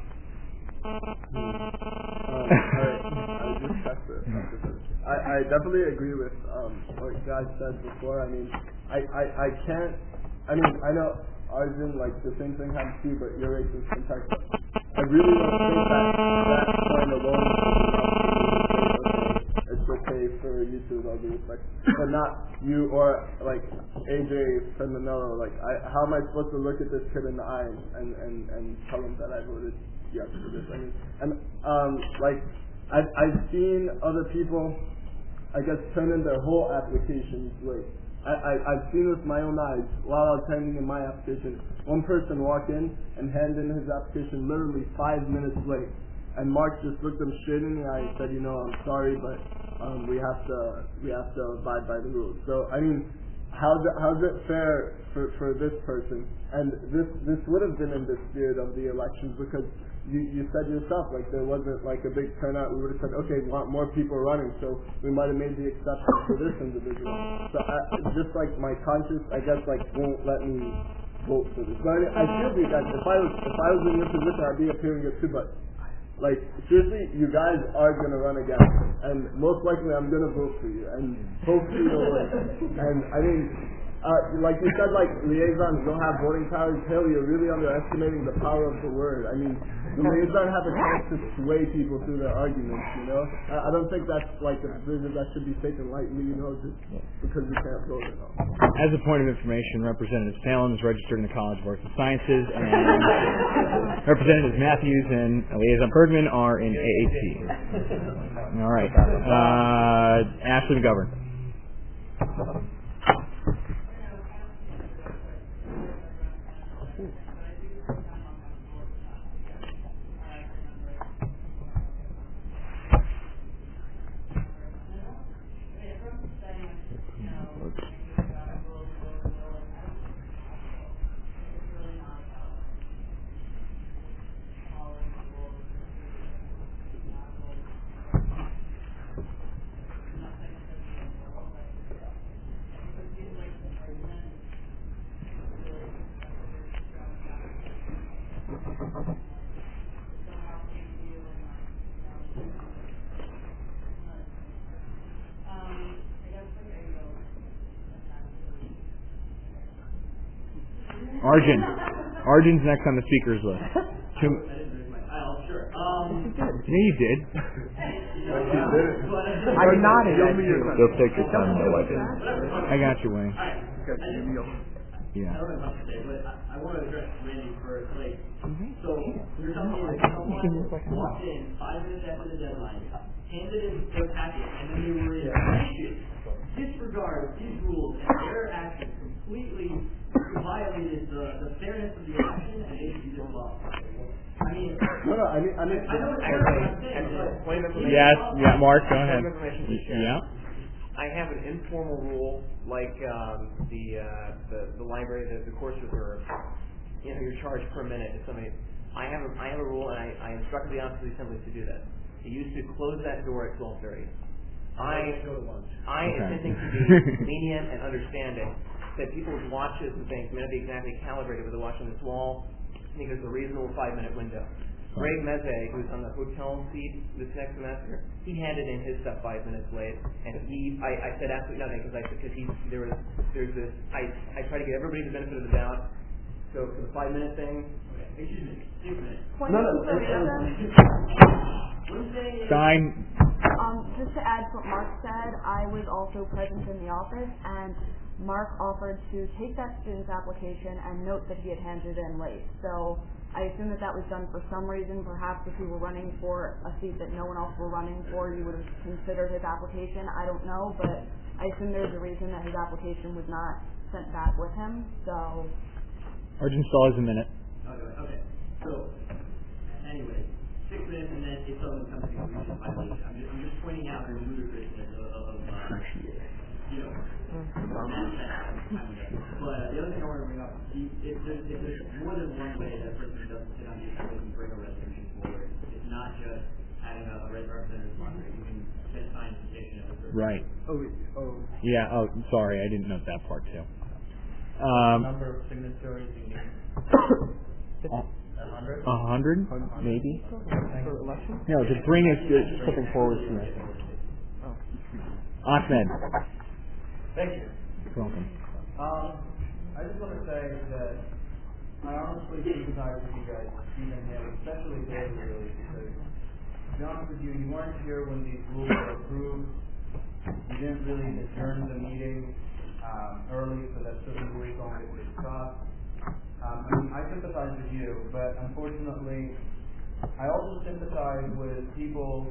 I definitely agree with what you guys said before. I mean, I can't. I mean, I know Arjun, like the same thing happens to you, but your race is protected. I really don't think that point alone is it's okay for you to all due respect, but not you or like AJ Fernando. Like, how am I supposed to look at this kid in the eye and tell him that I voted yes for this? I mean, and like I've seen other people, I guess, turn in their whole applications late. I've seen with my own eyes while I was handing in my application, one person walk in and hand in his application literally 5 minutes late, and Mark just looked him straight in the eye and said, you know, I'm sorry, but we have to abide by the rules. So I mean, how's it fair for this person? And this would have been in the spirit of the elections, because you said yourself, like, there wasn't like a big turnout. We would have said, okay, we want more people running, so we might have made the exception for this individual. So just like my conscience, I guess, like, won't let me vote for this. But I feel you guys. If I was in your position, I'd be appearing it too. But like, seriously, you guys are gonna run again, and most likely I'm gonna vote for you, and hopefully you'll win. And I mean, like you said, like, liaisons don't have voting powers. Hell, you're really underestimating the power of the word. I mean, the liaison have a chance to sway people through their arguments, you know? I don't think that's like a decision that should be taken lightly, you know, just because you can't vote at all. As a point of information, Representative Salem is registered in the College of Arts and Sciences, and Representatives Matthews and Liaison Bergman are in AAC. All right. Ashley McGovern. Arjun's next on the speakers list. Sure. Yeah, you did. I'm nodding. Don't take your time, no like it. I got you, Wayne. Yeah. I don't know what to say, but I want to address Randy first. Like, so you're telling me that someone walked in 5 minutes after the deadline, handed in their packet, and then they were in disregard these rules, and their actions completely violated the fairness of the election, and they should be disqualified. I mean, yeah, Mark, go ahead. Yeah. I have an informal rule, like the library, the course reserve. You know, you're charged per minute if somebody. I have a rule, and I instructed the Office of the Assembly to do that. They used to close that door at 12:30. I intending to be lenient and understanding that people's watches and things may not be exactly calibrated with the watch on this wall. I think there's a reasonable 5-minute window. Greg Meze, who's on the hotel seat this next semester, he handed in his stuff 5 minutes late, and I said absolutely nothing there's this. I try to give everybody the benefit of the doubt. So for the 5-minute thing, excuse me, 6 minutes. No. Stein. Just to add to what Mark said, I was also present in the office, and Mark offered to take that student's application and note that he had handed in late. So I assume that was done for some reason. Perhaps if he were running for a seat that no one else were running for, you would have considered his application. I don't know, but I assume there's a reason that his application was not sent back with him. So Arjun Stahl has a minute. Okay. So, anyway, 6 minutes and then if someone comes to conclusion violation. I'm just pointing out the ludicrousness of you know, but the other thing I want to bring up, if there's more than one way that a person who doesn't sit on the assembly can bring a resolution forward. It's not just having a representative sponsor. You can send sign petition. Right. Yeah. Oh, sorry, I didn't note that part too. Number of signatories you need. 100? 100, maybe. For election? No, to bring us something forward to us. Ahmed. Thank you. You're welcome. I just want to say that I honestly sympathize with you guys, Stephen Hill, especially David, really, because to be honest with you, you weren't here when these rules were approved. You didn't really adjourn the meeting early so that certain rules don't get discussed. I sympathize with you, but unfortunately, I also sympathize with people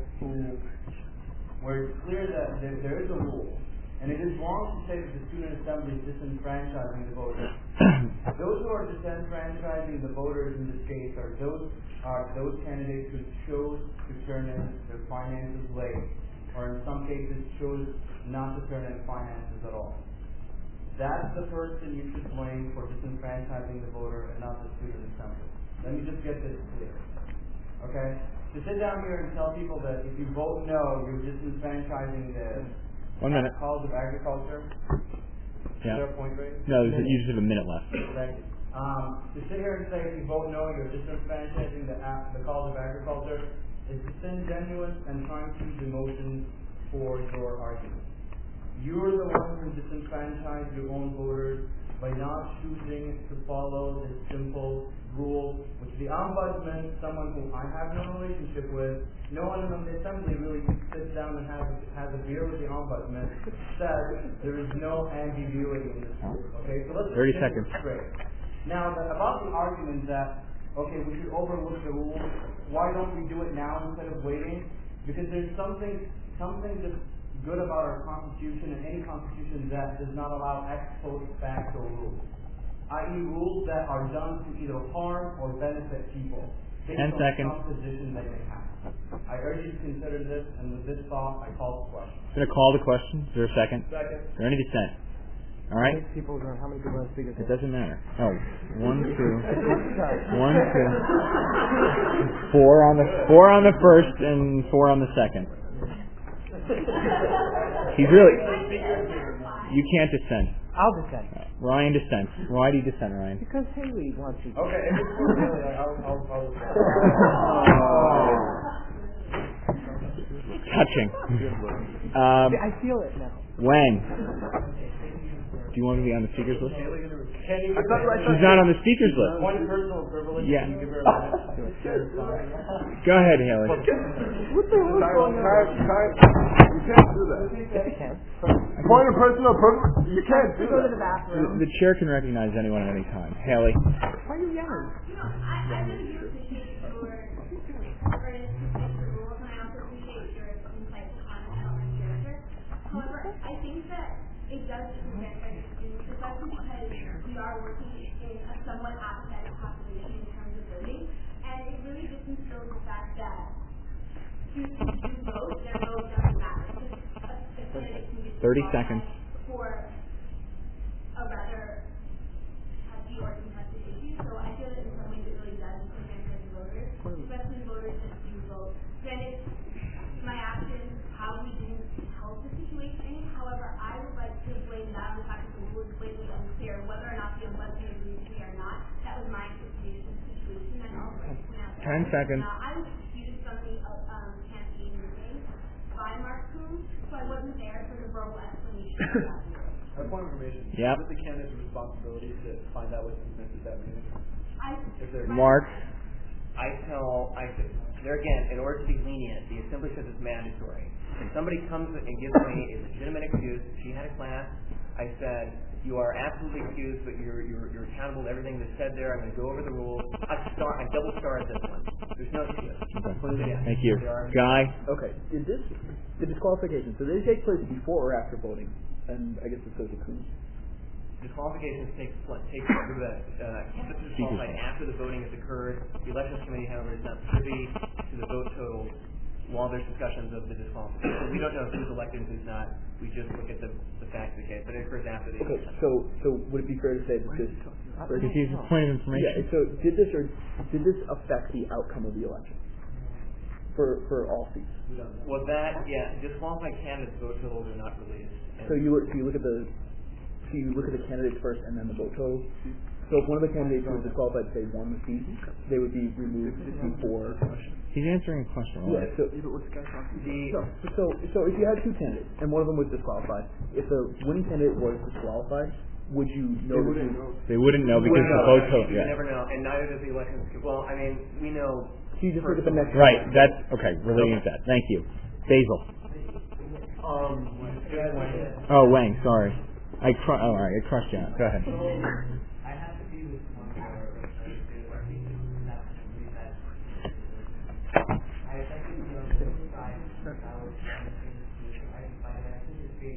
where it's clear that there is a rule. And it is wrong to say that the student assembly is disenfranchising the voters. Those who are disenfranchising the voters in this case are those candidates who chose to turn in their finances late, or in some cases chose not to turn in finances at all. That's the person you should blame for disenfranchising the voter and not the student assembly. Let me just get this clear. Okay? To sit down here and tell people that if you vote no, you're disenfranchising the 1 minute. College of Agriculture. Yeah. Is there a point, right? No, you just have a minute left. Thank you. To sit here and say if you vote no, you're disenfranchising the College of Agriculture is disingenuous and trying to use emotions for your argument. You're the one who disenfranchised your own voters by not choosing to follow this simple rule, which the ombudsman, someone who I have no relationship with, no one in the assembly really sits down and has a beer with the ombudsman, says there is no ambiguity in this rule. Okay, so let's 30 get seconds. this straight. Now, about the argument that we should overlook the rules. Why don't we do it now instead of waiting? Because there's something just good about our Constitution and any Constitution that does not allow ex post facto rules, i.e. rules that are done to either harm or benefit people based 10 on seconds. some position they may have. I urge you to consider this, and with this thought, I call the question. I'm going to call the question. Is there a second? Second. Is there any dissent? All right? How many people are speaking? It doesn't matter. Oh, 1, 2, 1, 2. 4 on the first and 4 on the second. He's really. You can't dissent. I'll dissent. Ryan dissents. Why do you dissent, Ryan? Because Haley wants you to. Okay, if it's for Haley, I'll Touching. I feel it now. When? Do you want to be on the speakers list? She's not on the speakers list. One personal privilege. Yeah. Can you give her a Go ahead, Haley. What the hell is going on? You can't do that. Yes, you can. Point of personal privilege? You can't do that. The chair can recognize anyone at any time. Haley. Why are you yelling? I really do appreciate your efforts to fix the rules, and I also appreciate your insightful comments on the answer. However, I think that it does prevent our students, especially because we are working in a somewhat apathetic population in terms of voting, and it really just instills the fact that students do vote, their vote doesn't matter. Just a candidate can get 30 seconds. for a rather touchy or contested issue. So I feel that in some ways it really does prevent the voters, especially voters that do vote. Granted, my actions probably didn't help the situation any. However, I would like to blame that on the fact that the rule is blatantly unclear whether or not the ombudsman agrees with me or not. That was my interpretation of the situation. And I'll point out that 10 seconds. I was excused from the campaign meeting by Mark Coon, so I wasn't there for the verbal explanation of that rule. A point of information. Yep. Is it the candidate's responsibility to find out what's missed at that meeting? Mark. There again, in order to be lenient, the assembly says it's mandatory. If somebody comes and gives me a legitimate excuse, she had a class, I said, you are absolutely excused, but you're accountable to everything that's said there. I'm going to go over the rules. I double-starred this one. There's no excuse. Thank you. Guy? Okay. The disqualification, so they take place before or after voting? And I guess this goes to Coons. disqualifications take campus is disqualified after the voting has occurred. The elections committee, however, is not privy to the vote totals while there's discussions of the disqualification. We don't know who's elected and who's not. We just look at the facts of the case, but it occurs after the election. So would it be fair to say that this? Because he's a point of information. Yeah. So did this affect the outcome of the election for all seats? Well, disqualified candidates' vote totals are not released. So you look at the candidates first and then the vote totals. So if one of the candidates was disqualified, say won the seat, they would be removed before. He's answering a question. Yeah. So if you had two candidates and one of them was disqualified, if the winning candidate was disqualified, would you know? They wouldn't know because the vote total. You never know, and neither does the elections. Well, I mean, we know. So you just look at the next. Right. That's okay. Relating to that. Thank you, Basil. Oh, Wang. Sorry. All right. I crushed you. Go ahead. I have to be with one of our legislators. I think that's a really bad situation. I think the other side, I was trying to I think it's great.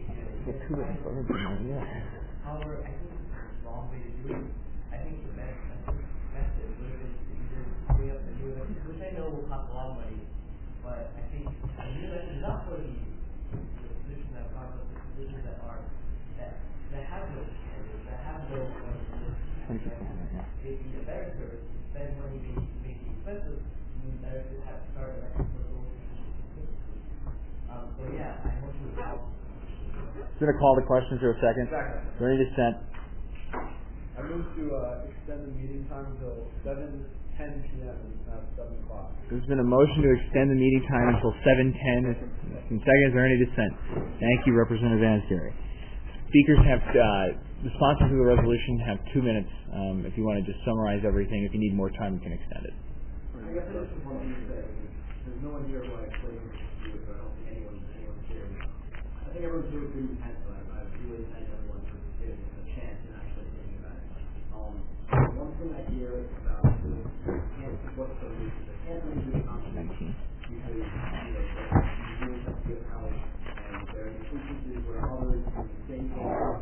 However, I think it's the wrong way to do it. I think the best method would have been to either bring up a new election, which I know will cost a lot of money, but I think a new election is not for the positions that are the positions that have no candidates, that have no it'd be a better service. Spend money making expensive, it would be better to have start elections for those positions. So yeah, I hope you help. I'm going to call the question for a second. Is there any dissent? I move to extend the meeting time until 7:10 p.m. and not 7 o'clock. There's been a motion to extend the meeting time until 7:10. In seconds, is there any dissent? Thank you, Representative Ansgary. Speakers have, the sponsors of the resolution have 2 minutes. If you want to just summarize everything, if you need more time, you can extend it. I guess I just want to say, there's no one here who I explained this to, so I don't think anyone's here. I think everyone's here with good intent, so I really thank everyone for giving us a chance and actually thinking about it. One thing I hear about what's the reason? They can't really do the conversation because, you really have to give help, and there are instances where others do the same thing,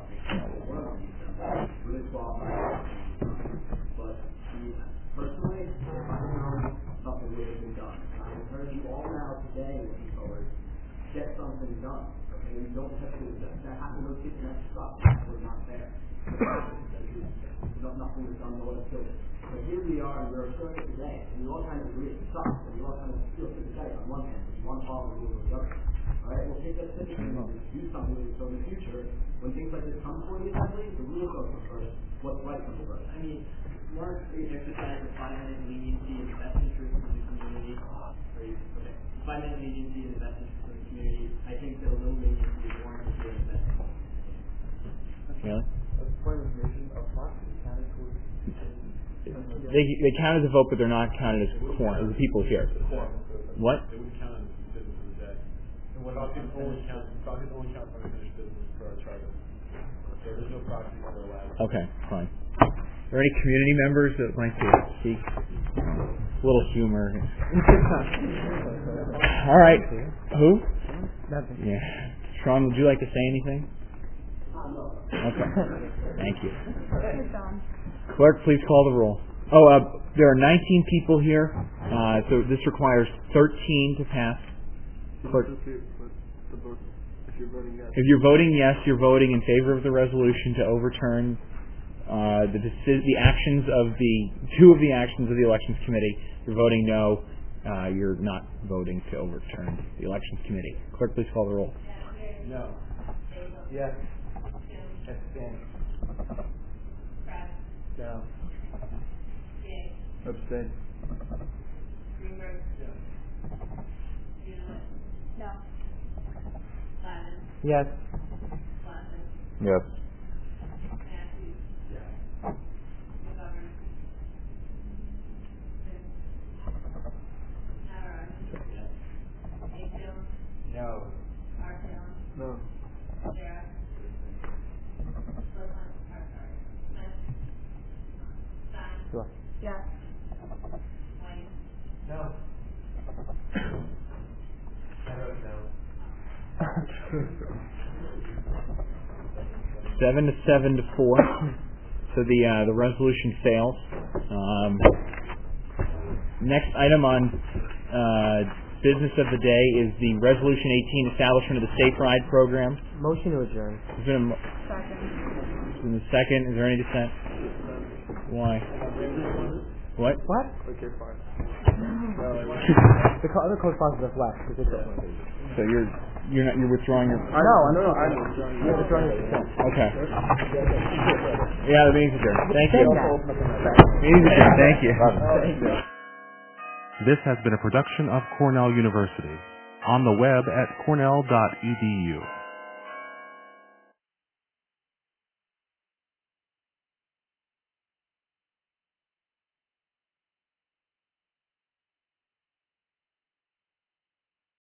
really qualified. But personally, I know something would have been done. And I encourage you all now today looking forward, get something done. Okay, you don't have to that happened to kids that stuff. That was not there. Nothing was done, no one killed it. But here we are, and we're showing it today, and we all kind of agree it sucks, and we all kind of feel sympathetic on one hand, one follows the rules of the other. Alright, we'll take that sympathy and do something so in the future, when things like this come before the assembly, the rules go first, what's right comes first. I mean, Mark exercised a 5-minute leniency in the best interest of the community. 5-minute leniency in the best interest of the community. I think that a little leniency is warranted here in the best interest. Really? As a point of information, our proxies counted towards They count as a vote, but they're not counted as quorum, as the people here. What? They wouldn't count on business for the day. Proxies only count on unfinished business for our charter. So there's no proxies that are allowed. Okay, fine. Are there any community members that would like to speak? A little humor. All right. Who? Nothing. Yeah. Sean, would you like to say anything? Okay. Thank you. Clerk, please call the roll. There are 19 people here, so this requires 13 to pass. Clerk. If you're voting yes, you're voting in favor of the resolution to overturn the actions of two of the actions of the Elections Committee. If you're voting no, you're not voting to overturn the Elections Committee. Clerk, please call the roll. No. Yes. Abstain. No. Abstain. No. Yes. Yes. No. No. Sure. Yes. No. I wrote no. 7 to 4. So the resolution fails. Next item on business of the day is the Resolution 18, establishment of the Safe Ride program. Motion to adjourn. There's been a second. Is there any dissent? Why? What? What? Okay, fine. The other co-sponsors have left. So you're withdrawing your... No, I'm withdrawing. You're withdrawing your consent. Okay. Yeah, the meeting's adjourned. Thank you. Meeting's adjourned. Thank you. This has been a production of Cornell University. On the web at cornell.edu.